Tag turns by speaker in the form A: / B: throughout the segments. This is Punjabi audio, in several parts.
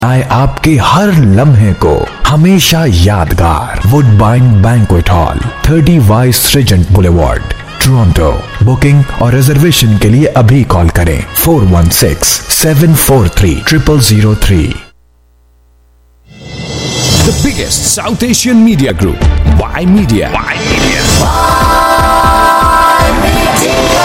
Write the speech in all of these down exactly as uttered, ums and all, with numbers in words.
A: आए आपके हर लम्हे को हमेशा यादगार। Woodbine Banquet Hall, thirty Vice Regent Boulevard, Toronto. Booking और रिजर्वेशन के लिए अभी कॉल करें four one six seven four three triple zero three.
B: The biggest South Asian media group, Y Media. Y Media. Y Media.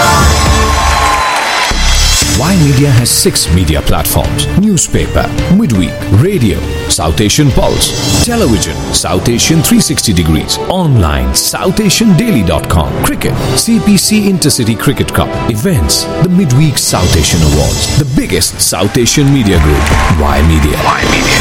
B: Y Media has six media platforms: newspaper, midweek, radio, South Asian Pulse, television, South Asian three sixty degrees, online, south asian daily dot com, cricket, C P C Intercity Cricket Cup, events, the midweek South Asian Awards. The biggest South Asian media group, Y Media. Y Media.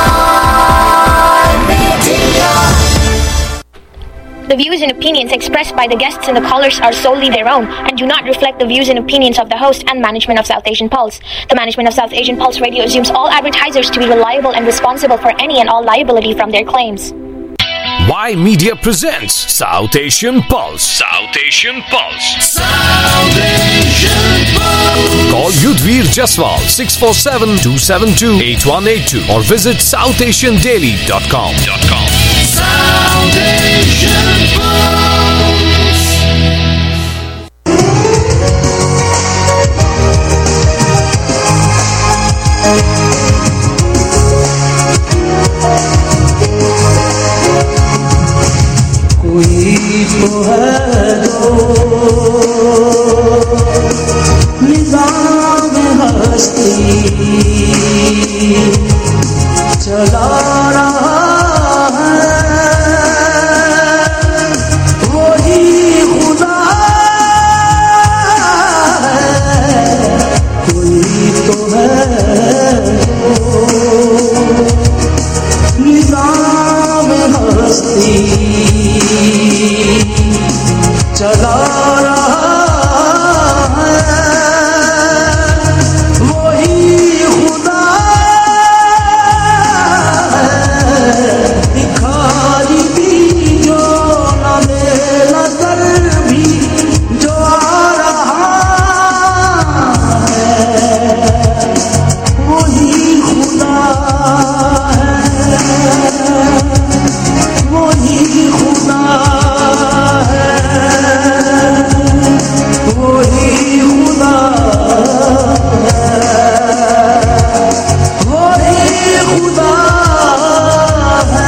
C: The views and opinions expressed by the guests and the callers are solely their own and do not reflect the views and opinions of the host and management of South Asian Pulse. The management of South Asian Pulse Radio assumes all advertisers to be reliable and responsible for any and all liability from their claims.
B: Y Media presents South Asian Pulse. South Asian Pulse. South Asian Pulse. Call Yudhvir Jaswal six four seven, two seven two, eight one eight two or visit south asian daily dot com. South Asian Pulse.
D: कोई तो है जो निज़ाम हस्ती चला रहा है, वही खुदा है। कोई तो है जो निज़ाम हस्ती चला रहा है, वही खुदा है। दिखाई भी जो न दे नजर भी जो आ रहा है, वही खुदा है, वही खुदा है, वही खुदा है, वही खुदा है।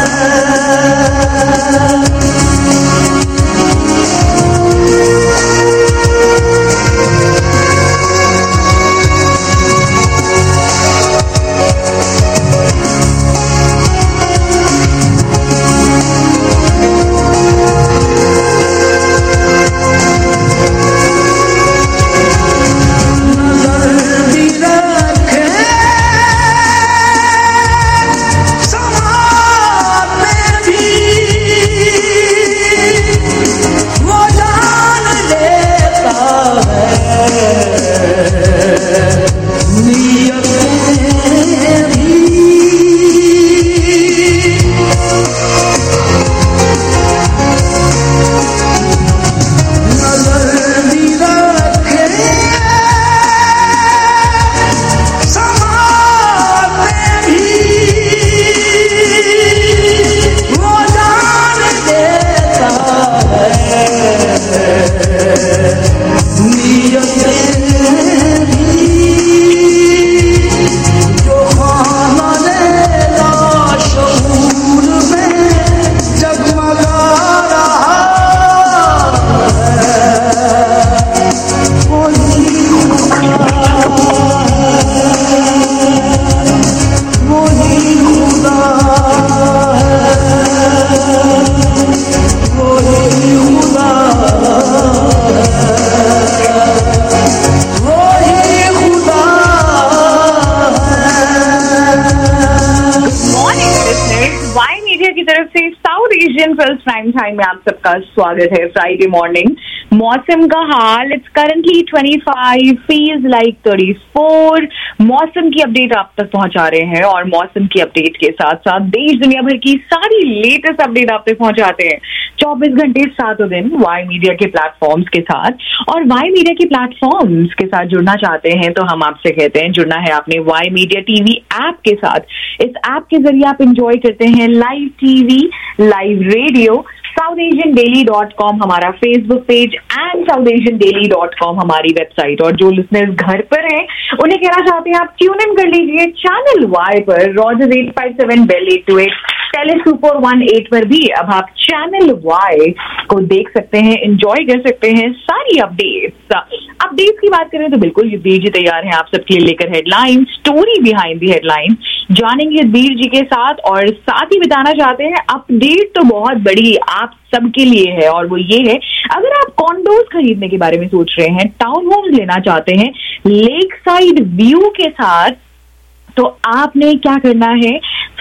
E: प्राइम टाइम में आप सबका स्वागत है। फ्राइडे मॉर्निंग मौसम का हाल, it's currently twenty five, feels like thirty four. मौसम की अपडेट आप तक पहुंचा रहे हैं और मौसम की अपडेट के साथ साथ देश दुनिया भर की सारी लेटेस्ट अपडेट आप तक पहुंचाते हैं चौबीस घंटे सातों दिन वाई मीडिया के प्लेटफॉर्म्स के साथ। और वाई मीडिया के प्लेटफॉर्म्स के साथ जुड़ना चाहते हैं तो हम आपसे कहते हैं जुड़ना है आपने वाई मीडिया टीवी ऐप के साथ। इस ऐप के जरिए आप एंजॉय करते हैं live TV, live radio, South Asian Daily dot com हमारा Facebook page and South Asian Daily dot com हमारी वेबसाइट। और जो लिसनर्स घर पर हैं उन्हें कहना चाहते हैं आप ट्यून इन कर लीजिए चैनल वाई पर, Rogers eight five seven, Bell eight two eight, Telus two four one eight पर भी अब आप चैनल वाई को देख सकते हैं, एंजॉय कर सकते हैं सारी अपडेट्स। अपडेट्स की बात करें तो बिल्कुल युद्धवीर जी तैयार हैं आप सबके लिए लेकर headline, story behind the headline जानेंगे युद्धवीर जी के साथ। और साथ ही बताना चाहते हैं अपडेट तो बहुत बड़ी आप सबके लिए है और वो ये है, अगर आप कॉन्डोज खरीदने के बारे में सोच रहे हैं, टाउन होम्स लेना चाहते हैं लेक साइड व्यू के साथ, तो आपने क्या करना है,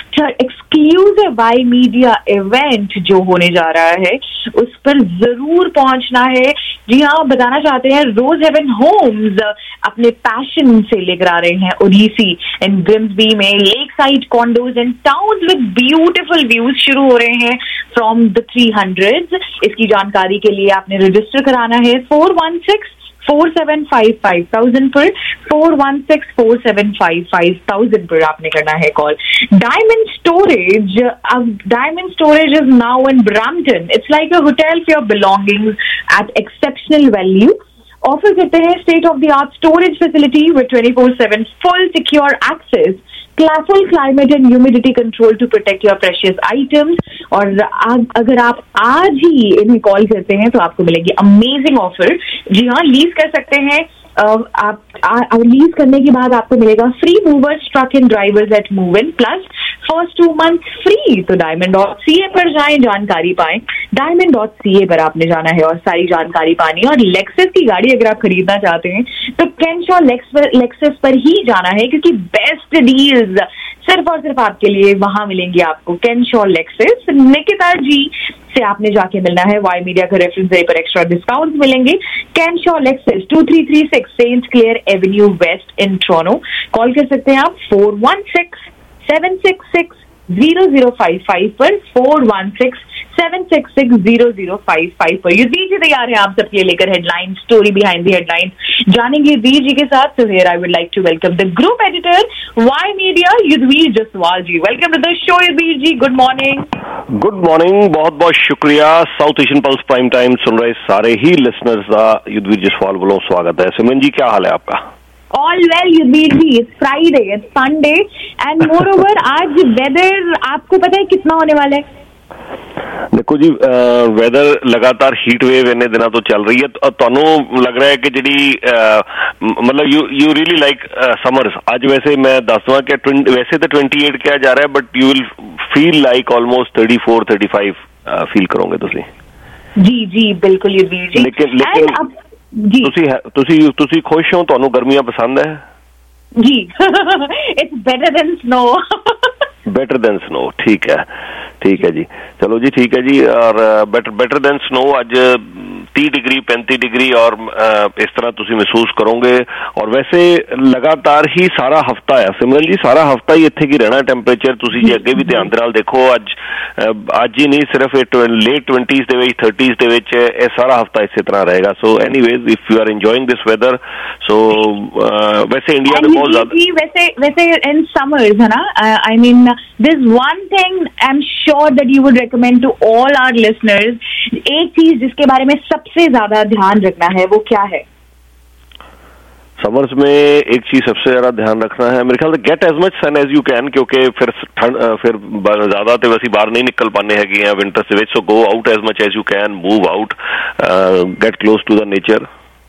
E: एक्सक्लूसिव वाई मीडिया इवेंट जो होने जा रहा है उस पर जरूर पहुंचना है। जी हाँ, बताना चाहते हैं रोज हेवन होम्स अपने पैशन से लेकर आ रहे हैं ओडिसी इन ग्रिम्सबी में lake side condos and towns with beautiful views शुरू हो रहे हैं फ्रॉम द थ्री हंड्रेड्स। इसकी जानकारी के लिए आपने रजिस्टर कराना है four one six four seven five five thousand पर, four one six four seven five five thousand पर आपने करना है call. Diamond Storage, Diamond Storage is now in Brampton. It's like a hotel for your belongings at exceptional value. Offer करते हैं state of the art storage facility with twenty four seven full secure access, full climate and humidity control to protect your precious items। और अगर आप आज ही इन्हें कॉल करते हैं तो आपको मिलेगी अमेजिंग ऑफर। जी हाँ, लीज कर सकते हैं आप, लीज करने के बाद आपको मिलेगा free movers, truck and drivers at move in, plus first two month free. तो डायमंड डॉट सी ए पर जाएं, जानकारी पाएं। डायमंड डॉट सी ए पर आपने जाना है और सारी जानकारी पानी। और लेक्सस की गाड़ी अगर आप खरीदना चाहते हैं तो केनशॉ लेक्सस पर ही जाना है, क्योंकि बेस्ट डील्स सिर्फ और सिर्फ आपके लिए वहां मिलेंगी आपको। केनशॉ लेक्सस, निकिता जी से आपने जाके मिलना है। वाई मीडिया का रेफरेंस डे पर एक्स्ट्रा डिस्काउंट मिलेंगे। Kennshaw Lexus two three three six Saint Clair Avenue West in Toronto. Call कर सकते हैं आप four one six seven six six zero zero five five पर, four one six seven six six zero zero five five पर। युद्धवीर जी तैयार है आप सबके लेकर headline, story behind the headline जानेंगे युद्धवीर जी के साथ। तो here I would like to welcome the group editor Y media, Yudhvir Jaswal ji. Welcome to the show Yudhvir ji, good morning.
F: Good morning, बहुत बहुत शुक्रिया। South Asian Pulse prime time सुन रहे सारे ही लिसनर्स का युद्धवीर जसवाल वालों स्वागत है। सिमरन जी, क्या हाल है आपका?
E: All well Yudhvir ji, it's Friday, it's Sunday and moreover आज वेदर आपको पता है कितना होने वाला है?
F: देखो जी, वेदर लगातार हीट वेव इन्ने दिनों तो चल रही है। ਤੁਹਾਨੂੰ लग रहा है कि जी मतलब you you really like summers. आज वैसे मैं दस दूँ कि वैसे तो ट्वेंटी एट किया जा रहा है, but you will feel like almost thirty four thirty five feel करोगे तुसी।
E: जी जी बिल्कुल युद्धवीर जी।
F: लेकिन लेकिन अब जी तुसी तुसी तुसी खुश हो? ਤੁਹਾਨੂੰ गर्मियां पसंद है?
E: जी it's better than snow.
F: Better than snow, ठीक है ठीक है जी, चलो जी ठीक है जी। और बेटर बेटर देन स्नो आज तीस डिग्री पैंतीस डिग्री और इस तरह तुसी महसूस करोगे। और वैसे लगातार ही सारा हफ्ता है सिमरन जी, सारा हफ्ता ही इत्थे की रहना टेंपरेचर। तुसी जी अगे भी ध्यान दे नाल देखो, अज अज ही नहीं सिर्फ लेट ट्वेंटीज़ दे विच थर्टीज़ दे विच ये सारा हफ्ता इसी तरह रहेगा। So anyways if you are enjoying this weather, so वैसे इंडिया में बहुत ज्यादा
E: वैसे वैसे इन समर्स है ना, I mean this one thing I am sure that you would recommend to all our listeners, एक चीज जिसके बारे में सबसे ज्यादा ध्यान रखना है वो क्या है?
F: समर्स में एक चीज सबसे ज्यादा ध्यान रखना है मेरे ख्याल से, get as much sun as you can, क्योंकि फिर ठंड फिर ज्यादा तो वैसे बाहर नहीं निकल पाने हैं विंटर से। So go out as much as you can, move out, get close to the nature.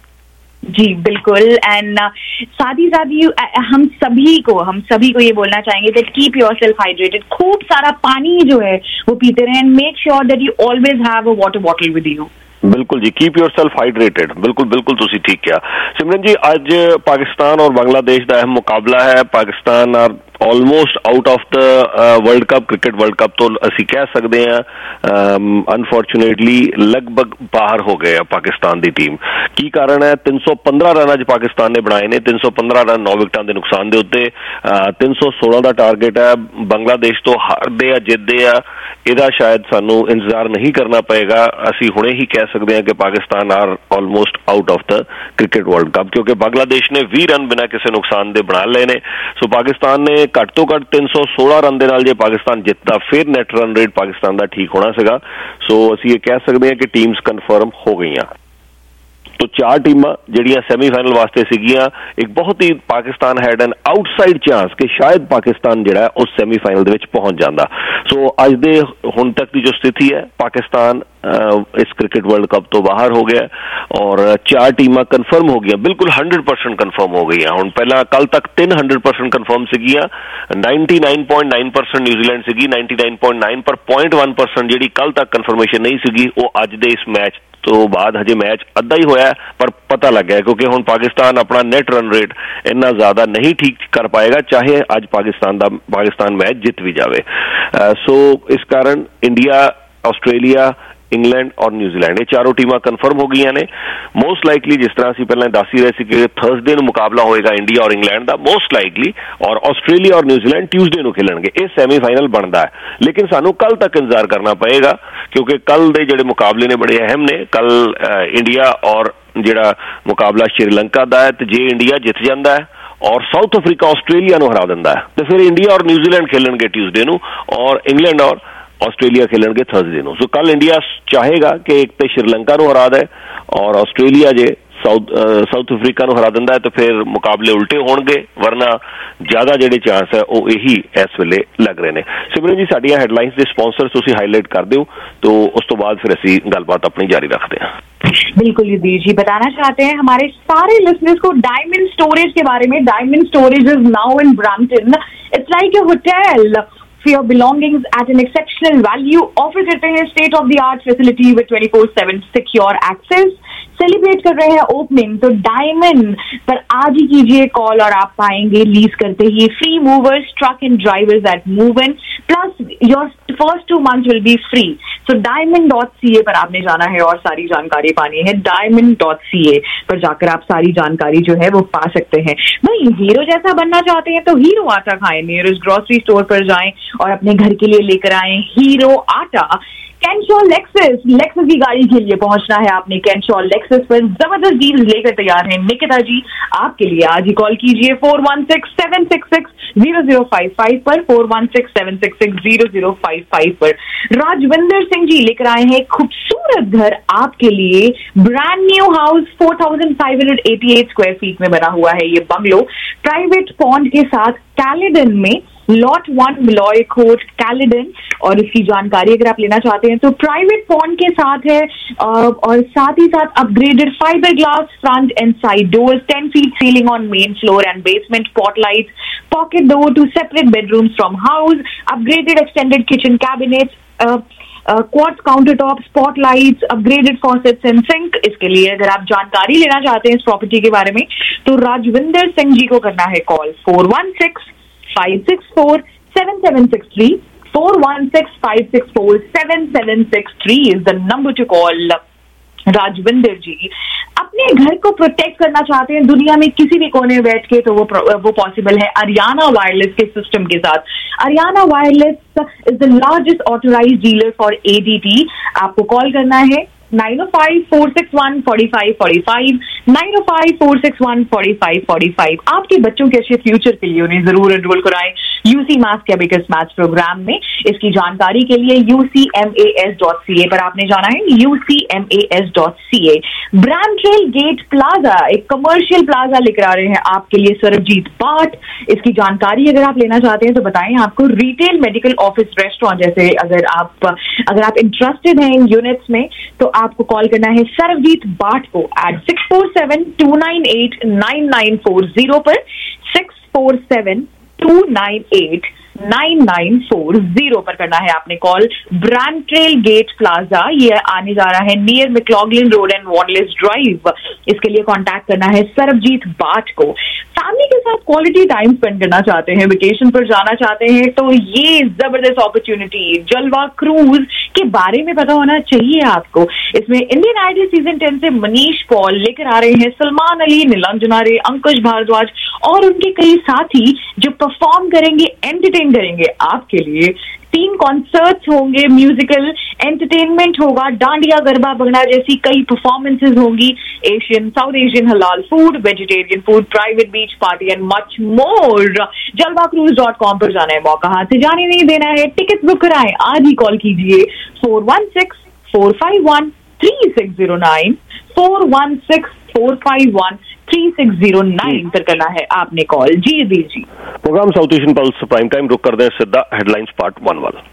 E: जी बिल्कुल। एंड uh, साथ ही साथ ही uh, हम सभी को हम सभी को ये बोलना चाहेंगे दैट कीप योरसेल्फ हाइड्रेटेड। खूब सारा पानी जो है वो पीते रहें and make sure that you always have a water bottle with you.
F: बिल्कुल जी, कीप योर सेल्फ हाइड्रेटेड। बिल्कुल बिल्कुल तुसी ठीक किया सिमरन जी। आज पाकिस्तान और बांग्लादेश का अहम मुकाबला है। पाकिस्तान और almost out of the world cup, cricket world cup ਤੋਂ ਅਸੀਂ ਕਹਿ ਸਕਦੇ ਹਾਂ ਅਨਫੋਰਚੂਨੇਟਲੀ ਲਗਭਗ ਬਾਹਰ ਹੋ ਗਏ ਆ ਪਾਕਿਸਤਾਨ ਦੀ ਟੀਮ। ਕੀ ਕਾਰਨ ਹੈ? ਤਿੰਨ ਸੌ ਪੰਦਰਾਂ ਰਨ ਅੱਜ ਪਾਕਿਸਤਾਨ ਨੇ ਬਣਾਏ ਨੇ, ਤਿੰਨ ਸੌ ਪੰਦਰਾਂ ਰਨ ਨੌ ਵਿਕਟਾਂ ਦੇ ਨੁਕਸਾਨ ਦੇ ਉੱਤੇ। ਤਿੰਨ ਸੌ ਸੋਲਾਂ ਦਾ ਟਾਰਗੇਟ ਹੈ। ਬੰਗਲਾਦੇਸ਼ ਤੋਂ ਹਾਰਦੇ ਆ ਜਿੱਤਦੇ ਆ, ਇਹਦਾ ਸ਼ਾਇਦ ਸਾਨੂੰ ਇੰਤਜ਼ਾਰ ਨਹੀਂ ਕਰਨਾ ਪਏਗਾ। ਅਸੀਂ ਹੁਣੇ ਹੀ ਕਹਿ ਸਕਦੇ ਹਾਂ ਕਿ Pakistan are almost out of the cricket world cup, ਕਿਉਂਕਿ ਬੰਗਲਾਦੇਸ਼ ਨੇ ਵੀਹ ਰਨ ਬਿਨਾਂ ਕਿਸੇ ਨੁਕਸਾਨ ਦੇ ਬਣਾ ਲਏ ਨੇ। ਸੋ ਪਾਕਿਸਤਾਨ ਨੇ ਘੱਟ ਤੋਂ ਘੱਟ ਤਿੰਨ ਸੌ ਸੋਲਾਂ ਰਨ ਦੇ ਨਾਲ ਜੇ ਪਾਕਿਸਤਾਨ ਜਿੱਤਦਾ ਫਿਰ ਨੈਟ ਰਨ ਰੇਟ ਪਾਕਿਸਤਾਨ ਦਾ ਠੀਕ ਹੋਣਾ ਸੀਗਾ। ਸੋ ਅਸੀਂ ਇਹ ਕਹਿ ਸਕਦੇ ਹਾਂ ਕਿ ਟੀਮਸ ਕਨਫਰਮ ਹੋ ਗਈਆਂ। तो चार टीमां ਜਿਹੜੀਆਂ ਸੈਮੀਫਾਈਨਲ ਵਾਸਤੇ ਸੀਗੀਆਂ, ਇੱਕ ਬਹੁਤ ਹੀ Pakistan had an outside chance ਕਿ ਸ਼ਾਇਦ ਪਾਕਿਸਤਾਨ ਜਿਹੜਾ ਉਸ ਸੈਮੀਫਾਈਨਲ ਦੇ ਵਿੱਚ ਪਹੁੰਚ ਜਾਂਦਾ। ਸੋ ਅੱਜ ਦੇ ਹੁਣ ਤੱਕ ਦੀ ਜੋ ਸਥਿਤੀ ਹੈ, ਪਾਕਿਸਤਾਨ ਇਸ ਕ੍ਰਿਕਟ ਵਰਲਡ ਕੱਪ ਤੋਂ ਬਾਹਰ ਹੋ ਗਿਆ ਔਰ ਚਾਰ ਟੀਮਾਂ ਕਨਫਰਮ ਹੋ ਗਈਆਂ, ਬਿਲਕੁਲ हंड्रेड परसेंट ਕਨਫਰਮ ਹੋ ਗਈਆਂ। ਹੁਣ ਪਹਿਲਾਂ ਕੱਲ ਤੱਕ ਤਿੰਨ हंड्रेड परसेंट ਕਨਫਰਮ ਸੀਗੀਆਂ, निन्यानवे पॉइंट नौ परसेंट ਨਿਊਜ਼ੀਲੈਂਡ ਸੀਗੀ, निन्यानवे पॉइंट नौ पर zero पॉइंट एक परसेंट ਜਿਹੜੀ ਕੱਲ ਤੱਕ ਕਨਫਰਮੇਸ਼ਨ ਨਹੀਂ ਸੀਗੀ, ਉਹ ਅੱਜ ਦੇ ਇਸ ਮੈਚ ਤੋਂ ਬਾਅਦ ਹਜੇ ਮੈਚ ਅੱਧਾ ਹੀ ਹੋਇਆ ਪਰ ਪਤਾ ਲੱਗ ਗਿਆ, ਕਿਉਂਕਿ ਹੁਣ ਪਾਕਿਸਤਾਨ ਆਪਣਾ ਨੈਟ ਰਨ ਰੇਟ ਇੰਨਾ ਜ਼ਿਆਦਾ ਨਹੀਂ ਠੀਕ ਕਰ ਪਾਏਗਾ ਚਾਹੇ ਅੱਜ ਪਾਕਿਸਤਾਨ ਦਾ ਪਾਕਿਸਤਾਨ ਮੈਚ ਜਿੱਤ ਵੀ ਜਾਵੇ। ਸੋ ਇਸ ਕਾਰਨ ਇੰਡੀਆ, ਆਸਟ੍ਰੇਲੀਆ, ਇੰਗਲੈਂਡ ਔਰ ਨਿਊਜ਼ੀਲੈਂਡ ਇਹ ਚਾਰੋਂ ਟੀਮਾਂ ਕਨਫਰਮ ਹੋ ਗਈਆਂ ਨੇ। ਮੋਸਟ ਲਾਈਕਲੀ ਜਿਸ ਤਰ੍ਹਾਂ ਅਸੀਂ ਪਹਿਲਾਂ ਦੱਸ ਹੀ ਰਹੇ ਸੀ ਕਿ ਥਰਸਡੇ ਨੂੰ ਮੁਕਾਬਲਾ ਹੋਏਗਾ ਇੰਡੀਆ ਔਰ ਇੰਗਲੈਂਡ ਦਾ ਮੋਸਟ ਲਾਈਕਲੀ, ਔਰ ਆਸਟ੍ਰੇਲੀਆ ਔਰ ਨਿਊਜ਼ੀਲੈਂਡ ਟਿਊਜ਼ਡੇ ਨੂੰ ਖੇਲਣਗੇ। ਇਹ ਸੈਮੀਫਾਈਨਲ ਬਣਦਾ ਹੈ, ਲੇਕਿਨ ਸਾਨੂੰ ਕੱਲ ਤੱਕ ਇੰਤਜ਼ਾਰ ਕਰਨਾ ਪਏਗਾ ਕਿਉਂਕਿ ਕੱਲ ਦੇ ਜਿਹੜੇ ਮੁਕਾਬਲੇ ਨੇ ਬੜੇ ਅਹਿਮ ਨੇ। ਕੱਲ ਇੰਡੀਆ ਔਰ ਜਿਹੜਾ ਮੁਕਾਬਲਾ ਸ਼੍ਰੀਲੰਕਾ ਦਾ ਹੈ, ਤੇ ਜੇ ਇੰਡੀਆ ਜਿੱਤ ਜਾਂਦਾ ਹੈ ਔਰ ਸਾਊਥ ਅਫਰੀਕਾ ਆਸਟ੍ਰੇਲੀਆ ਨੂੰ ਹਰਾ ਦਿੰਦਾ ਹੈ ਤੇ ਫਿਰ ਇੰਡੀਆ ਔਰ ਨਿਊਜ਼ੀਲੈਂਡ ਖੇਲਣਗੇ ਟਿਊਜ਼ਡੇ ਨੂੰ ਔਰ ਇੰਗਲੈਂਡ ਔਰ ਆਸਟ੍ਰੇਲੀਆ खेलेंगे थर्सडे ਨੂੰ। सो कल इंडिया चाहेगा कि एक तो श्रीलंका ਨੂੰ ਹਰਾ ਦੇ और ਆਸਟ੍ਰੇਲੀਆ ਜੇ ਸਾਊਥ ਸਾਊਥ ਅਫਰੀਕਾ ਨੂੰ ਹਰਾ ਦਿੰਦਾ ਹੈ ਤਾਂ ਫਿਰ ਮੁਕਾਬਲੇ ਉਲਟੇ ਹੋਣਗੇ, ਵਰਨਾ ਜ਼ਿਆਦਾ ਜਿਹੜੇ ਚਾਂਸ ਹੈ ਉਹ ਇਹੀ ਇਸ ਵੇਲੇ ਲੱਗ ਰਹੇ ਨੇ। ਸਿਮਰਨ ਜੀ, ਸਾਡੀਆਂ ਹੈਡਲਾਈਨਸ ਦੇ ਸਪਾਂਸਰਸ ਤੁਸੀਂ ਹਾਈਲਾਈਟ ਕਰ ਦਿਓ तो उस तो बाद फिर ਅਸੀਂ ਗੱਲਬਾਤ ਆਪਣੀ ਜਾਰੀ ਰੱਖਦੇ हैं।
E: बिल्कुल युद्धीर जी, बताना चाहते हैं हमारे सारे लिसनर्स को डायमंड स्टोरेज के बारे में। Diamond Storage is now in Brampton. It's like a hotel for your belongings at an exceptional value। Offer करते हैं state of the art facility with twenty four seven secure access. Celebrate कर रहे हैं ओपनिंग, तो डायमंड पर आज ही कीजिए कॉल और आप पाएंगे लीज करते ही free movers, truck and drivers at move in, plus your first two months will be free. So Diamond dot C A पर आपने जाना है और सारी जानकारी पानी है। डायमंड डॉट सी ए पर जाकर आप सारी जानकारी जो है वो पा सकते हैं। भाई हीरो जैसा बनना चाहते हैं तो हीरो आटा खाएं, नियरेस्ट ग्रोसरी स्टोर पर जाएं और अपने घर के लिए लेकर आए हीरो आटा। कैंशॉ लेक्सस, लेक्सस की गाड़ी के लिए पहुंचना है आपने कैंशॉ लेक्सस पर। जबरदस्त डील्स लेकर तैयार हैं निकिता जी आपके लिए। आज ही कॉल कीजिए four one six seven six six zero zero five five पर, four one six seven six six zero zero five five पर। राजविंदर सिंह जी लेकर आए हैं खूबसूरत घर आपके लिए। Brand new house four thousand five hundred eighty eight square feet में बना हुआ है ये बंगलो, प्राइवेट पॉन्ड के साथ कैलेडन में, lot one Billoy court Caledon. और इसकी जानकारी अगर आप लेना चाहते हैं तो प्राइवेट पॉन्ड के साथ है और साथ ही साथ upgraded fibre glass front and side doors, ten feet ceiling on main floor and basement, spotlights, pocket door to separate bedrooms from house, upgraded extended kitchen cabinets, quartz counter top, spotlights, upgraded faucets and sink. इसके लिए अगर आप जानकारी लेना चाहते हैं इस प्रॉपर्टी के बारे में तो राजविंदर सिंह जी को करना है call four one six five six four seven seven six three, four one six five six four seven seven six three is the number to call. Rajwinder ji अपने घर को प्रोटेक्ट करना चाहते हैं दुनिया में किसी भी कोने में बैठ के, तो वो वो पॉसिबल है अरियाना वायरलेस के सिस्टम के साथ। Ariana Wireless is the largest authorised dealer for ADT. आपको कॉल करना है nine O five four six one four five four five, nine O five four six one four five four five. आपके बच्चों के अच्छे फ्यूचर के लिए उन्हें जरूर एनरोल कराएं यूसी मैथ्स के अबेकस मैथ्स प्रोग्राम में। इसकी जानकारी के लिए U C M A S dot C A पर आपने जाना है, U C M A S dot C A. Brand Trail Gate Plaza एक कमर्शियल प्लाजा लेकर आ रहे हैं आपके लिए सरबजीत बाट। इसकी जानकारी अगर आप लेना चाहते हैं तो बताएं आपको। रिटेल, मेडिकल, ऑफिस, रेस्टोरेंट जैसे अगर आप अगर आप इंटरेस्टेड हैं इन यूनिट्स में तो आपको कॉल करना है सरबजीत बाट को eight six four seven two nine eight nine nine four zero पर, six four seven two nine eight nine nine four zero पर करना है आपने कॉल। ब्रांट्रेल गेट प्लाजा, ये आने जा रहा है near McLaughlin Road and Wanless Drive. इसके लिए कांटेक्ट करना है सरबजीत बाट को। फैमिली के साथ क्वालिटी टाइम स्पेंड करना चाहते हैं, वेकेशन पर जाना चाहते हैं, तो ये जबरदस्त अपॉर्चुनिटी जलवा क्रूज के बारे में पता होना चाहिए आपको। इसमें इंडियन आइडल सीजन टेन से मनीष पॉल लेकर आ रहे हैं सलमान अली, नीलांजना रे, अंकुश भारद्वाज और उनके कई साथी जो परफॉर्म करेंगे, एंटरटेन करेंगे आपके लिए। तीन कॉन्सर्ट्स होंगे, म्यूजिकल एंटरटेनमेंट होगा, डांडिया, गरबा, भंगड़ा जैसी कई परफॉर्मेंसेज होंगी। Asian, South Asian halal food, vegetarian food, private beach party and much more. Jalwa cruise dot com पर जाना है, मौका हाथ से जाने नहीं देना है। टिकट बुक कराएं, आज ही कॉल कीजिए four one six four five one three six zero nine, four one six four five one three six zero nine पर करना है आपने कॉल। जी दी जी
F: programme South Asian Pulse prime time रुक कर दें सीधा हेडलाइंस पार्ट वन वाला।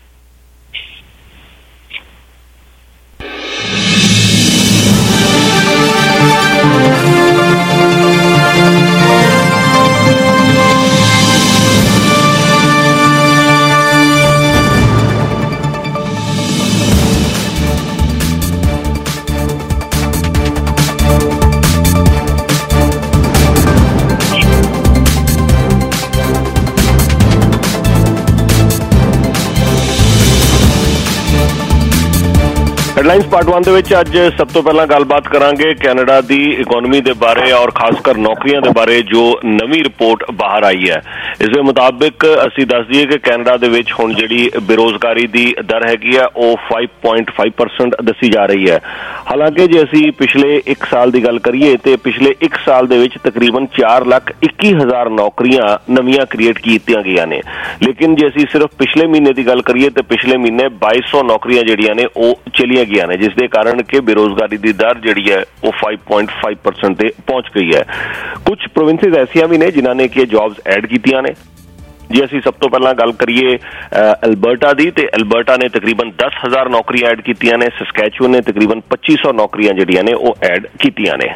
F: ਹੈਡਲਾਈਨਸ ਪਾਰਟ वन ਦੇ ਵਿੱਚ ਅੱਜ ਸਭ ਤੋਂ ਪਹਿਲਾਂ ਗੱਲਬਾਤ ਕਰਾਂਗੇ ਕੈਨੇਡਾ ਦੀ ਇਕਨੋਮੀ ਦੇ ਬਾਰੇ ਔਰ ਖਾਸ ਕਰ ਨੌਕਰੀਆਂ ਦੇ ਬਾਰੇ ਜੋ ਨਵੀਂ ਰਿਪੋਰਟ ਬਾਹਰ ਆਈ ਹੈ। ਇਸ ਦੇ ਮੁਤਾਬਿਕ ਅਸੀਂ ਦੱਸ ਦਈਏ ਕਿ ਕੈਨੇਡਾ ਦੇ ਵਿੱਚ ਹੁਣ ਜਿਹੜੀ ਬੇਰੋਜ਼ਗਾਰੀ ਦੀ ਦਰ ਹੈਗੀ ਆ ਉਹ five point five percent ਦੱਸੀ ਜਾ ਰਹੀ ਹੈ। ਹਾਲਾਂਕਿ ਜੇ ਅਸੀਂ ਪਿਛਲੇ ਇੱਕ ਸਾਲ ਦੀ ਗੱਲ ਕਰੀਏ ਤੇ ਪਿਛਲੇ ਇੱਕ ਸਾਲ ਦੇ ਵਿੱਚ ਤਕਰੀਬਨ ਚਾਰ ਲੱਖ ਇੱਕੀ ਹਜ਼ਾਰ ਨੌਕਰੀਆਂ ਨਵੀਆਂ ਕ੍ਰੀਏਟ ਕੀਤੀਆਂ ਗਈਆਂ ਨੇ। ਲੇਕਿਨ ਜੇ ਅਸੀਂ ਸਿਰਫ ਪਿਛਲੇ ਮਹੀਨੇ ਦੀ ਗੱਲ ਕਰੀਏ ਤੇ ਪਿਛਲੇ ਮਹੀਨੇ ਬਾਈ ਸੌ ਨੌਕਰੀਆਂ ਜਿਹੜੀਆਂ ਨੇ ਉਹ ਚਲੀਆਂ ਗਈਆਂ ਨੇ, ਜਿਸ ਦੇ ਕਾਰਨ ਕਿ ਬੇਰੋਜ਼ਗਾਰੀ ਦੀ ਦਰ ਜਿਹੜੀ ਹੈ ਉਹ five point five percent ਤੇ ਪਹੁੰਚ ਗਈ ਹੈ। ਕੁਝ ਪ੍ਰੋਵਿੰਸਿਸ ਐਸੀਆਂ ਵੀ ਨੇ ਜਿਨ੍ਹਾਂ ਨੇ ਕਿ ਜੌਬਸ ਐਡ ਕੀਤੀਆਂ ਨੇ। ਜੇ ਅਸੀਂ ਸਭ ਤੋਂ ਪਹਿਲਾਂ ਗੱਲ ਕਰੀਏ ਐਲਬਰਟਾ ਦੀ ਤੇ ਐਲਬਰਟਾ ਨੇ ਤਕਰੀਬਨ ਦਸ ਹਜ਼ਾਰ ਨੌਕਰੀਆਂ ਐਡ ਕੀਤੀਆਂ ਨੇ। ਸਸਕੈਚੂਅਨ ਨੇ ਤਕਰੀਬਨ ਪੱਚੀ ਸੌ ਨੌਕਰੀਆਂ ਜਿਹੜੀਆਂ ਨੇ ਉਹ ਐਡ ਕੀਤੀਆਂ ਨੇ।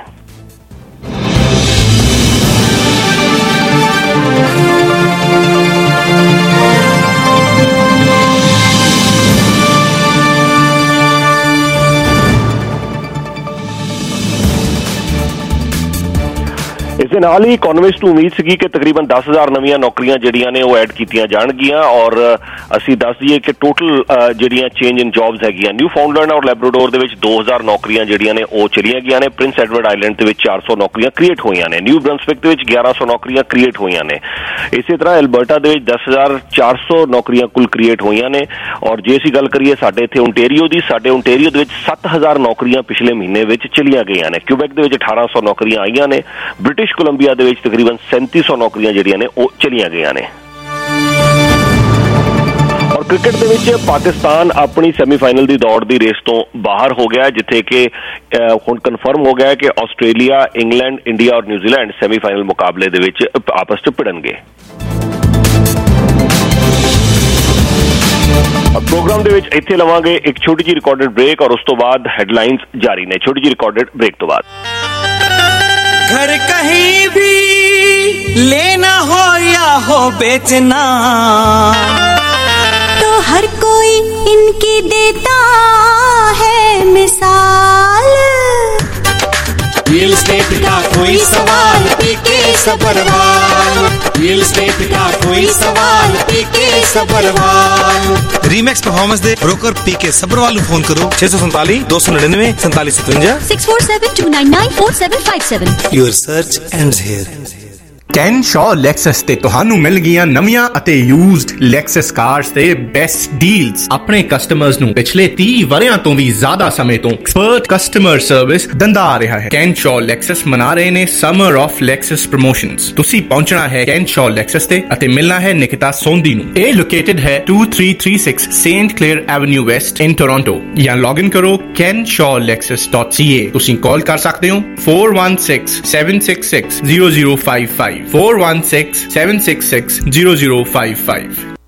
F: ਇਸ ਦੇ ਨਾਲ ਹੀ ਇਕੋਨੋਮਿਸਟ ਨੂੰ ਉਮੀਦ ਸੀਗੀ ਕਿ ਤਕਰੀਬਨ ਦਸ ਹਜ਼ਾਰ ਨਵੀਆਂ ਨੌਕਰੀਆਂ ਜਿਹੜੀਆਂ ਨੇ ਉਹ ਐਡ ਕੀਤੀਆਂ ਜਾਣਗੀਆਂ ਔਰ ਅਸੀਂ ਦੱਸ ਦਈਏ ਕਿ ਟੋਟਲ ਜਿਹੜੀਆਂ ਚੇਂਜ ਇਨ ਜੌਬਸ ਹੈਗੀਆਂ ਨਿਊ ਫਾਊਂਡਲੈਂਡ ਔਰ ਲੈਬਰਾਡੋਰ ਦੇ ਵਿੱਚ ਦੋ ਹਜ਼ਾਰ ਨੌਕਰੀਆਂ ਜਿਹੜੀਆਂ ਨੇ ਉਹ ਚਲੀਆਂ ਗਈਆਂ ਨੇ। ਪ੍ਰਿੰਸ ਐਡਵਰਡ ਆਈਲੈਂਡ ਦੇ ਵਿੱਚ ਚਾਰ ਸੌ ਨੌਕਰੀਆਂ ਕ੍ਰੀਏਟ ਹੋਈਆਂ ਨੇ। ਨਿਊ ਬ੍ਰੰਸਵਿਕ ਦੇ ਵਿੱਚ ਗਿਆਰਾਂ ਸੌ ਨੌਕਰੀਆਂ ਕ੍ਰੀਏਟ ਹੋਈਆਂ ਨੇ। ਇਸੇ ਤਰ੍ਹਾਂ ਐਲਬਰਟਾ ਦੇ ਵਿੱਚ ਦਸ ਹਜ਼ਾਰ ਚਾਰ ਸੌ ਨੌਕਰੀਆਂ ਕੁੱਲ ਕ੍ਰੀਏਟ ਹੋਈਆਂ ਨੇ। ਔਰ ਜੇ ਅਸੀਂ ਗੱਲ ਕਰੀਏ ਸਾਡੇ ਇੱਥੇ ਓਨਟੇਰੀਓ ਦੀ, ਸਾਡੇ ਓਨਟੇਰੀਓ ਦੇ ਵਿੱਚ ਸੱਤ ਹਜ਼ਾਰ ਨੌਕਰੀਆਂ ਪਿਛਲੇ ਮਹੀਨੇ ਵਿੱਚ ਚਲੀਆਂ ਗਈਆਂ ਨੇ। ਕਿਊਬੈਕ ਦੇ ਵਿੱਚ ਅਠਾਰਾਂ ਸੌ ਨੌਕਰੀਆਂ ਆਈਆਂ ਨੇ। ਬ੍ਰਿਟਿਸ਼ ਕੋਲੰਬੀਆ ਦੇ ਵਿੱਚ ਤਕਰੀਬਨ ਸੈਂਤੀ ਸੌ ਨੌਕਰੀਆਂ ਜਿਹੜੀਆਂ ਨੇ ਉਹ ਚਲੀਆਂ ਗਈਆਂ ਨੇ। ਔਰ ਕ੍ਰਿਕਟ ਦੇ ਵਿੱਚ ਪਾਕਿਸਤਾਨ ਆਪਣੀ ਸੈਮੀਫਾਈਨਲ ਦੀ ਦੌੜ ਦੀ ਰੇਸ ਤੋਂ ਬਾਹਰ ਹੋ ਗਿਆ, ਜਿੱਥੇ ਕਿ ਹੁਣ ਕਨਫਰਮ ਹੋ ਗਿਆ ਕਿ ਆਸਟ੍ਰੇਲੀਆ, ਇੰਗਲੈਂਡ, ਇੰਡੀਆ ਔਰ ਨਿਊਜ਼ੀਲੈਂਡ ਸੈਮੀਫਾਈਨਲ ਮੁਕਾਬਲੇ ਦੇ ਵਿੱਚ ਆਪਸ 'ਚ ਭਿੜਨਗੇ। ਪ੍ਰੋਗਰਾਮ ਦੇ ਵਿੱਚ ਇੱਥੇ ਲਵਾਂਗੇ ਇੱਕ ਛੋਟੀ ਜਿਹੀ ਰਿਕਾਰਡਡ ਬ੍ਰੇਕ ਔਰ ਉਸ ਤੋਂ ਬਾਅਦ ਹੈਡਲਾਈਨਸ ਜਾਰੀ ਨੇ। ਛੋਟੀ ਜਿਹੀ ਰਿਕਾਰਡਡ ਬ੍ਰੇਕ ਤੋਂ ਬਾਅਦ
G: घर कहीं भी लेना हो या हो बेचना
H: तो हर कोई इनकी देता है मिसाल।
G: रियल एस्टेट का कोई सवाल पीके सबरवाल, रियल एस्टेट का कोई सवाल पीके सबरवाल। रीमैक्स परफॉर्मेंस दे ब्रोकर पीके सबरवाल फोन करो छह सौ सैंतालीस दो सौ निन्यानवे सैंतालीस सतवंजा
H: six four seven two nine nine four seven five seven.
G: Your search ends here.
I: Ken Shaw Lexus ਤੇ ਤੁਹਾਨੂੰ ਮਿਲ ਗਈਆਂ ਨਵੀਆਂ ਅਤੇ ਯੂਜ਼ਡ ਲੈਕਸਸ ਕਾਰਸ ਤੇ ਬੈਸਟ ਡੀਲਸ। ਆਪਣੇ ਕਸਟਮਰਸ ਨੂੰ ਪਿਛਲੇ ਤੀਹ ਵਰਿਆਂ ਤੋਂ ਵੀ ਜ਼ਿਆਦਾ ਸਮੇਂ ਤੋਂ ਐਕਸਪਰਟ ਕਸਟਮਰ ਸਰਵਿਸ ਦਿੰਦਾ ਆ ਰਿਹਾ ਹੈ। ਕੈਨ ਸ਼ਾਅ ਲੈਕਸਸ ਮਨਾ ਰਹੇ ਨੇ ਸਮਰ ਆਫ ਲੈਕਸਸ ਪ੍ਰਮੋਸ਼ਨਸ। ਤੁਸੀਂ ਪਹੁੰਚਣਾ ਹੈ ਕੈਨ ਸ਼ਾਅ ਲੈਕਸਸ ਤੇ ਅਤੇ ਮਿਲਣਾ ਹੈ ਨਿਕਿਤਾ ਸੋਂਦੀ ਨੂੰ। ਇਹ ਲੋਕੇਟਡ ਹੈ two three three six Saint Clair avenue west in Toronto ਜਾਂ ਲੌਗ ਇਨ ਕਰੋ ken shaw lexus dot c a। ਤੁਸੀਂ ਕਾਲ ਕਰ ਸਕਦੇ ਹੋ four one six seven six six zero zero five five four one six seven six six zero zero five five।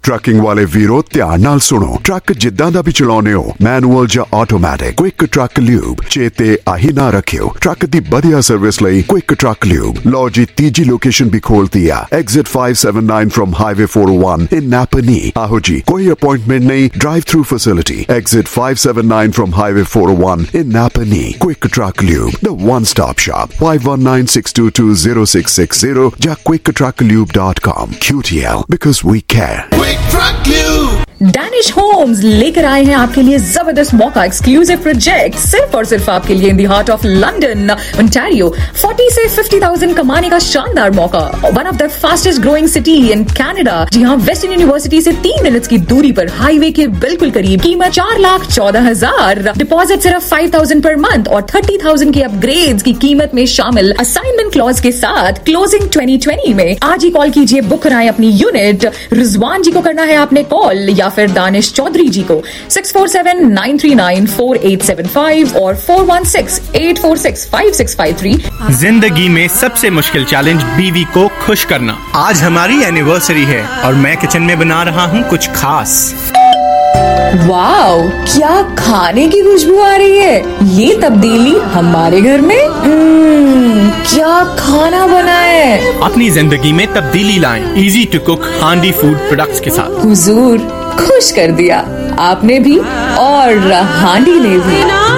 J: Trucking वाले वीरो ध्यान नाल सुनो। ट्रक जिद्दां दा भी चलाउने हो, मैनुअल या ऑटोमैटिक, क्विक ट्रक ल्यूब चेते आही ना रखियो। ट्रक दी बढ़िया सर्विस लई क्विक ट्रक ल्यूब। लो जी तीजी लोकेशन भी खोलती है, exit five seven nine from highway four O one in Napanee. आहो जी, कोई अपॉइंटमेंट नहीं, drive through facility, exit five seven nine from highway four O one in Napanee. Quick Truck Lube, the one stop shop. Five one nine six two two zero six six zero या Quick Truck Lube dot com. Q T L, because we care.
K: Danish Homes लेकर आए हैं आपके लिए जबरदस्त मौका, एक्सक्लूसिव प्रोजेक्ट सिर्फ और सिर्फ आपके लिए in the heart of London, Ontario. चालीस से फिफ्टी थाउजेंड कमाने का शानदार मौका। One of the fastest growing city in Canada, जी हाँ, वेस्टर्न यूनिवर्सिटी से तीन मिनट्स की दूरी पर, हाईवे के बिल्कुल करीब। कीमत चार लाख चौदह हजार, डिपॉजिट सिर्फ फाइव थाउजेंड पर मंथ और थर्टी थाउजेंड के अपग्रेड्स की कीमत में शामिल, असाइनमेंट क्लॉज के साथ। क्लोजिंग ट्वेंटी ट्वेंटी में। आज ही कॉल कीजिए, बुक कराएं अपनी यूनिट। रिजवान जी को करना है आपने कॉल या फिर दानिश चौधरी जी को six four seven nine three nine four eight seven five और four one six eight four six five six five three.
I: जिंदगी में सबसे मुश्किल चैलेंज बीवी को खुश करना। आज हमारी एनिवर्सरी है और मैं किचन में बना रहा हूँ कुछ खास।
K: वाओ, क्या खाने की खुशबू आ रही है। ये तब्दीली हमारे घर में। mm, क्या खाना बना है।
I: अपनी जिंदगी में तब्दीली लाएं easy to cook Handi food products के साथ।
K: हुजूर, खुश कर दिया आपने भी और हांडी ने भी।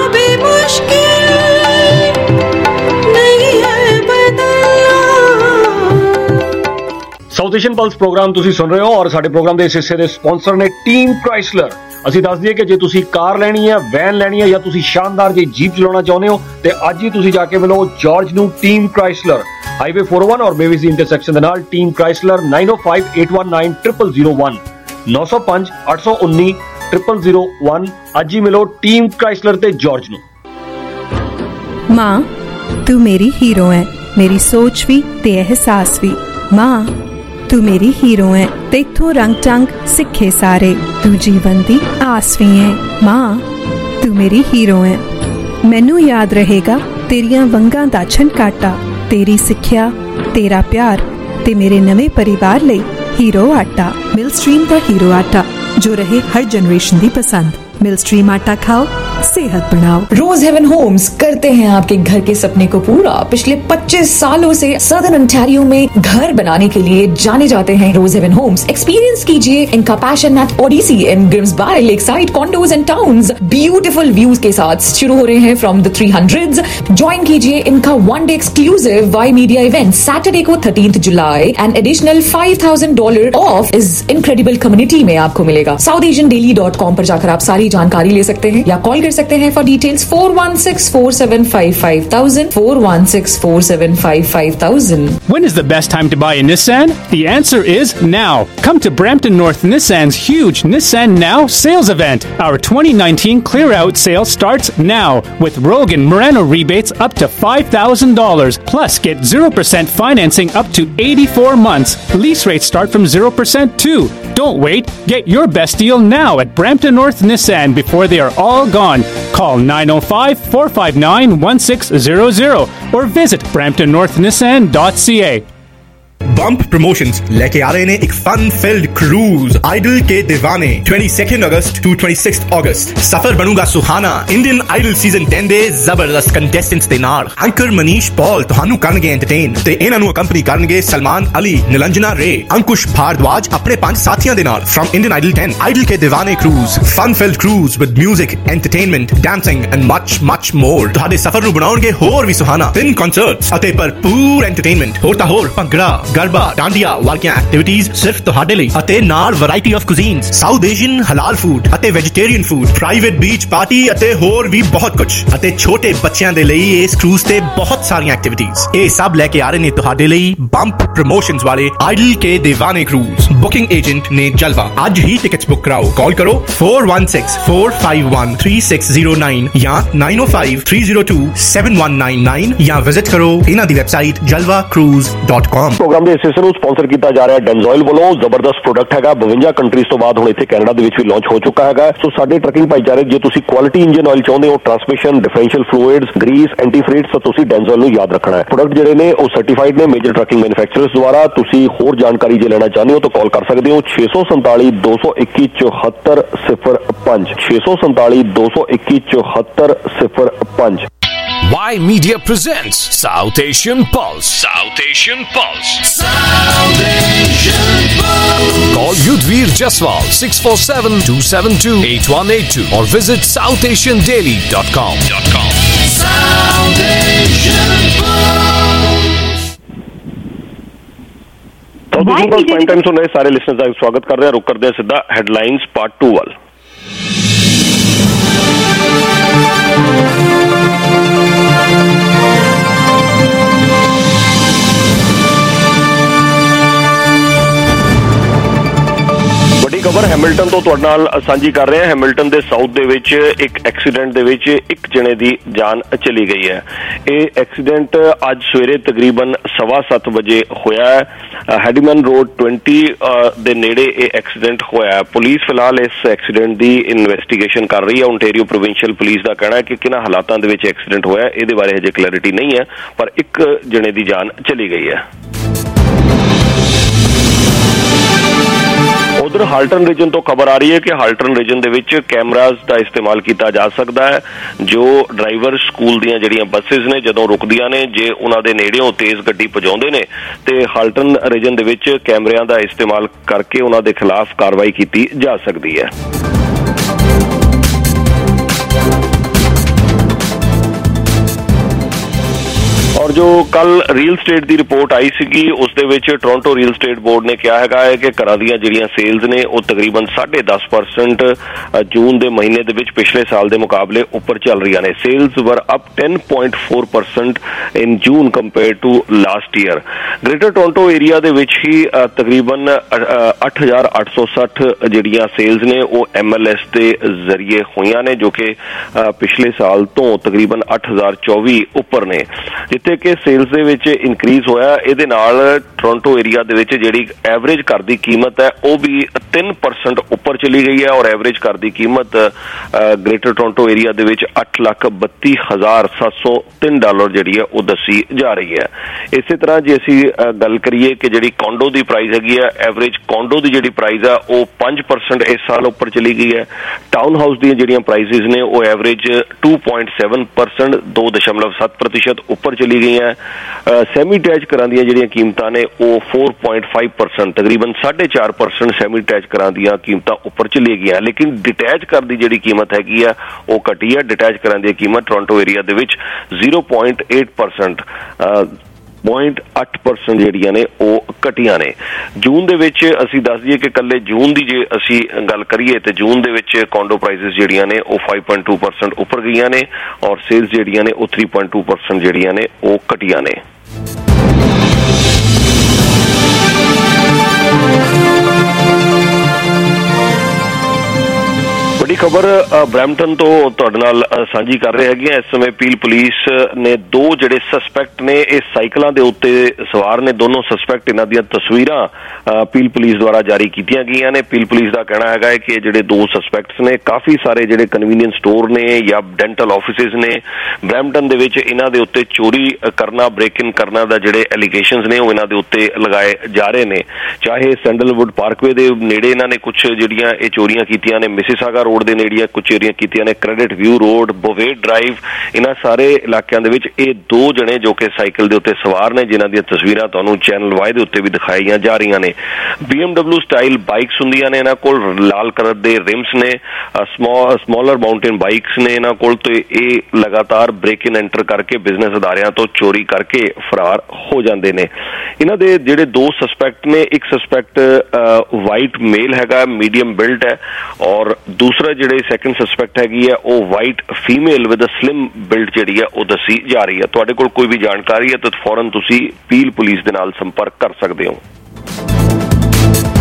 L: ਸਾਊਥ ਏਸ਼ੀਅਨ ਪਲਸ ਪ੍ਰੋਗਰਾਮ ਤੁਸੀਂ ਸੁਣ ਰਹੇ ਹੋ ਔਰ ਸਾਡੇ ਪ੍ਰੋਗਰਾਮ ਦੇ ਇਸ ਹਿੱਸੇ ਦੇ ਸਪਾਂਸਰ ਨੇ ਟੀਮ ਕ੍ਰਾਈਸਲਰ। ਅਸੀਂ ਦੱਸ ਦਈਏ ਕਿ ਜੇ ਤੁਸੀਂ ਕਾਰ ਲੈਣੀ ਹੈ, ਵੈਨ ਲੈਣੀ ਹੈ ਜਾਂ ਤੁਸੀਂ ਸ਼ਾਨਦਾਰ ਜਿਹੀ ਜੀਪ ਚਲਾਉਣਾ ਚਾਹੁੰਦੇ ਹੋ ਤੇ ਅੱਜ ਹੀ ਤੁਸੀਂ ਜਾ ਕੇ ਮਿਲੋ ਜਾਰਜ ਨੂੰ team Chrysler, highway four O one ਔਰ ਮੇਵਿਸ ਦੀ ਇੰਟਰਸੈਕਸ਼ਨ ਦੇ ਨਾਲ। Team Chrysler nine O five eight one nine triple zero one नौ सौ पाँच आठ सौ उन्नीस ट्रिपल जीरो वन। ਅੱਜ ਹੀ ਮਿਲੋ ਟੀਮ ਕ੍ਰਾਈਸਲਰ ਤੇ ਜਾਰਜ ਨੂੰ।
M: मां, तू मेरी हीरो है, मेरी सोच भी ते एहसास भी। मां, तू मेरी हीरो है, तेथों रंग टंग सिखे सारे, तू जीवन दी आस भी है। मां, तू मेरी हीरो है, मैनू याद रहेगा तेरियां वंगां दा छनकाटा, तेरी सिक्ख्या, तेरा प्यार ते मेरे नवे परिवार लई हीरो आटा। मिल स्ट्रीम दा हीरो आटा, जो रहे हर जनरेशन दी पसंद। मिल स्ट्रीम आटा खाओ, सेहत बनाओ।
K: रोज हेवन होम्स करते हैं आपके घर के सपने को पूरा। पिछले पच्चीस सालों से सदर्न ओंटारियो में घर बनाने के लिए जाने जाते हैं रोज हेवन होम्स। एक्सपीरियंस कीजिए इनका passion at Odyssey in Grimsby, lakeside condos and towns, beautiful views के साथ शुरू हो रहे हैं from the three hundreds. Join कीजिए इनका one day exclusive Y media event Saturday को thirteenth July and additional five thousand dollar off इस इनक्रेडिबल कम्युनिटी में आपको मिलेगा। South Asian Daily dot com पर जाकर आप सारी जानकारी ले सकते हैं या कॉल कर सकते हैं for details four one six four seven five five thousand four one six four seven five five thousand.
N: When is the best time to buy a Nissan? The answer is now. Come to Brampton North Nissan's huge Nissan Now sales event. Our twenty nineteen clear out sale starts now with Rogue and Murano rebates up to five thousand dollars. Plus get zero percent financing up to eighty-four months. Lease rates start from zero percent too. Don't wait. Get your best deal now at Brampton North Nissan before they are all gone. Call nine oh five, four five nine, one six zero zero or visit brampton north nissan dot c a.
I: Bump promotions लेके आ रहे हैं एक फन फिल्ड क्रूज आइडल के दीवाने बाईस अगस्त टू छब्बीस अगस्त। सफर बनूगा सुहाना इंडियन आइडल सीजन टेन दे जबरदस्त कंटेस्टेंट्स दे नाल। एंकर मनीष पॉल तुहानू करनगे एंटरटेन ते इन्हां नू कंपनी करनगे सलमान अली, निलंजना रे, अंकुश भारद्वाज अपने पांच साथियों दे नाल। From Indian Idol ten Idol के दीवाने cruise, fun filled cruise with music, entertainment, dancing and much much more. तुहाडे सफर नू बनाउणगे होर भी सुहाना। तीन कॉन्सर्ट्स अते भरपूर एंटरटेनमेंट, होर ता होर भंगड़ा, गरबा, डांडिया वालियां एक्टिविटीज सिर्फ ਤੁਹਾਡੇ ਲਈ ਅਤੇ ਨਾਲ variety of cuisines, South Asian halal food ਅਤੇ vegetarian food, private beach party ਅਤੇ ਹੋਰ ਵੀ ਬਹੁਤ ਕੁਝ। ਅਤੇ ਛੋਟੇ ਬੱਚਿਆਂ ਦੇ ਲਈ ਇਸ ਕਰੂਜ਼ ਤੇ ਬਹੁਤ ਸਾਰੀਆਂ ਐਕਟੀਵਿਟੀਜ਼। ਇਹ ਸਭ ਲੈ ਕੇ ਆ ਰਹੇ ਨੇ ਤੁਹਾਡੇ ਲਈ ਬੰਪ ਪ੍ਰਮੋਸ਼ਨਸ ਵਾਲੇ ਆਈਡਲ ਕੇ ਦੀਵਾਨੇ ਕਰੂਜ਼। ਬੁਕਿੰਗ ਏਜੰਟ ਨੇ ਜਲਵਾ। ਅੱਜ ਹੀ ਟਿਕਟਸ ਬੁੱਕ ਕਰਾਓ। ਕਾਲ ਕਰੋ four one six, four five one, three six zero nine ਜਾਂ nine oh five, three oh two, seven one nine nine ਜਾਂ ਵਿਜ਼ਿਟ ਕਰੋ ਇਹਨਾਂ ਦੀ website jalwa cruise dot com।
L: ਪ੍ਰੋਗਰਾਮ ਦੇ
F: ਇਸ ਹਿੱਸੇ ਨੂੰ ਸਪਾਂਸਰ ਕੀਤਾ ਜਾ ਰਿਹਾ ਡੈਨਜ਼ੋਇਲ ਵੱਲੋਂ। ਜ਼ਬਰਦਸਤ ਪ੍ਰੋਡਕਟ ਹੈਗਾ, ਬਵੰਜਾ ਕੰਟਰੀਜ਼ ਤੋਂ ਬਾਅਦ ਹੁਣ ਇੱਥੇ ਕੈਨੇਡਾ ਦੇ ਵਿੱਚ ਵੀ ਲਾਂਚ ਹੋ ਚੁੱਕਾ ਹੈਗਾ। ਸੋ ਸਾਡੇ ਟਰੱਕਿੰਗ ਭਾਈਚਾਰੇ ਜੇ ਤੁਸੀਂ ਕੁਆਲਿਟੀ ਇੰਜਨ ਆਇਲ ਚਾਹੁੰਦੇ ਹੋ, transmission, differential fluids, grease, antifreeze, ਤਾਂ ਤੁਸੀਂ ਡੈਨਜ਼ੋਇਲ ਨੂੰ ਯਾਦ ਰੱਖਣਾ ਹੈ। ਪ੍ਰੋਡਕਟ ਜਿਹੜੇ ਨੇ ਉਹ ਸਰਟੀਫਾਈਡ ਨੇ ਮੇਜਰ ਟਰੱਕਿੰਗ ਮੈਨੂਫੈਕਚਰਰਸ ਦੁਆਰਾ। ਤੁਸੀਂ ਹੋਰ ਜਾਣਕਾਰੀ ਜੇ ਲੈਣਾ ਚਾਹੁੰਦੇ ਹੋ ਤਾਂ ਕਾਲ ਕਰ ਸਕਦੇ ਹੋ ਛੇ ਸੌ ਸੰਤਾਲੀ ਦੋ ਸੌ ਇੱਕੀ ਚੌਹੱਤਰ ਸਿਫਰ ਪੰਜ ਛੇ ਸੌ ਸੰਤਾਲੀ ਦੋ ਸੌ ਇੱਕੀ ਚੌਹੱਤਰ ਸਿਫਰ ਪੰਜ।
B: Y Media presents South Asian Pulse. South Asian Pulse. South Asian Pulse. Call Yudhvir Jaswal six four seven two seven two eight one eight two or visit south asian daily dot com. South Asian Pulse.
F: South Asian Pulse Prime Time ਸੁਣ ਰਹੇ ਸਾਰੇ ਲਿਸਨਰਸ ਦਾ ਸਵਾਗਤ ਕਰਦੇ ਹਾਂ। ਰੁਕ ਕਰਦੇ ਹਾਂ ਸਿੱਧਾ ਹੈਡਲਾਈਨਸ ਪਾਰਟ ਟੂ ਵੱਲ। ਵੱਡੀ ਖਬਰ ਹੈਮਿਲਟਨ ਤੋਂ ਤੁਹਾਡੇ ਨਾਲ ਸਾਂਝੀ ਕਰ ਰਹੇ ਹਾਂ। ਹੈਮਿਲਟਨ ਦੇ ਸਾਊਥ ਦੇ ਵਿੱਚ ਇੱਕ ਐਕਸੀਡੈਂਟ ਦੇ ਵਿੱਚ ਇੱਕ ਜਣੇ ਦੀ ਜਾਨ ਚਲੀ ਗਈ ਹੈ। ਇਹ ਐਕਸੀਡੈਂਟ ਅੱਜ ਸਵੇਰੇ ਤਕਰੀਬਨ ਸਵਾ ਸੱਤ ਵਜੇ ਹੋਇਆ ਹੈ। ਹੈਡੀਮਨ ਰੋਡ ਵੀਹ ਦੇ ਨੇੜੇ ਇਹ ਐਕਸੀਡੈਂਟ ਹੋਇਆ। ਪੁਲਿਸ ਫਿਲਹਾਲ ਇਸ ਐਕਸੀਡੈਂਟ ਦੀ ਇਨਵੈਸਟੀਗੇਸ਼ਨ ਕਰ ਰਹੀ ਹੈ। ਓਨਟਾਰੀਓ ਪ੍ਰੋਵਿੰਸ਼ੀਅਲ ਪੁਲਿਸ ਦਾ ਕਹਿਣਾ ਹੈ ਕਿ ਕਿਹਨਾਂ ਹਾਲਾਤਾਂ ਦੇ ਵਿੱਚ ਐਕਸੀਡੈਂਟ ਹੋਇਆ ਇਹਦੇ ਬਾਰੇ ਹਜੇ ਕਲੈਰਿਟੀ ਨਹੀਂ ਹੈ, ਪਰ ਇੱਕ ਜਣੇ ਦੀ ਜਾਨ ਚਲੀ ਗਈ ਹੈ। ਉਧਰ ਹਾਲਟਨ ਰੀਜਨ ਤੋਂ ਖਬਰ ਆ ਰਹੀ ਹੈ ਕਿ ਹਾਲਟਨ ਰੀਜਨ ਦੇ ਵਿੱਚ ਕੈਮਰਾਜ਼ ਦਾ ਇਸਤੇਮਾਲ ਕੀਤਾ ਜਾ ਸਕਦਾ ਹੈ। ਜੋ ਡਰਾਈਵਰ ਸਕੂਲ ਦੀਆਂ ਜਿਹੜੀਆਂ ਬੱਸਿਸ ਨੇ ਜਦੋਂ ਰੁਕਦੀਆਂ ਨੇ, ਜੇ ਉਹਨਾਂ ਦੇ ਨੇੜਿਓਂ ਤੇਜ਼ ਗੱਡੀ ਭਜਾਉਂਦੇ ਨੇ ਤੇ ਹਾਲਟਨ ਰੀਜਨ ਦੇ ਵਿੱਚ ਕੈਮਰਿਆਂ ਦਾ ਇਸਤੇਮਾਲ ਕਰਕੇ ਉਹਨਾਂ ਦੇ ਖਿਲਾਫ ਕਾਰਵਾਈ ਕੀਤੀ ਜਾ ਸਕਦੀ ਹੈ। ਔਰ ਜੋ ਕੱਲ ਰੀਅਲ ਸਟੇਟ ਦੀ ਰਿਪੋਰਟ ਆਈ ਸੀਗੀ ਉਸ ਦੇ ਵਿੱਚ ਟੋਰਾਂਟੋ ਰੀਅਲ ਸਟੇਟ ਬੋਰਡ ਨੇ ਕਿਹਾ ਹੈਗਾ ਹੈ ਕਿ ਘਰਾਂ ਦੀਆਂ ਜਿਹੜੀਆਂ ਸੇਲਜ਼ ਨੇ ਉਹ ਤਕਰੀਬਨ ਸਾਢੇ ਦਸ ਪਰਸੈਂਟ ਜੂਨ ਦੇ ਮਹੀਨੇ ਦੇ ਵਿੱਚ ਪਿਛਲੇ ਸਾਲ ਦੇ ਮੁਕਾਬਲੇ ਉੱਪਰ ਚੱਲ ਰਹੀਆਂ ਨੇ। Sales were up ten point four percent in June compare to last year. Greater Toronto area ਦੇ ਵਿੱਚ ਹੀ ਤਕਰੀਬਨ ਅੱਠ ਹਜ਼ਾਰ ਅੱਠ ਸੌ ਸੱਠ ਜਿਹੜੀਆਂ ਸੇਲਜ਼ ਨੇ ਉਹ ਐਮ ਐਲ ਐਸ ਦੇ ਜ਼ਰੀਏ ਹੋਈਆਂ ਨੇ, ਜੋ ਕਿ ਪਿਛਲੇ ਸਾਲ ਤੋਂ ਤਕਰੀਬਨ ਅੱਠ ਹਜ਼ਾਰ ਚੌਵੀ ਉੱਪਰ ਨੇ। ਜਿੱਥੇ ਕਿ ਸੇਲਸ ਦੇ ਵਿੱਚ ਇਨਕਰੀਜ਼ ਹੋਇਆ, ਇਹਦੇ ਨਾਲ ਟੋਰਾਂਟੋ ਏਰੀਆ ਦੇ ਵਿੱਚ ਜਿਹੜੀ ਐਵਰੇਜ ਘਰ ਦੀ ਕੀਮਤ ਹੈ ਉਹ ਵੀ ਤਿੰਨ ਪਰਸੈਂਟ ਉੱਪਰ ਚਲੀ ਗਈ ਹੈ। ਔਰ ਐਵਰੇਜ ਘਰ ਦੀ ਕੀਮਤ ਗ੍ਰੇਟਰ ਟੋਰਾਂਟੋ ਏਰੀਆ ਦੇ ਵਿੱਚ ਅੱਠ ਲੱਖ ਬੱਤੀ ਹਜ਼ਾਰ ਸੱਤ ਸੌ ਤਿੰਨ ਡਾਲਰ ਜਿਹੜੀ ਹੈ ਉਹ ਦੱਸੀ ਜਾ ਰਹੀ ਹੈ। ਇਸੇ ਤਰ੍ਹਾਂ ਜੇ ਅਸੀਂ ਗੱਲ ਕਰੀਏ ਕਿ ਜਿਹੜੀ ਕੋਂਡੋ ਦੀ ਪ੍ਰਾਈਸ ਹੈਗੀ ਹੈ, ਐਵਰੇਜ ਕੋਂਡੋ ਦੀ ਜਿਹੜੀ ਪ੍ਰਾਈਸ ਆ ਉਹ ਪੰਜ ਪਰਸੈਂਟ ਇਸ ਸਾਲ ਉੱਪਰ ਚਲੀ ਗਈ ਹੈ। ਟਾਊਨ ਹਾਊਸ ਦੀਆਂ ਜਿਹੜੀਆਂ ਪ੍ਰਾਈਸਿਸ ਨੇ ਉਹ average two point seven percent ਦੋ ਦਸ਼ਮਲਵ ਸੱਤ ਪ੍ਰਤੀਸ਼ਤ ਉੱਪਰ ਚਲੀ ਗਈਆਂ। ਸੈਮੀ ਅਟੈਚ ਘਰਾਂ ਦੀਆਂ ਜਿਹੜੀਆਂ ਕੀਮਤਾਂ ਨੇ ਉਹ ਚਾਰ ਪੁਆਇੰਟ ਪੰਜ ਪਰਸੈਂਟ ਤਕਰੀਬਨ ਸਾਢੇ ਚਾਰ ਪਰਸੈਂਟ ਸੈਮੀ ਅਟੈਚ ਘਰਾਂ ਦੀਆਂ ਕੀਮਤਾਂ ਉੱਪਰ ਚਲੀ ਗਈਆਂ। ਲੇਕਿਨ ਡਿਟੈਚ ਘਰ ਦੀ ਜਿਹੜੀ ਕੀਮਤ ਹੈਗੀ ਆ ਉਹ ਘਟੀ ਹੈ। ਡਿਟੈਚ ਘਰਾਂ ਦੀ ਕੀਮਤ ਟੋਰਾਂਟੋ ਏਰੀਆ ਦੇ ਵਿੱਚ ਜ਼ੀਰੋ ਪੁਆਇੰਟ ਅੱਠ ਪਰਸੈਂਟ ਪੁਆਇੰਟ ਅੱਠ ਪਰਸੈਂਟ ਜਿਹੜੀਆਂ ਨੇ ਉਹ ਘਟੀਆਂ ਨੇ। ਜੂਨ ਦੇ ਵਿੱਚ ਅਸੀਂ ਦੱਸ ਦਈਏ ਕਿ ਕੱਲੇ ਜੂਨ ਦੀ ਜੇ ਅਸੀਂ ਗੱਲ ਕਰੀਏ ਤੇ ਜੂਨ ਦੇ ਵਿੱਚ ਕੋਂਡੋ ਪ੍ਰਾਈਸਿਸ ਜਿਹੜੀਆਂ ਨੇ ਉਹ ਪੰਜ ਪੁਆਇੰਟ ਦੋ ਪਰਸੈਂਟ ਉੱਪਰ ਗਈਆਂ ਨੇ ਔਰ ਸੇਲਸ ਜਿਹੜੀਆਂ ਨੇ ਉਹ ਤਿੰਨ ਪੁਆਇੰਟ ਦੋ ਪਰਸੈਂਟ ਜਿਹੜੀਆਂ ਨੇ ਉਹ ਘਟੀਆਂ ਨੇ। ਵੱਡੀ ਖਬਰ ਬਰੈਂਪਟਨ ਤੋਂ ਤੁਹਾਡੇ ਨਾਲ ਸਾਂਝੀ ਕਰ ਰਹੇ ਹੈਗੇ ਆ। ਇਸ ਸਮੇਂ ਪੀਲ ਪੁਲਿਸ ਨੇ ਦੋ ਜਿਹੜੇ ਸਸਪੈਕਟ ਨੇ ਇਹ ਸਾਈਕਲਾਂ ਦੇ ਉੱਤੇ ਸਵਾਰ ਨੇ। ਦੋਨੋਂ ਸਸਪੈਕਟ, ਇਹਨਾਂ ਦੀਆਂ ਤਸਵੀਰਾਂ ਪੀਲ ਪੁਲਿਸ ਦੁਆਰਾ ਜਾਰੀ ਕੀਤੀਆਂ ਗਈਆਂ ਨੇ। ਪੀਲ ਪੁਲਿਸ ਦਾ ਕਹਿਣਾ ਹੈਗਾ ਹੈ ਕਿ ਜਿਹੜੇ ਦੋ ਸਸਪੈਕਟਸ ਨੇ ਕਾਫੀ ਸਾਰੇ ਜਿਹੜੇ ਕਨਵੀਨੀਅੰਸ ਸਟੋਰ ਨੇ ਜਾਂ ਡੈਂਟਲ ਆਫਿਸਿਸ ਨੇ ਬਰੈਂਪਟਨ ਦੇ ਵਿੱਚ, ਇਹਨਾਂ ਦੇ ਉੱਤੇ ਚੋਰੀ ਕਰਨਾ, ਬ੍ਰੇਕ ਇਨ ਕਰਨਾ ਦਾ ਜਿਹੜੇ ਐਲੀਗੇਸ਼ਨਸ ਨੇ ਉਹ ਇਹਨਾਂ ਦੇ ਉੱਤੇ ਲਗਾਏ ਜਾ ਰਹੇ ਨੇ। ਚਾਹੇ ਸੈਂਡਲਵੁੱਡ ਪਾਰਕਵੇ ਦੇ ਨੇੜੇ ਇਹਨਾਂ ਨੇ ਕੁਝ ਜਿਹੜੀਆਂ ਇਹ ਚੋਰੀਆਂ ਕੀਤੀਆਂ ਨੇ, ਮਿਸਿਸਾਗਾ ਰੋਡ ਦੇ ਨੇੜੇ ਕੁਝ ਚੋਰੀਆਂ ਕੀਤੀਆਂ ਨੇ, Creditview road, Bovaird drive, ਇਹਨਾਂ ਸਾਰੇ ਇਲਾਕਿਆਂ ਦੇ ਵਿੱਚ ਇਹ ਦੋ ਜਣੇ ਜੋ ਕਿ ਸਾਈਕਲ ਦੇ ਉੱਤੇ ਸਵਾਰ ਨੇ, ਜਿਨ੍ਹਾਂ ਦੀਆਂ ਤਸਵੀਰਾਂ ਤੁਹਾਨੂੰ ਚੈਨਲ ਵਾਈ ਦੇ ਉੱਤੇ ਵੀ ਦਿਖਾਈਆਂ ਜਾ ਰਹੀਆਂ ਨੇ। B M W style bikes ਹੁੰਦੀਆਂ ਨੇ ਇਹਨਾਂ ਕੋਲ, ਲਾਲ ਕਲਰ ਦੇ ਰਿਮਸ ਨੇ, ਸਮੌਲਰ ਮਾਊਂਟੇਨ ਬਾਈਕਸ ਨੇ ਇਹਨਾਂ ਕੋਲ। ਤੇ ਇਹ ਲਗਾਤਾਰ ਬ੍ਰੇਕ ਇਨ ਐਂਟਰ ਕਰਕੇ ਬਿਜ਼ਨਸ ਅਦਾਰਿਆਂ ਤੋਂ ਚੋਰੀ ਕਰਕੇ ਫਰਾਰ ਹੋ ਜਾਂਦੇ ਨੇ। ਇਹਨਾਂ ਦੇ ਜਿਹੜੇ ਦੋ ਸਸਪੈਕਟ ਨੇ, ਇੱਕ ਸਸਪੈਕਟ ਵਾਈਟ ਮੇਲ ਹੈਗਾ, ਮੀਡੀਅਮ ਬਿਲਡ ਹੈ, ਔਰ ਦੂਸਰਾ ਜਿਹੜੇ ਸੈਕੰਡ ਸਸਪੈਕਟ ਹੈਗੀ ਹੈ ਉਹ white female with a slim build ਜਿਹੜੀ ਹੈ ਉਹ ਦੱਸੀ ਜਾ ਰਹੀ ਹੈ। ਤੁਹਾਡੇ ਕੋਲ ਕੋਈ ਵੀ ਜਾਣਕਾਰੀ ਹੈ ਤਾਂ ਫੌਰਨ ਤੁਸੀਂ ਪੀਲ ਪੁਲਿਸ ਦੇ ਨਾਲ ਸੰਪਰਕ ਕਰ ਸਕਦੇ ਹੋ।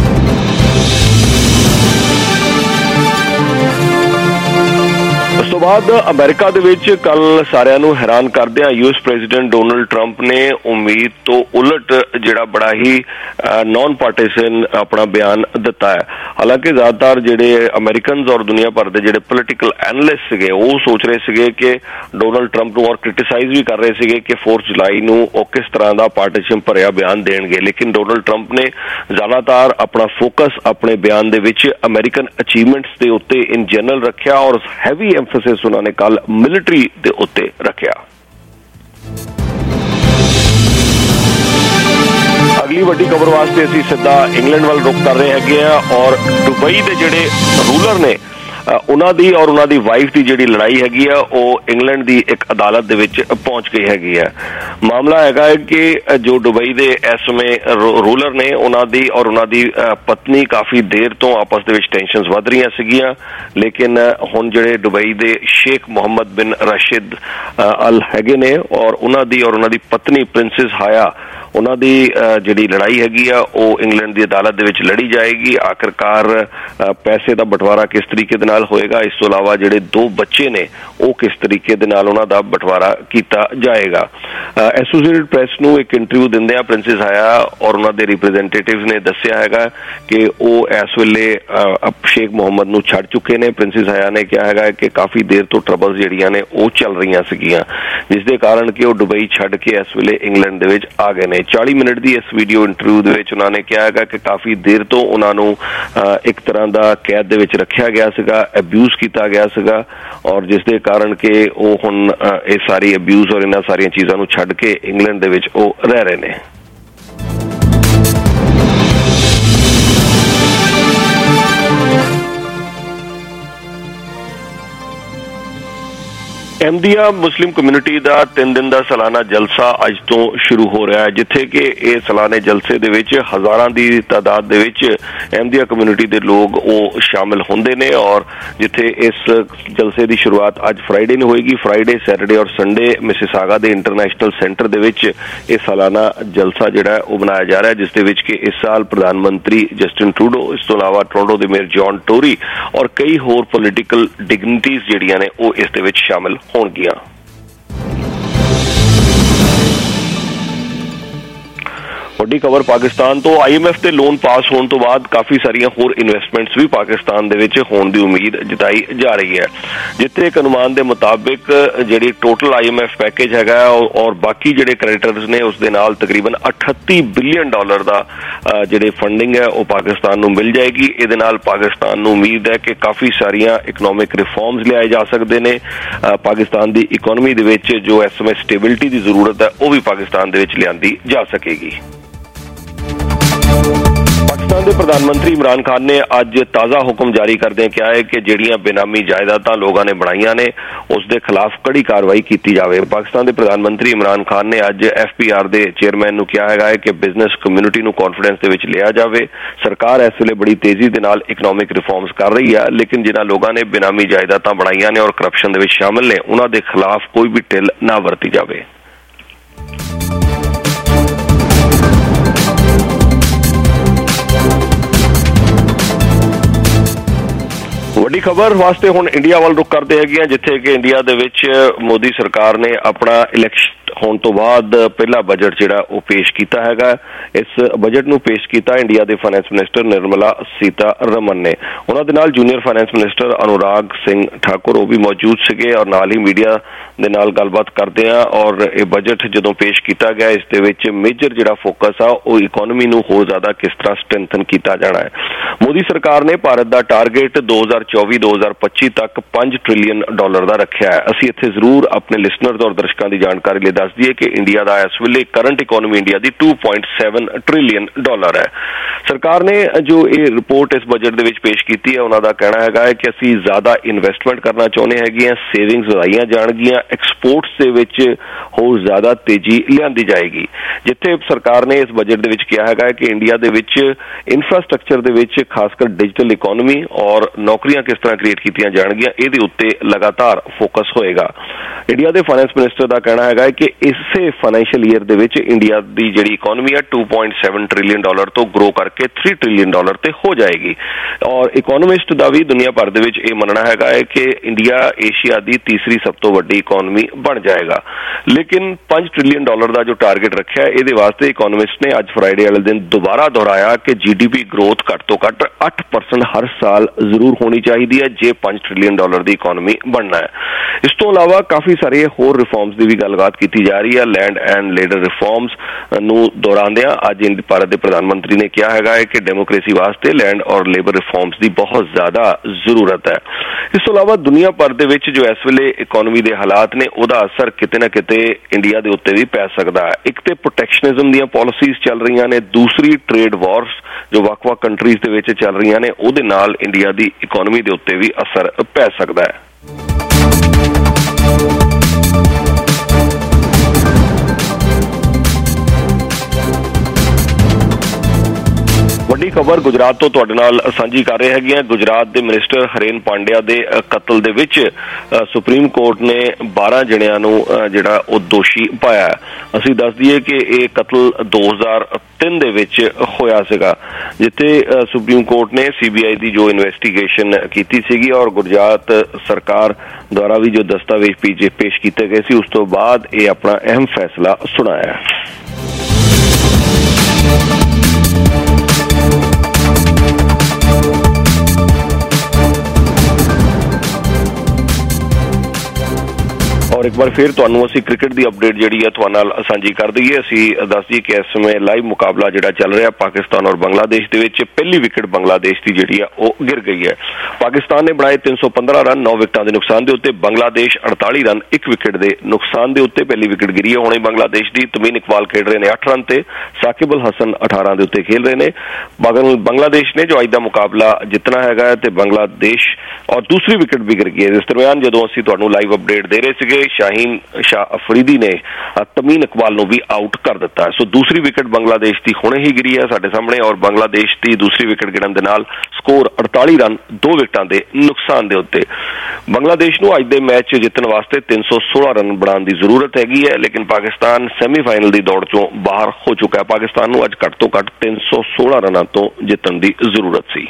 F: ਉਸ ਤੋਂ ਬਾਅਦ ਬਾਅਦ ਅਮਰੀਕਾ ਦੇ ਵਿੱਚ ਕੱਲ ਸਾਰਿਆਂ ਨੂੰ ਹੈਰਾਨ ਕਰਦਿਆਂ ਯੂਐਸ ਪ੍ਰੈਜ਼ੀਡੈਂਟ ਡੋਨਲਡ ਟਰੰਪ ਨੇ ਉਮੀਦ ਤੋਂ ਉਲਟ ਜਿਹੜਾ ਬੜਾ ਹੀ ਨੌਨ ਪਾਰਟੀਸ਼ਨ ਆਪਣਾ ਬਿਆਨ ਦਿੱਤਾ ਹੈ। ਹਾਲਾਂਕਿ ਜ਼ਿਆਦਾਤਰ ਜਿਹੜੇ ਅਮਰੀਕਨਜ਼ ਔਰ ਦੁਨੀਆ ਭਰ ਦੇ ਜਿਹੜੇ ਪੋਲੀਟੀਕਲ ਐਨਲਿਸਟ ਸੀਗੇ ਉਹ ਸੋਚ ਰਹੇ ਸੀਗੇ ਕਿ ਡੋਨਲਡ ਟਰੰਪ ਨੂੰ ਔਰ ਕ੍ਰਿਟਿਸਾਈਜ਼ ਵੀ ਕਰ ਰਹੇ ਸੀਗੇ ਕਿ ਚੌਥੀ ਜੁਲਾਈ ਨੂੰ ਉਹ ਕਿਸ ਤਰ੍ਹਾਂ ਦਾ ਪਾਰਟੀਸ਼ਨ ਭਰਿਆ ਬਿਆਨ ਦੇਣਗੇ, ਲੇਕਿਨ ਡੋਨਲਡ ਟਰੰਪ ਨੇ ਜ਼ਿਆਦਾਤਰ ਆਪਣਾ ਫੋਕਸ ਆਪਣੇ ਬਿਆਨ ਦੇ ਵਿੱਚ ਅਮਰੀਕਨ ਅਚੀਵਮੈਂਟਸ ਦੇ ਉੱਤੇ ਇਨ ਜਨਰਲ ਰੱਖਿਆ ਔਰ ਹੈਵੀ ਐਮਫੈਸਿਸ ਉਹਨਾਂ ਨੇ ਕੱਲ ਮਿਲਟਰੀ ਦੇ ਉੱਤੇ ਰੱਖਿਆ। ਅਗਲੀ ਵੱਡੀ ਖਬਰ ਵਾਸਤੇ ਅਸੀਂ ਸਿੱਧਾ ਇੰਗਲੈਂਡ ਵੱਲ ਰੁਖ ਕਰ ਰਹੇ ਹੈਗੇ ਆ ਔਰ ਦੁਬਈ ਦੇ ਜਿਹੜੇ ਰੂਲਰ ਨੇ ਉਹਨਾਂ ਦੀ ਔਰ ਉਹਨਾਂ ਦੀ ਵਾਈਫ ਦੀ ਜਿਹੜੀ ਲੜਾਈ ਹੈਗੀ ਆ ਉਹ ਇੰਗਲੈਂਡ ਦੀ ਇੱਕ ਅਦਾਲਤ ਦੇ ਵਿੱਚ ਪਹੁੰਚ ਗਈ ਹੈਗੀ ਆ। ਮਾਮਲਾ ਹੈਗਾ ਹੈ ਕਿ ਜੋ ਦੁਬਈ ਦੇ ਇਸ ਸਮੇਂ ਰੂਲਰ ਨੇ ਉਹਨਾਂ ਦੀ ਔਰ ਉਹਨਾਂ ਦੀ ਪਤਨੀ ਕਾਫੀ ਦੇਰ ਤੋਂ ਆਪਸ ਦੇ ਵਿੱਚ ਟੈਂਸ਼ਨਸ ਵੱਧ ਰਹੀਆਂ ਸੀਗੀਆਂ, ਲੇਕਿਨ ਹੁਣ ਜਿਹੜੇ ਦੁਬਈ ਦੇ ਸ਼ੇਖ ਮੁਹੰਮਦ ਬਿਨ ਰਾਸ਼ਿਦ ਅਲ ਹੈਗੇ ਨੇ ਔਰ ਉਹਨਾਂ ਦੀ ਔਰ ਉਹਨਾਂ ਦੀ ਪਤਨੀ ਪ੍ਰਿੰਸੈਸ ਹਾਇਆ ਉਹਨਾਂ ਦੀ ਜਿਹੜੀ ਲੜਾਈ ਹੈਗੀ ਆ ਉਹ ਇੰਗਲੈਂਡ ਦੀ ਅਦਾਲਤ ਦੇ ਵਿੱਚ ਲੜੀ ਜਾਏਗੀ। ਆਖਿਰਕਾਰ ਪੈਸੇ ਦਾ ਬਟਵਾਰਾ ਕਿਸ ਤਰੀਕੇ ਦੇ ਨਾਲ ਹੋਏਗਾ, ਇਸ ਤੋਂ ਇਲਾਵਾ ਜਿਹੜੇ ਦੋ ਬੱਚੇ ਨੇ ਉਹ ਕਿਸ ਤਰੀਕੇ ਦੇ ਨਾਲ ਉਹਨਾਂ ਦਾ ਬਟਵਾਰਾ ਕੀਤਾ ਜਾਏਗਾ। ਐਸੋਸੀਏਟਡ ਪ੍ਰੈਸ ਨੂੰ ਇੱਕ ਇੰਟਰਵਿਊ ਦਿੰਦਿਆਂ ਪ੍ਰਿੰਸੈਸ ਹਾਇਆ ਔਰ ਉਹਨਾਂ ਦੇ ਰਿਪਰੈਜ਼ੈਂਟੇਟਿਵਸ ਨੇ ਦੱਸਿਆ ਹੈਗਾ ਕਿ ਉਹ ਇਸ ਵੇਲੇ ਸ਼ੇਖ ਮੁਹੰਮਦ ਨੂੰ ਛੱਡ ਚੁੱਕੇ ਨੇ। ਪ੍ਰਿੰਸੈਸ ਹਾਇਆ ਨੇ ਕਿਹਾ ਹੈਗਾ ਕਿ ਕਾਫੀ ਦੇਰ ਤੋਂ ਟਰਬਲਸ ਜਿਹੜੀਆਂ ਨੇ ਉਹ ਚੱਲ ਰਹੀਆਂ ਸੀਗੀਆਂ, ਜਿਸ ਦੇ ਕਾਰਨ ਕਿ ਉਹ ਦੁਬਈ ਛੱਡ ਕੇ ਇਸ ਵੇਲੇ ਇੰਗਲੈਂਡ ਦੇ ਵਿੱਚ ਆ ਗਏ ਨੇ। ਚਾਲੀ ਮਿੰਟ ਦੀ ਇਸ ਵੀਡੀਓ ਇੰਟਰਵਿਊ ਦੇ ਵਿੱਚ ਉਹਨਾਂ ਨੇ ਕਿਹਾ ਹੈਗਾ ਕਿ ਕਾਫੀ ਦੇਰ ਤੋਂ ਉਹਨਾਂ ਨੂੰ ਇੱਕ ਤਰ੍ਹਾਂ ਦਾ ਕੈਦ ਦੇ ਵਿੱਚ ਰੱਖਿਆ ਗਿਆ ਸੀਗਾ, ਅਬਿਊਜ਼ ਕੀਤਾ ਗਿਆ ਸੀਗਾ ਔਰ ਜਿਸ ਦੇ ਕਾਰਨ ਕਿ ਉਹ ਹੁਣ ਇਹ ਸਾਰੀ ਅਬਿਊਜ਼ ਔਰ ਇਹਨਾਂ ਸਾਰੀਆਂ ਚੀਜ਼ਾਂ ਨੂੰ ਛੱਡ ਕੇ ਇੰਗਲੈਂਡ ਦੇ ਵਿੱਚ ਉਹ ਰਹਿ ਰਹੇ ਨੇ। ਅਹਿਮਦੀਆ ਮੁਸਲਿਮ ਕਮਿਊਨਿਟੀ ਦਾ ਤਿੰਨ ਦਿਨ ਦਾ ਸਾਲਾਨਾ ਜਲਸਾ ਅੱਜ ਤੋਂ ਸ਼ੁਰੂ ਹੋ ਰਿਹਾ ਹੈ, ਜਿੱਥੇ ਕਿ ਇਹ ਸਾਲਾਨੇ ਜਲਸੇ ਦੇ ਵਿੱਚ ਹਜ਼ਾਰਾਂ ਦੀ ਤਾਦਾਦ ਦੇ ਵਿੱਚ ਅਹਿਮਦੀਆ ਕਮਿਊਨਿਟੀ ਦੇ ਲੋਕ ਉਹ ਸ਼ਾਮਿਲ ਹੁੰਦੇ ਨੇ ਔਰ ਜਿੱਥੇ ਇਸ ਜਲਸੇ ਦੀ ਸ਼ੁਰੂਆਤ ਅੱਜ ਫਰਾਈਡੇ ਨੂੰ ਹੋਏਗੀ। ਫਰਾਈਡੇ, ਸੈਟਰਡੇ ਔਰ ਸੰਡੇ ਮਿਸਿਸਾਗਾ ਦੇ ਇੰਟਰਨੈਸ਼ਨਲ ਸੈਂਟਰ ਦੇ ਵਿੱਚ ਇਹ ਸਾਲਾਨਾ ਜਲਸਾ ਜਿਹੜਾ ਉਹ ਬਣਾਇਆ ਜਾ ਰਿਹਾ ਹੈ, ਜਿਸ ਦੇ ਵਿੱਚ ਕਿ ਇਸ ਸਾਲ ਪ੍ਰਧਾਨ ਮੰਤਰੀ ਜਸਟਿਨ ਟਰੂਡੋ, ਇਸ ਤੋਂ ਇਲਾਵਾ ਟੋਰਾਂਟੋ ਦੇ ਮੇਅਰ ਜੌਨ ਟੋਰੀ ਔਰ ਕਈ ਹੋਰ ਪੋਲੀਟੀਕਲ ਡਿਗਨਿਟੀਜ਼ ਜਿਹੜੀਆਂ ਨੇ ਉਹ ਇਸ ਦੇ ਵਿੱਚ ਸ਼ਾਮਿਲ ਹੋਣਗੀਆਂ। ਵੱਡੀ ਖਬਰ ਪਾਕਿਸਤਾਨ ਤੋਂ। ਆਈਐਮਐਫ ਦੇ ਲੋਨ ਪਾਸ ਹੋਣ ਤੋਂ ਬਾਅਦ ਕਾਫੀ ਸਾਰੀਆਂ ਹੋਰ ਇਨਵੈਸਟਮੈਂਟਸ ਵੀ ਪਾਕਿਸਤਾਨ ਦੇ ਵਿੱਚ ਹੋਣ ਦੀ ਉਮੀਦ ਜਤਾਈ ਜਾ ਰਹੀ ਹੈ, ਜਿੱਥੇ ਇੱਕ ਅਨੁਮਾਨ ਦੇ ਮੁਤਾਬਿਕ ਜਿਹੜੀ ਟੋਟਲ ਆਈਐਮਐਫ ਪੈਕੇਜ ਹੈਗਾ ਔਰ ਬਾਕੀ ਜਿਹੜੇ ਕ੍ਰੈਡੀਟਰਸ ਨੇ ਉਸ ਦੇ ਨਾਲ ਤਕਰੀਬਨ ਅਠੱਤੀ ਬਿਲੀਅਨ ਡਾਲਰ ਦਾ ਜਿਹੜੇ ਫੰਡਿੰਗ ਹੈ ਉਹ ਪਾਕਿਸਤਾਨ ਨੂੰ ਮਿਲ ਜਾਏਗੀ। ਇਹਦੇ ਨਾਲ ਪਾਕਿਸਤਾਨ ਨੂੰ ਉਮੀਦ ਹੈ ਕਿ ਕਾਫੀ ਸਾਰੀਆਂ ਇਕਨੋਮਿਕ ਰਿਫਾਰਮਸ ਲਿਆਏ ਜਾ ਸਕਦੇ ਨੇ। ਪਾਕਿਸਤਾਨ ਦੀ ਇਕਨੋਮੀ ਦੇ ਵਿੱਚ ਜੋ ਇਸ ਸਮੇਂ ਸਟੇਬਿਲਿਟੀ ਦੀ ਜ਼ਰੂਰਤ ਹੈ ਉਹ ਵੀ ਪਾਕਿਸਤਾਨ ਦੇ ਵਿੱਚ ਲਿਆਂਦੀ ਜਾ ਸਕੇਗੀ। ਪਾਕਿਸਤਾਨ ਦੇ ਪ੍ਰਧਾਨ ਮੰਤਰੀ ਇਮਰਾਨ ਖਾਨ ਨੇ ਅੱਜ ਤਾਜ਼ਾ ਹੁਕਮ ਜਾਰੀ ਕਰਦਿਆਂ ਕਿਹਾ ਹੈ ਕਿ ਜਿਹੜੀਆਂ ਬੇਨਾਮੀ ਜਾਇਦਾਦਾਂ ਲੋਕਾਂ ਨੇ ਬਣਾਈਆਂ ਨੇ ਉਸ ਦੇ ਖਿਲਾਫ ਕੜੀ ਕਾਰਵਾਈ ਕੀਤੀ ਜਾਵੇ। ਪਾਕਿਸਤਾਨ ਦੇ ਪ੍ਰਧਾਨ ਮੰਤਰੀ ਇਮਰਾਨ ਖਾਨ ਨੇ ਅੱਜ ਐਫ ਪੀ ਆਰ ਦੇ ਚੇਅਰਮੈਨ ਨੂੰ ਕਿਹਾ ਹੈਗਾ ਹੈ ਕਿ ਬਿਜ਼ਨਸ ਕਮਿਊਨਿਟੀ ਨੂੰ ਕੌਨਫੀਡੈਂਸ ਦੇ ਵਿੱਚ ਲਿਆ ਜਾਵੇ। ਸਰਕਾਰ ਇਸ ਵੇਲੇ ਬੜੀ ਤੇਜ਼ੀ ਦੇ ਨਾਲ ਇਕਨੋਮਿਕ ਰਿਫਾਰਮਸ ਕਰ ਰਹੀ ਹੈ, ਲੇਕਿਨ ਜਿਨ੍ਹਾਂ ਲੋਕਾਂ ਨੇ ਬੇਨਾਮੀ ਜਾਇਦਾਦਾਂ ਬਣਾਈਆਂ ਨੇ ਔਰ ਕਰਪਸ਼ਨ ਦੇ ਵਿੱਚ ਸ਼ਾਮਿਲ ਨੇ ਉਹਨਾਂ ਦੇ ਖਿਲਾਫ ਕੋਈ ਵੀ ਢਿੱਲ ਨਾ ਵਰਤੀ ਜਾਵੇ। ਵੱਡੀ ਖਬਰ ਵਾਸਤੇ ਹੁਣ ਇੰਡੀਆ ਵੱਲ ਰੁਖ ਕਰਦੇ ਹੈਗੇ ਆ, ਜਿੱਥੇ ਕਿ ਇੰਡੀਆ ਦੇ ਵਿੱਚ ਮੋਦੀ ਸਰਕਾਰ ਨੇ ਆਪਣਾ ਇਲੈਕਸ਼ਨ ਹੋਣ ਤੋਂ ਬਾਅਦ ਪਹਿਲਾ ਬਜਟ ਜਿਹੜਾ ਉਹ ਪੇਸ਼ ਕੀਤਾ ਹੈਗਾ। ਇਸ ਬਜਟ ਨੂੰ ਪੇਸ਼ ਕੀਤਾ ਇੰਡੀਆ ਦੇ ਫਾਈਨੈਂਸ ਮਿਨਿਸਟਰ ਨਿਰਮਲਾ ਸੀਤਾਰਮਨ ਨੇ। ਉਹਨਾਂ ਦੇ ਨਾਲ junior finance minister Anurag Singh Thakur ਉਹ ਵੀ ਮੌਜੂਦ ਸੀਗੇ ਔਰ ਨਾਲ ਹੀ ਮੀਡੀਆ ਦੇ ਨਾਲ ਗੱਲਬਾਤ ਕਰਦੇ ਆ। ਔਰ ਇਹ ਬਜਟ ਜਦੋਂ ਪੇਸ਼ ਕੀਤਾ ਗਿਆ ਇਸ ਦੇ ਵਿੱਚ ਮੇਜਰ ਜਿਹੜਾ ਫੋਕਸ ਆ ਉਹ ਇਕਨੋਮੀ ਨੂੰ ਹੋਰ ਜ਼ਿਆਦਾ ਕਿਸ ਤਰ੍ਹਾਂ ਸਟਰੈਂਥਨ ਕੀਤਾ ਜਾਣਾ ਹੈ। ਮੋਦੀ ਸਰਕਾਰ ਨੇ ਭਾਰਤ ਦਾ ਟਾਰਗੇਟ ਦੋ ਹਜ਼ਾਰ ਚੌਵੀ ਦੋ ਹਜ਼ਾਰ ਪੱਚੀ ਤੱਕ ਪੰਜ ਟ੍ਰਿਲੀਅਨ ਡਾਲਰ ਦਾ ਰੱਖਿਆ ਹੈ। ਅਸੀਂ ਇੱਥੇ ਜ਼ਰੂਰ ਆਪਣੇ ਲਿਸਨਰਜ਼ ਔਰ ਦਰਸ਼ਕਾਂ ਦੀ ਜਾਣਕਾਰੀ ਲਈ ਦੱਸ ਦਈਏ ਕਿ ਇੰਡੀਆ ਦਾ ਇਸ ਵੇਲੇ ਕਰੰਟ ਇਕਨੋਮੀ ਇੰਡੀਆ ਦੀ ਦੋ ਪੁਆਇੰਟ ਸੱਤ ਟ੍ਰਿਲੀਅਨ ਡਾਲਰ ਹੈ। ਸਰਕਾਰ ਨੇ ਜੋ ਇਹ ਰਿਪੋਰਟ ਇਸ ਬਜਟ ਦੇ ਵਿੱਚ ਪੇਸ਼ ਕੀਤੀ ਹੈ ਉਹਨਾਂ ਦਾ ਕਹਿਣਾ ਹੈਗਾ ਹੈ ਕਿ ਅਸੀਂ ਜ਼ਿਆਦਾ ਇਨਵੈਸਟਮੈਂਟ ਕਰਨਾ ਚਾਹੁੰਦੇ ਹੈਗੇ ਹਾਂ, ਸੇਵਿੰਗਸ ਵਧਾਈਆਂ ਜਾਣਗੀਆਂ, ਐਕਸਪੋਰਟਸ ਦੇ ਵਿੱਚ ਹੋਰ ਜ਼ਿਆਦਾ ਤੇਜ਼ੀ ਲਿਆਂਦੀ ਜਾਏਗੀ। ਜਿੱਥੇ ਸਰਕਾਰ ਨੇ ਇਸ ਬਜਟ ਦੇ ਵਿੱਚ ਕਿਹਾ ਹੈਗਾ ਕਿ ਇੰਡੀਆ ਦੇ ਵਿੱਚ ਇਨਫਰਾਸਟ੍ਰਕਚਰ ਦੇ ਵਿੱਚ ਖਾਸ ਕਰ ਡਿਜੀਟਲ ਇਕਨੋਮੀ ਔਰ ਨੌਕਰੀਆਂ ਕਿਸ ਤਰ੍ਹਾਂ ਕ੍ਰੀਏਟ ਕੀਤੀਆਂ ਜਾਣਗੀਆਂ ਇਹਦੇ ਉੱਤੇ ਲਗਾਤਾਰ ਫੋਕਸ ਹੋਏਗਾ। ਇੰਡੀਆ ਦੇ ਫਾਈਨੈਂਸ ਮਿਨਿਸਟਰ ਦਾ ਕਹਿਣਾ ਹੈਗਾ ਕਿ ਇਸੇ ਫਾਈਨੈਂਸ਼ੀਅਲ ਈਅਰ ਦੇ ਵਿੱਚ ਇੰਡੀਆ ਦੀ ਜਿਹੜੀ ਇਕੋਨਮੀ ਹੈ two point seven trillion dollar ਤੋਂ ਗਰੋ ਕਰਕੇ ਥ੍ਰੀ ਟ੍ਰਿਲੀਅਨ ਡਾਲਰ ਤੇ ਹੋ ਜਾਏਗੀ। ਔਰ ਇਕੋਨੋਮਿਸਟ ਦਾ ਵੀ ਦੁਨੀਆ ਭਰ ਦੇ ਵਿੱਚ ਇਹ ਮੰਨਣਾ ਹੈਗਾ ਹੈ ਕਿ ਇੰਡੀਆ ਏਸ਼ੀਆ ਦੀ ਤੀਸਰੀ ਸਭ ਤੋਂ ਵੱਡੀ ਇਕੋਨਮੀ ਬਣ ਜਾਏਗਾ। ਲੇਕਿਨ ਪੰਜ ਟ੍ਰਿਲੀਅਨ ਡਾਲਰ ਦਾ ਜੋ ਟਾਰਗੇਟ ਰੱਖਿਆ ਇਹਦੇ ਵਾਸਤੇ ਇਕੋਨੋਮਿਸਟ ਨੇ ਅੱਜ ਫਰਾਈਡੇ ਵਾਲੇ ਦਿਨ ਦੁਬਾਰਾ ਦੁਹਰਾਇਆ ਕਿ ਜੀਡੀਪੀ ਗਰੋਥ ਘੱਟ ਤੋਂ ਘੱਟ ਅੱਠ ਪਰਸੈਂਟ ਹਰ ਸਾਲ ਜ਼ਰੂਰ ਹੋਣੀ ਚਾਹੀਦੀ ਹੈ ਜੇ ਪੰਜ ਟ੍ਰਿਲੀਅਨ ਡਾਲਰ ਦੀ ਇਕੋਨਮੀ ਬਣਨਾ ਹੈ। ਇਸ ਤੋਂ ਇਲਾਵਾ ਕਾਫੀ ਸਾਰੇ ਹੋਰ ਰਿਫਾਰਮਸ ਦੀ ਵੀ ਗੱਲਬਾਤ ਕੀਤੀ ਜਾ ਰਹੀ ਹੈ। ਲੈਂਡ ਐਂਡ ਲੇਬਰ ਰਿਫਾਰਮਸ ਨੂੰ ਦੁਹਰਾਉਂਦਿਆਂ ਅੱਜ ਭਾਰਤ ਦੇ ਪ੍ਰਧਾਨ ਮੰਤਰੀ ਨੇ ਕਿਹਾ ਹੈਗਾ ਹੈ ਕਿ ਡੈਮੋਕ੍ਰੇਸੀ ਵਾਸਤੇ ਲੈਂਡ ਔਰ ਲੇਬਰ ਰਿਫਾਰਮਸ ਦੀ ਬਹੁਤ ਜ਼ਿਆਦਾ ਜ਼ਰੂਰਤ ਹੈ। ਇਸ ਤੋਂ ਇਲਾਵਾ ਦੁਨੀਆ ਭਰ ਦੇ ਵਿੱਚ ਜੋ ਇਸ ਵੇਲੇ ਇਕੋਨਮੀ ਦੇ ਹਾਲਾਤ ਨੇ ਉਹਦਾ ਅਸਰ ਕਿਤੇ ਨਾ ਕਿਤੇ ਇੰਡੀਆ ਦੇ ਉੱਤੇ ਵੀ ਪੈ ਸਕਦਾ ਹੈ। ਇੱਕ ਤੇ ਪ੍ਰੋਟੈਕਸ਼ਨਿਜ਼ਮ ਦੀਆਂ ਪਾਲਿਸੀਜ਼ ਚੱਲ ਰਹੀਆਂ ਨੇ, ਦੂਸਰੀ ਟ੍ਰੇਡ ਵਾਰਸ ਜੋ ਵੱਖ-ਵੱਖ ਕੰਟਰੀਜ਼ ਦੇ ਵਿੱਚ ਚੱਲ ਰਹੀਆਂ ਨੇ ਉਹਦੇ ਨਾਲ ਇੰਡੀਆ ਦੀ ਇਕੋਨਮੀ ਦੇ ਉੱਤੇ ਵੀ ਅਸਰ ਪੈ ਸਕਦਾ ਹੈ। ਵੱਡੀ ਖਬਰ ਗੁਜਰਾਤ ਤੋਂ ਤੁਹਾਡੇ ਨਾਲ ਸਾਂਝੀ ਕਰ ਰਹੇ ਹੈਗੇ ਆ। ਗੁਜਰਾਤ ਦੇ ਮਿਨਿਸਟਰ ਹਰੇਨ ਪਾਂਡਿਆ ਦੇ ਕਤਲ ਦੇ ਵਿੱਚ ਸੁਪਰੀਮ ਕੋਰਟ ਨੇ ਬਾਰਾਂ ਜਣਿਆਂ ਨੂੰ ਜਿਹੜਾ ਉਹ ਦੋਸ਼ੀ ਪਾਇਆ। ਅਸੀਂ ਦੱਸ ਦਈਏ ਕਿ ਇਹ ਕਤਲ ਦੋ ਹਜ਼ਾਰ ਤਿੰਨ ਦੇ ਵਿੱਚ ਹੋਇਆ ਸੀਗਾ, ਜਿੱਥੇ ਸੁਪਰੀਮ ਕੋਰਟ ਨੇ ਸੀਬੀਆਈ ਦੀ ਜੋ ਇਨਵੈਸਟੀਗੇਸ਼ਨ ਕੀਤੀ ਸੀਗੀ ਔਰ ਗੁਜਰਾਤ ਸਰਕਾਰ ਦੁਆਰਾ ਵੀ ਜੋ ਦਸਤਾਵੇਜ਼ ਪੇਸ਼ ਕੀਤੇ ਗਏ ਸੀ ਉਸ ਤੋਂ ਬਾਅਦ ਇਹ ਆਪਣਾ ਅਹਿਮ ਫੈਸਲਾ ਸੁਣਾਇਆ। ਔਰ ਇੱਕ ਵਾਰ ਫਿਰ ਤੁਹਾਨੂੰ ਅਸੀਂ ਕ੍ਰਿਕਟ ਦੀ ਅਪਡੇਟ ਜਿਹੜੀ ਹੈ ਤੁਹਾਡੇ ਨਾਲ ਸਾਂਝੀ ਕਰ ਦਈਏ। ਅਸੀਂ ਦੱਸ ਦਈਏ ਕਿ ਇਸ ਸਮੇਂ ਲਾਈਵ ਮੁਕਾਬਲਾ ਜਿਹੜਾ ਚੱਲ ਰਿਹਾ ਪਾਕਿਸਤਾਨ ਔਰ ਬੰਗਲਾਦੇਸ਼ ਦੇ ਵਿੱਚ ਪਹਿਲੀ ਵਿਕਟ ਬੰਗਲਾਦੇਸ਼ ਦੀ ਜਿਹੜੀ ਆ ਉਹ ਗਿਰ ਗਈ ਹੈ। ਪਾਕਿਸਤਾਨ ਨੇ ਬਣਾਏ ਤਿੰਨ ਸੌ ਪੰਦਰਾਂ ਰਨ ਨੌ ਵਿਕਟਾਂ ਦੇ ਨੁਕਸਾਨ ਦੇ ਉੱਤੇ, ਬੰਗਲਾਦੇਸ਼ ਅੜਤਾਲੀ ਰਨ ਇੱਕ ਵਿਕਟ ਦੇ ਨੁਕਸਾਨ ਦੇ ਉੱਤੇ ਪਹਿਲੀ ਵਿਕਟ ਗਿਰੀ ਹੈ। ਹੁਣੇ ਬੰਗਲਾਦੇਸ਼ ਦੀ ਤਮੀਨ ਇਕਬਾਲ ਖੇਡ ਰਹੇ ਨੇ ਅੱਠ ਰਨ ਤੇ, ਸਾਕਿਬ ਅਲ ਹਸਨ ਅਠਾਰਾਂ ਦੇ ਉੱਤੇ ਖੇਲ ਰਹੇ ਨੇ। ਬੰਗਲਾਦੇਸ਼ ਨੇ ਜੋ ਅੱਜ ਦਾ ਮੁਕਾਬਲਾ ਜਿੱਤਣਾ ਹੈਗਾ ਤੇ ਬੰਗਲਾਦੇਸ਼ ਔਰ ਦੂਸਰੀ ਵਿਕਟ ਵੀ ਗਿਰ ਗਈ ਹੈ। ਇਸ ਦਰਮਿਆਨ ਜਦੋਂ ਅਸੀਂ ਤੁਹਾਨੂੰ ਲਾਈਵ ਅਪਡੇਟ ਦੇ ਰਹੇ ਸੀਗੇ ਸ਼ਾਹੀਨ ਸ਼ਾਹ ਅਫਰੀਦੀ ਨੇ ਤਮੀਨ ਇਕਬਾਲ ਨੂੰ ਵੀ ਆਊਟ ਕਰ ਦਿੱਤਾ। ਸੋ ਦੂਸਰੀ ਵਿਕਟ ਬੰਗਲਾਦੇਸ਼ ਦੀ ਹੁਣੇ ਹੀ ਗਿਰੀ ਹੈ ਸਾਡੇ ਸਾਹਮਣੇ ਔਰ ਬੰਗਲਾਦੇਸ਼ ਦੀ ਦੂਸਰੀ ਵਿਕਟ ਗਿਰਨ ਦੇ ਨਾਲ ਸਕੋਰ ਅੜਤਾਲੀ ਰਨ ਦੋ ਵਿਕਟਾਂ ਦੇ ਨੁਕਸਾਨ ਦੇ ਉੱਤੇ। ਬੰਗਲਾਦੇਸ਼ ਨੂੰ ਅੱਜ ਦੇ ਮੈਚ ਜਿੱਤਣ ਵਾਸਤੇ ਤਿੰਨ ਸੌ ਸੋਲਾਂ ਰਨ ਬਣਾਉਣ ਦੀ ਜ਼ਰੂਰਤ ਹੈਗੀ ਹੈ, ਲੇਕਿਨ ਪਾਕਿਸਤਾਨ ਸੈਮੀਫਾਈਨਲ ਦੀ ਦੌੜ ਚੋਂ ਬਾਹਰ ਹੋ ਚੁੱਕਾ ਹੈ। ਪਾਕਿਸਤਾਨ ਨੂੰ ਅੱਜ ਘੱਟ ਤੋਂ ਘੱਟ ਤਿੰਨ ਸੌ ਸੋਲਾਂ ਰਨਾਂ ਤੋਂ ਜਿੱਤਣ ਦੀ ਜ਼ਰੂਰਤ ਸੀ।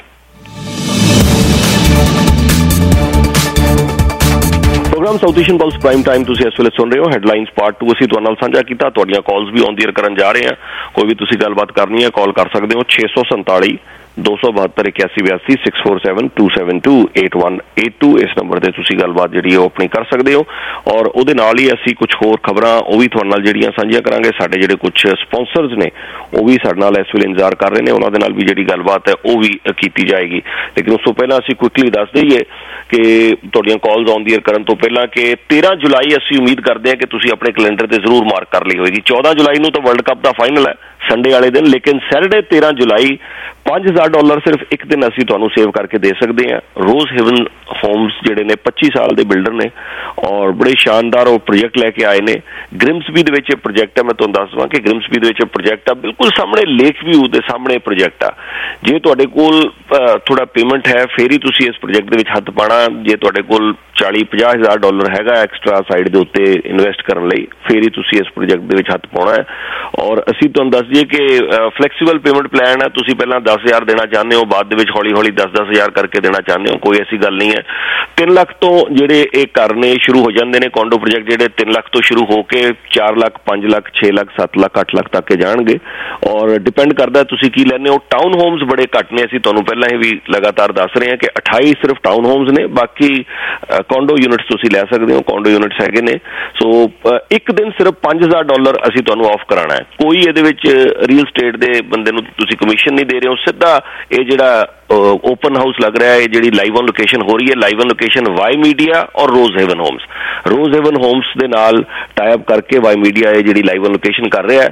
F: Programme South Asian Pulse prime time ਤੁਸੀਂ ਇਸ ਵੇਲੇ ਸੁਣ ਰਹੇ ਹੋ। ਹੈਡਲਾਈਨਸ ਪਾਰਟ ਟੂ ਅਸੀਂ ਤੁਹਾਡੇ ਨਾਲ ਸਾਂਝਾ ਕੀਤਾ। ਤੁਹਾਡੀਆਂ ਕਾਲਸ ਵੀ ਔਨ ਦੀ ਏਅਰ ਕਰਨ ਜਾ ਰਹੇ ਹਾਂ। ਕੋਈ ਵੀ ਤੁਸੀਂ ਗੱਲਬਾਤ ਕਰਨੀ ਹੈ ਕਾਲ ਕਰ ਸਕਦੇ ਹੋ ਛੇ ਸੌ ਸੰਤਾਲੀ ਦੋ ਸੌ ਬਹੱਤਰ ਇਕਿਆਸੀ ਬਿਆਸੀ six four seven two seven two eight one eight two ਇਸ ਨੰਬਰ ਤੇ ਤੁਸੀਂ ਗੱਲਬਾਤ ਜਿਹੜੀ ਉਹ ਆਪਣੀ ਕਰ ਸਕਦੇ ਹੋ। ਔਰ ਉਹਦੇ ਨਾਲ ਹੀ ਅਸੀਂ ਕੁਝ ਹੋਰ ਖਬਰਾਂ ਉਹ ਵੀ ਤੁਹਾਡੇ ਨਾਲ ਜਿਹੜੀਆਂ ਸਾਂਝੀਆਂ ਕਰਾਂਗੇ। ਸਾਡੇ ਜਿਹੜੇ ਕੁਝ ਸਪਾਂਸਰਸ ਨੇ ਉਹ ਵੀ ਸਾਡੇ ਨਾਲ ਇਸ ਵੇਲੇ ਇੰਤਜ਼ਾਰ ਕਰ ਰਹੇ ਨੇ, ਉਹਨਾਂ ਦੇ ਨਾਲ ਵੀ ਜਿਹੜੀ ਗੱਲਬਾਤ ਹੈ ਉਹ ਵੀ ਕੀਤੀ ਜਾਏਗੀ। ਲੇਕਿਨ ਉਸ ਤੋਂ ਪਹਿਲਾਂ ਅਸੀਂ ਕੁਇਕਲੀ ਦੱਸ ਦਈਏ ਕਿ ਤੁਹਾਡੀਆਂ ਕਾਲਸ ਆਨ ਦੀ ਏਅਰ ਕਰਨ ਤੋਂ ਪਹਿਲਾਂ ਕਿ ਤੇਰਾਂ ਜੁਲਾਈ ਅਸੀਂ ਉਮੀਦ ਕਰਦੇ ਹਾਂ ਕਿ ਤੁਸੀਂ ਆਪਣੇ ਕੈਲੰਡਰ ਤੇ ਜ਼ਰੂਰ ਮਾਰਕ ਕਰ ਲਈ ਹੋਏਗੀ। ਚੌਦਾਂ ਜੁਲਾਈ ਨੂੰ ਤਾਂ ਵਰਲਡ ਕੱਪ ਦਾ ਫਾਈਨਲ ਹੈ ਸੰਡੇ ਵਾਲੇ ਦਿਨ, ਲੇਕਿਨ ਸੈਟਰਡੇ ਤੇਰਾਂ ਜੁਲਾਈ ਪੰਜ ਹਜ਼ਾਰ ਡਾਲਰ ਸਿਰਫ ਇੱਕ ਦਿਨ ਅਸੀਂ ਤੁਹਾਨੂੰ ਸੇਵ ਕਰਕੇ ਦੇ ਸਕਦੇ ਹਾਂ। ਰੋਜ਼ ਹੈਵਨ ਹੋਮਸ ਜਿਹੜੇ ਨੇ ਪੱਚੀ ਸਾਲ ਦੇ ਬਿਲਡਰ ਨੇ ਔਰ ਬੜੇ ਸ਼ਾਨਦਾਰ ਉਹ ਪ੍ਰੋਜੈਕਟ ਲੈ ਕੇ ਆਏ ਨੇ। ਗ੍ਰਿਮਸਬੀ ਦੇ ਵਿੱਚ ਇਹ ਪ੍ਰੋਜੈਕਟ ਹੈ। ਮੈਂ ਤੁਹਾਨੂੰ ਦੱਸ ਦਵਾਂ ਕਿ ਗ੍ਰਿਮਸਬੀ ਦੇ ਵਿੱਚ ਪ੍ਰੋਜੈਕਟ ਆ ਬਿਲਕੁਲ ਸਾਹਮਣੇ ਲੇਕ ਵਿਊ ਦੇ ਸਾਹਮਣੇ ਪ੍ਰੋਜੈਕਟ ਆ। ਜੇ ਤੁਹਾਡੇ ਕੋਲ ਥੋੜਾ ਪੇਮੈਂਟ ਹੈ ਫਿਰ ਹੀ ਤੁਸੀਂ ਇਸ ਪ੍ਰੋਜੈਕਟ ਦੇ ਵਿੱਚ ਹੱਥ ਪਾਣਾ। ਜੇ ਤੁਹਾਡੇ ਕੋਲ ਚਾਲੀ ਪੰਜਾਹ ਹਜ਼ਾਰ ਡਾਲਰ ਹੈਗਾ ਐਕਸਟਰਾ ਸਾਈਡ ਦੇ ਉੱਤੇ ਇਨਵੈਸਟ ਕਰਨ ਲਈ ਫਿਰ ਹੀ ਤੁਸੀਂ ਇਸ ਪ੍ਰੋਜੈਕਟ ਦੇ ਵਿੱਚ ਹੱਥ ਪਾਉਣਾ ਹੈ। ਔਰ ਅਸੀਂ ਤੁਹਾਨੂੰ ਦੱਸ ਦਈਏ ਕਿ ਫਲੈਕਸੀਬਲ ਪੇਮੈਂਟ ਪਲਾਨ ਹੈ। ਤੁਸੀਂ ਪਹਿਲਾਂ ਦਸ ਹਜ਼ਾਰ ਦੇਣਾ ਚਾਹੁੰਦੇ ਹੋ, ਬਾਅਦ ਦੇ ਵਿੱਚ ਹੌਲੀ ਹੌਲੀ ਦਸ ਦਸ ਹਜ਼ਾਰ ਕਰਕੇ ਦੇਣਾ ਚਾਹੁੰਦੇ ਹੋ, ਕੋਈ ਐਸੀ ਗੱਲ ਨਹੀਂ ਹੈ। ਤਿੰਨ ਲੱਖ ਤੋਂ ਜਿਹੜੇ ਇਹ ਕਰਨੇ ਸ਼ੁਰੂ ਹੋ ਜਾਂਦੇ ਨੇ ਕੋਂਡੋ ਪ੍ਰੋਜੈਕਟ ਜਿਹੜੇ ਤਿੰਨ ਲੱਖ ਤੋਂ ਸ਼ੁਰੂ ਹੋ ਕੇ ਚਾਰ ਲੱਖ ਪੰਜ ਲੱਖ ਛੇ ਲੱਖ ਸੱਤ ਲੱਖ ਅੱਠ ਲੱਖ ਤੱਕ ਕੇ ਜਾਣਗੇ ਔਰ ਡਿਪੈਂਡ ਕਰਦਾ ਤੁਸੀਂ ਕੀ ਲੈਂਦੇ ਹੋ। ਟਾਊਨ ਹੋਮਸ ਬੜੇ ਘੱਟ ਨੇ, ਅਸੀਂ ਤੁਹਾਨੂੰ ਪਹਿਲਾਂ ਹੀ ਵੀ ਲਗਾਤਾਰ ਦੱਸ ਰਹੇ ਹਾਂ ਕਿ ਅਠਾਈ ਸਿਰਫ ਟਾਊਨ ਹੋਮਸ ਨੇ, ਬਾਕੀ ਕੋਂਡੋ ਯੂਨਿਟਸ ਤੁਸੀਂ ਲੈ ਸਕਦੇ ਹੋ। ਕੋਂਡੋ ਯੂਨਿਟਸ ਹੈਗੇ ਨੇ। ਸੋ ਇੱਕ ਦਿਨ ਸਿਰਫ ਪੰਜ ਹਜ਼ਾਰ ਡਾਲਰ ਅਸੀਂ ਤੁਹਾਨੂੰ ਆਫ ਕਰਾਉਣਾ ਹੈ। ਕੋਈ ਇਹਦੇ ਵਿੱਚ ਰੀਅਲ ਸਟੇਟ ਦੇ ਬੰਦੇ ਨੂੰ ਤੁਸੀਂ ਕਮਿਸ਼ਨ ਨਹੀਂ ਦੇ ਰਹੇ ਹੋ, ਸਿੱਧਾ ਇਹ ਜਿਹੜਾ ਓਪਨ ਹਾਊਸ ਲੱਗ ਰਿਹਾ ਹੈ, ਜਿਹੜੀ ਲਾਈਵ ਔਨ ਲੋਕੇਸ਼ਨ ਹੋ ਰਹੀ ਹੈ, live on location Y Media ਔਰ Rose Haven Homes Rose Haven Homes ਦੇ ਨਾਲ ਟਾਈ ਅਪ ਕਰਕੇ ਵਾਈ ਮੀਡੀਆ ਇਹ ਜਿਹੜੀ ਲਾਈਵ ਔਨ ਲੋਕੇਸ਼ਨ ਕਰ ਰਿਹਾ ਹੈ।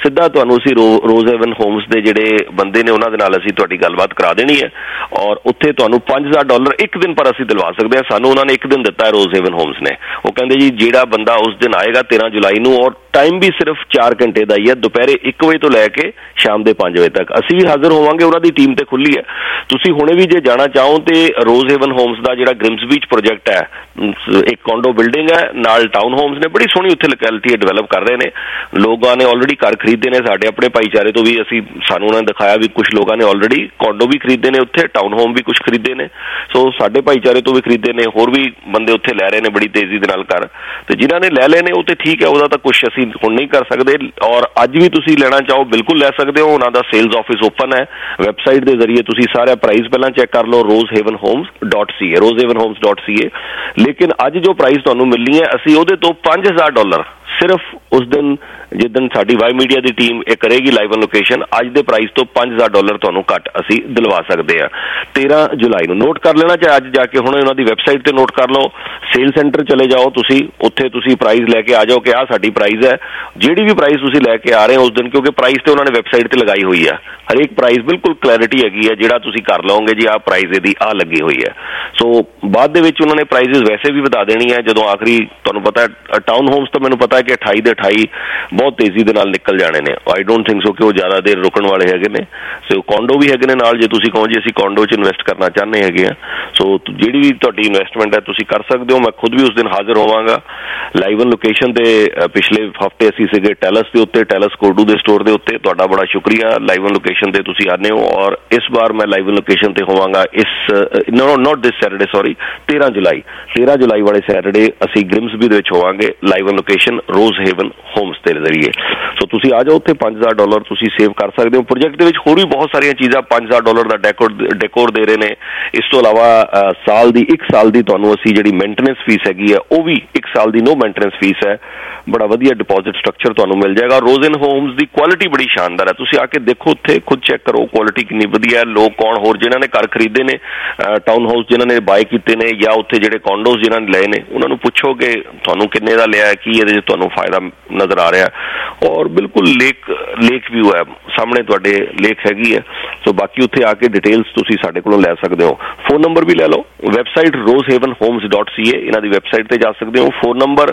F: ਸਿੱਧਾ ਤੁਹਾਨੂੰ ਅਸੀਂ ਰੋਜ਼ ਹੈਵਨ ਹੋਮਸ ਦੇ ਜਿਹੜੇ ਬੰਦੇ ਨੇ ਉਹਨਾਂ ਦੇ ਨਾਲ ਅਸੀਂ ਤੁਹਾਡੀ ਗੱਲਬਾਤ ਕਰਾ ਦੇਣੀ ਹੈ ਔਰ ਉੱਥੇ ਤੁਹਾਨੂੰ ਪੰਜ ਹਜ਼ਾਰ ਡਾਲਰ ਇੱਕ ਦਿਨ ਪਰ ਅਸੀਂ ਦਿਲਵਾ ਸਕਦੇ ਹਾਂ। ਸਾਨੂੰ ਉਹਨਾਂ ਨੇ ਇੱਕ ਦਿਨ ਦਿੱਤਾ ਹੈ ਰੋਜ਼ ਹੈਵਨ ਹੋਮਸ ਨੇ। ਉਹ ਕਹਿੰਦੇ ਜੀ ਜਿਹੜਾ ਬੰਦਾ ਉਸ ਦਿਨ ਆਏਗਾ ਤੇਰਾਂ ਜੁਲਾਈ ਨੂੰ, ਔਰ ਟਾਈਮ ਵੀ ਸਿਰਫ ਚਾਰ ਘੰਟੇ ਦਾ ਹੀ ਹੈ, ਦੁਪਹਿਰੇ ਇੱਕ ਵਜੇ ਤੋਂ ਲੈ ਕੇ ਸ਼ਾਮ ਦੇ ਪੰਜ ਵਜੇ ਤੱਕ। ਅਸੀਂ ਵੀ ਹਾਜ਼ਰ ਹੋਵਾਂਗੇ, ਉਹਨਾਂ ਦੀ ਟੀਮ ਤੇ ਖੁੱਲੀ ਹੈ। ਤੁਸੀਂ ਹੁਣੇ ਵੀ ਜੇ ਜਾਣਾ ਚਾਹੋ ਤੇ ਰੋਜ਼ ਹੈਵਨ ਹੋਮਸ ਦਾ ਜਿਹੜਾ ਗ੍ਰਿਮਸ ਬੀਚ ਪ੍ਰੋਜੈਕਟ ਹੈ, ਇੱਕ ਕੌਂਡੋ ਬਿਲਡਿੰਗ ਹੈ, ਨਾਲ ਟਾਊਨ ਹੋਮਸ ਨੇ, ਬੜੀ ਸੋਹਣੀ ਉੱਥੇ ਲੋਕੈਲਿਟੀ ਡਿਵੈਲਪ ਕਰ ਰਹੇ ਨੇ। ਲੋਕਾਂ ਨੇ ਆਲਰੇਡੀ ਘਰ ਖਰੀਦੇ ਨੇ, ਸਾਡੇ ਆਪਣੇ ਭਾਈਚਾਰੇ ਤੋਂ ਵੀ ਅਸੀਂ ਸਾਨੂੰ ਉਹਨਾਂ ਨੇ ਦਿਖਾਇਆ ਵੀ ਕੁਝ ਲੋਕਾਂ ਨੇ ਆਲਰੇਡੀ ਕੌਂਡੋ ਵੀ ਖਰੀਦੇ ਨੇ ਉੱਥੇ, ਟਾਊਨ ਹੋਮ ਵੀ ਕੁਝ ਖਰੀਦੇ ਨੇ। ਸੋ ਸਾਡੇ ਭਾਈਚਾਰੇ ਤੋਂ ਵੀ ਖਰੀਦੇ ਨੇ, ਹੋਰ ਵੀ ਬੰਦੇ ਉੱਥੇ ਲੈ ਰਹੇ ਨੇ ਬੜੀ ਤੇਜ਼ੀ ਦੇ ਨਾਲ ਘਰ। ਤੇ ਜਿਨ੍ਹਾਂ ਨੇ ਲੈ ਲਏ ਨੇ ਉਹ ਤੇ ਠੀਕ ਹੈ, ਉਹਦਾ ਤਾਂ ਕੁਝ ਅਸੀਂ ਹੁਣ ਨਹੀਂ ਕਰ ਸਕਦੇ। ਔਰ ਅੱਜ ਵੀ ਤੁਸੀਂ ਲੈਣਾ ਚਾਹੋ ਬਿਲਕੁਲ ਲੈ ਸਕਦੇ ਹੋ। ਉਹਨਾਂ ਦਾ ਸੇਲਸ ਆਫਿਸ ਓਪਨ ਹੈ, ਵੈਬਸਾਈਟ ਦੇ ਜ਼ਰੀਏ ਤੁਸੀਂ ਸਾਰਾ ਪ੍ਰਾਈਸ ਪਹਿਲਾਂ ਚੈੱਕ ਕਰ ਲਓ, Rose Haven Homes dot C A, Rose Haven Homes dot C A. ਲੇਕਿਨ ਅੱਜ ਜੋ ਪ੍ਰਾਈਸ ਤੁਹਾਨੂੰ ਮਿਲਣੀ ਹੈ, ਅਸੀਂ ਉਹਦੇ ਤੋਂ ਪੰਜ ਹਜ਼ਾਰ ਡਾਲਰ ਸਿਰਫ ਉਸ ਦਿਨ ਜਿੱਦਣ ਸਾਡੀ ਵਾਈ ਮੀਡੀਆ ਦੀ ਟੀਮ ਇਹ ਕਰੇਗੀ ਲਾਈਵ ਔਨ ਲੋਕੇਸ਼ਨ, ਅੱਜ ਦੇ ਪ੍ਰਾਈਸ ਤੋਂ ਪੰਜ ਹਜ਼ਾਰ ਡਾਲਰ ਤੁਹਾਨੂੰ ਘੱਟ ਅਸੀਂ ਦਿਲਵਾ ਸਕਦੇ ਹਾਂ ਤੇਰਾਂ ਜੁਲਾਈ ਨੂੰ। ਨੋਟ ਕਰ ਲੈਣਾ, ਚਾਹੇ ਅੱਜ ਜਾ ਕੇ ਹੁਣ ਉਹਨਾਂ ਦੀ ਵੈਬਸਾਈਟ ਤੇ ਨੋਟ ਕਰ ਲਓ, ਸੇਲ ਸੈਂਟਰ ਚਲੇ ਜਾਓ ਤੁਸੀਂ, ਉੱਥੇ ਤੁਸੀਂ ਪ੍ਰਾਈਸ ਲੈ ਕੇ ਆ ਜਾਓ ਕਿ ਆਹ ਸਾਡੀ ਪ੍ਰਾਈਸ ਹੈ। ਜਿਹੜੀ ਵੀ ਪ੍ਰਾਈਸ ਤੁਸੀਂ ਲੈ ਕੇ ਆ ਰਹੇ ਹੋ ਉਸ ਦਿਨ, ਕਿਉਂਕਿ ਪ੍ਰਾਈਸ ਤੇ ਉਹਨਾਂ ਨੇ ਵੈਬਸਾਈਟ ਤੇ ਲਗਾਈ ਹੋਈ ਹੈ, ਹਰੇਕ ਪ੍ਰਾਈਸ ਬਿਲਕੁਲ ਕਲੈਰਿਟੀ ਹੈਗੀ ਹੈ, ਜਿਹੜਾ ਤੁਸੀਂ ਕਰ ਲਓਗੇ ਜੀ ਆਹ ਪ੍ਰਾਈਸ ਇਹਦੀ ਆਹ ਲੱਗੀ ਹੋਈ ਹੈ। ਸੋ ਬਾਅਦ ਦੇ ਵਿੱਚ ਉਹਨਾਂ ਨੇ ਪ੍ਰਾਈਸਿਸ ਵੈਸੇ ਵੀ ਵਧਾ ਦੇਣੀ ਹੈ ਜਦੋਂ ਆਖਰੀ, ਤੁਹਾਨੂੰ ਪਤਾ ਟਾਊਨ ਹੋਮਸ ਤਾਂ ਮੈਨੂੰ ਪਤਾ ਹੈ ਕਿ ਅਠਾਈ ਦੇ ਅਠਾਈ ਬਹੁਤ ਤੇਜ਼ੀ ਦੇ ਨਾਲ ਨਿਕਲ ਜਾਣੇ ਨੇ। ਆਈ ਡੋਂਟ ਥਿੰਕ ਸੋ ਕਿ ਉਹ ਜ਼ਿਆਦਾ ਦੇਰ ਰੁਕਣ ਵਾਲੇ ਹੈਗੇ ਨੇ। ਸੋ ਕੌਂਡੋ ਵੀ ਹੈਗੇ ਨੇ ਨਾਲ, ਜੇ ਤੁਸੀਂ ਕਹੋ ਜੀ ਅਸੀਂ ਕੌਂਡੋ 'ਚ ਇਨਵੈਸਟ ਕਰਨਾ ਚਾਹੁੰਦੇ ਹੈਗੇ ਆ, ਸੋ ਜਿਹੜੀ ਵੀ ਤੁਹਾਡੀ ਇਨਵੈਸਟਮੈਂਟ ਹੈ ਤੁਸੀਂ ਕਰ ਸਕਦੇ ਹੋ। ਮੈਂ ਖੁਦ ਵੀ ਉਸ ਦਿਨ ਹਾਜ਼ਰ ਹੋਵਾਂਗਾ ਲਾਈਵ ਔਨ ਲੋਕੇਸ਼ਨ ਤੇ। ਪਿਛਲੇ ਹਫਤੇ ਅਸੀਂ ਸੀਗੇ ਟੈਲਸ ਦੇ ਉੱਤੇ, ਟੈਲਸ ਕੋਰਡੂ ਦੇ ਸਟੋਰ ਦੇ ਉੱਤੇ। ਤੁਹਾਡਾ ਬੜਾ ਸ਼ੁਕਰੀਆ ਲਾਈਵ ਔਨ ਲੋਕੇਸ਼ਨ ਤੇ ਤੁਸੀਂ ਆਨੇ ਹੋ। ਔਰ ਇਸ ਵਾਰ ਮੈਂ ਲਾਈਵ ਔਨ ਲੋਕੇਸ਼ਨ ਤੇ ਹੋਵਾਂਗਾ ਇਸ no note this Saturday sorry ਤੇਰਾਂ ਜੁਲਾਈ ਤੇਰਾਂ ਜੁਲਾਈ ਵਾਲੇ ਸੈਟਰਡੇ ਅਸੀਂ ਗ੍ਰਿਮਸਬੀ ਦੇ ਵਿੱਚ ਹੋਵਾਂਗੇ live on location Rose Haven Homes ਦੇ ਜ਼ਰੀਏ। ਸੋ ਤੁਸੀਂ ਆ ਜਾਓ, ਉੱਥੇ ਪੰਜ ਹਜ਼ਾਰ ਡਾਲਰ ਤੁਸੀਂ ਸੇਵ ਕਰ ਸਕਦੇ ਹੋ। ਪ੍ਰੋਜੈਕਟ ਦੇ ਵਿੱਚ ਹੋਰ ਵੀ ਬਹੁਤ ਸਾਰੀਆਂ ਚੀਜ਼ਾਂ ਪੰਜ ਹਜ਼ਾਰ ਡਾਲਰ ਦਾ ਡੈਕੋਰ ਡੈਕੋਰ ਦੇ ਰਹੇ ਨੇ। ਇਸ ਤੋਂ ਇਲਾਵਾ ਸਾਲ ਦੀ ਇੱਕ ਸਾਲ ਦੀ ਤੁਹਾਨੂੰ ਅਸੀਂ ਜਿਹੜੀ ਮੇਨਟੇਨੈਂਸ ਫੀਸ ਹੈਗੀ ਹੈ ਉਹ ਵੀ ਇੱਕ ਸਾਲ ਦੀ ਨੋ ਮੇਨਟੇਨੈਂਸ ਫੀਸ ਹੈ। ਬੜਾ ਵਧੀਆ ਡਿਪੋਜ਼ਿਟ ਸਟਰਕਚਰ ਤੁਹਾਨੂੰ ਮਿਲ ਜਾਏਗਾ। ਰੋਜ਼ ਇਨ ਹੋਮਸ ਦੀ ਕੁਆਲਿਟੀ ਬੜੀ ਸ਼ਾਨਦਾਰ ਹੈ, ਤੁਸੀਂ ਆ ਕੇ ਦੇਖੋ ਉੱਥੇ, ਖੁਦ ਚੈੱਕ ਕਰੋ ਕੁਆਲਿਟੀ ਕਿੰਨੀ ਵਧੀਆ ਹੈ। ਲੋਕ ਕੌਣ ਹੋਰ ਜਿਨ੍ਹਾਂ ਨੇ ਘਰ ਖਰੀਦੇ ਨੇ, ਟਾਊਨ ਹਾਊਸ ਜਿਨ੍ਹਾਂ ਨੇ ਬਾਏ ਕੀਤੇ ਨੇ, ਜਾਂ ਉੱਥੇ ਜਿਹੜੇ ਕੌਂਡੋਸ ਜਿਨ੍ਹਾਂ ਨੇ ਲਏ ਨੇ, ਉਹਨਾਂ ਨੂੰ ਪੁੱਛੋ ਕਿ ਤੁਹਾਨੂੰ ਕਿੰਨੇ ਦਾ ਲਿਆ, ਕੀ ਇਹਦੇ 'ਚ ਤੁਹਾਨੂੰ ਫਾਇਦਾ ਨਜ਼ਰ ਆ ਰਿਹਾ। ਔਰ ਬਿਲਕੁਲ ਲੇਕ ਲੇਕ ਵਿਊ ਹੈ ਸਾਹਮਣੇ, ਤੁਹਾਡੇ ਲੇਕ ਹੈਗੀ ਹੈ। ਸੋ ਬਾਕੀ ਉੱਥੇ ਆ ਕੇ ਡਿਟੇਲਸ ਤੁਸੀਂ ਸਾਡੇ ਕੋਲੋਂ ਲੈ ਸਕਦੇ ਹੋ। ਫੋਨ ਨੰਬਰ ਵੀ ਲੈ ਲਓ, website Rose Haven Homes dot C A, ਇਹਨਾਂ ਦੀ ਵੈਬਸਾਈਟ ਤੇ ਜਾ ਸਕਦੇ ਹੋ। Phone number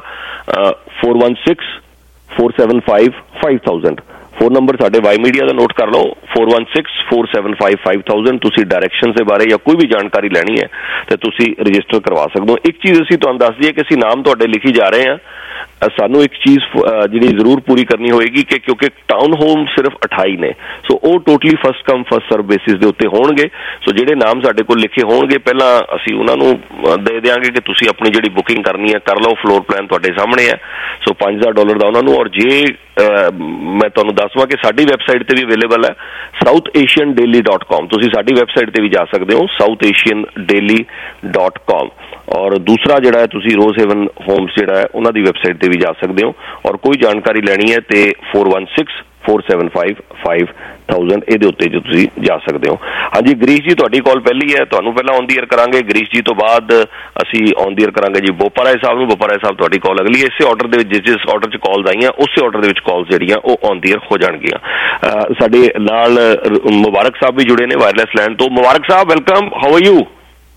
F: four one six four seven five five thousand. Phone number ਸਾਡੇ ਵਾਈ ਮੀਡੀਆ ਦਾ ਨੋਟ ਕਰ ਲਓ, four one six four seven five five thousand. ਤੁਸੀਂ ਡਾਇਰੈਕਸ਼ਨ ਦੇ ਬਾਰੇ ਜਾਂ ਕੋਈ ਵੀ ਜਾਣਕਾਰੀ ਲੈਣੀ ਹੈ ਤੇ ਤੁਸੀਂ ਰਜਿਸਟਰ ਕਰਵਾ ਸਕਦੇ ਹੋ। ਇੱਕ ਚੀਜ਼ ਅਸੀਂ ਤੁਹਾਨੂੰ ਦੱਸ ਦਈਏ ਕਿ ਅਸੀਂ ਨਾਮ ਤੁਹਾਡੇ ਲਿਖੀ ਜਾ ਰਹੇ ਹਾਂ, ਸਾਨੂੰ ਇੱਕ ਚੀਜ਼ ਜਿਹੜੀ ਜ਼ਰੂਰ ਪੂਰੀ ਕਰਨੀ ਹੋਏਗੀ ਕਿ ਕਿਉਂਕਿ ਟਾਊਨ ਹੋਮ ਸਿਰਫ ਅਠਾਈ ਨੇ, ਸੋ ਉਹ totally first come first serve basis ਦੇ ਉੱਤੇ ਹੋਣਗੇ। ਸੋ ਜਿਹੜੇ ਨਾਮ ਸਾਡੇ ਕੋਲ ਲਿਖੇ ਹੋਣਗੇ ਪਹਿਲਾਂ ਅਸੀਂ ਉਹਨਾਂ ਨੂੰ ਦੇ ਦਿਆਂਗੇ ਕਿ ਤੁਸੀਂ ਆਪਣੀ ਜਿਹੜੀ ਬੁਕਿੰਗ ਕਰਨੀ ਹੈ ਕਰ ਲਓ। ਫਲੋਰ ਪਲਾਨ ਤੁਹਾਡੇ ਸਾਹਮਣੇ ਹੈ। ਸੋ ਪੰਜ ਹਜ਼ਾਰ ਡਾਲਰ ਦਾ ਉਹਨਾਂ ਨੂੰ। ਔਰ ਜੇ ਮੈਂ ਤੁਹਾਨੂੰ ਦੱਸਵਾਂ ਕਿ ਸਾਡੀ ਵੈਬਸਾਈਟ ਤੇ ਵੀ ਅਵੇਲੇਬਲ ਹੈ South Asian Daily dot com, ਤੁਸੀਂ ਸਾਡੀ ਵੈਬਸਾਈਟ ਤੇ ਵੀ ਜਾ ਸਕਦੇ ਹੋ ਸਾਊਥ ਏਸ਼ੀਅਨ ਡੇਲੀ ਡਾਟ ਕਾਮ। ਔਰ ਦੂਸਰਾ ਜਿਹੜਾ ਹੈ ਤੁਸੀਂ ਰੋਜ਼ ਹੈਵਨ ਹੋਮਸ ਜਿਹੜਾ ਹੈ ਉਹਨਾਂ ਦੀ ਵੈਬਸਾਈਟ ਤੇ ਵੀ ਜਾ ਸਕਦੇ ਹੋ। ਔਰ ਕੋਈ ਜਾਣਕਾਰੀ ਲੈਣੀ ਹੈ ਤੇ four one six four seven five five thousand ਇਹਦੇ ਉੱਤੇ ਜੋ ਤੁਸੀਂ ਜਾ ਸਕਦੇ ਹੋ। ਹਾਂਜੀ ਗਰੀਸ਼ ਜੀ, ਤੁਹਾਡੀ ਕਾਲ ਪਹਿਲੀ ਹੈ, ਤੁਹਾਨੂੰ ਪਹਿਲਾਂ ਔਨ ਦੀ ਏਅਰ ਕਰਾਂਗੇ। ਗਰੀਸ਼ ਜੀ ਤੋਂ ਬਾਅਦ ਅਸੀਂ ਔਨ ਦੀ ਏਅਰ ਕਰਾਂਗੇ ਜੀ ਬੋਪਾ ਰਾਏ ਸਾਹਿਬ ਨੂੰ। ਬੋਪਾ ਰਾਏ ਸਾਹਿਬ ਤੁਹਾਡੀ ਕਾਲ ਅਗਲੀ, ਇਸੇ ਆਰਡਰ ਦੇ ਵਿੱਚ ਜਿਸ ਜਿਸ ਆਰਡਰ 'ਚ ਕਾਲਸ ਆਈਆਂ ਉਸੇ ਆਰਡਰ ਦੇ ਵਿੱਚ ਕਾਲਸ ਜਿਹੜੀਆਂ ਉਹ ਔਨ ਦੀ ਏਅਰ ਹੋ ਜਾਣਗੀਆਂ। ਸਾਡੇ ਨਾਲ ਮੁਬਾਰਕ ਸਾਹਿਬ ਵੀ ਜੁੜੇ ਨੇ ਵਾਇਰਲੈਸ ਲੈਂਡ ਤੋਂ। Mubarak sahib welcome, how are you?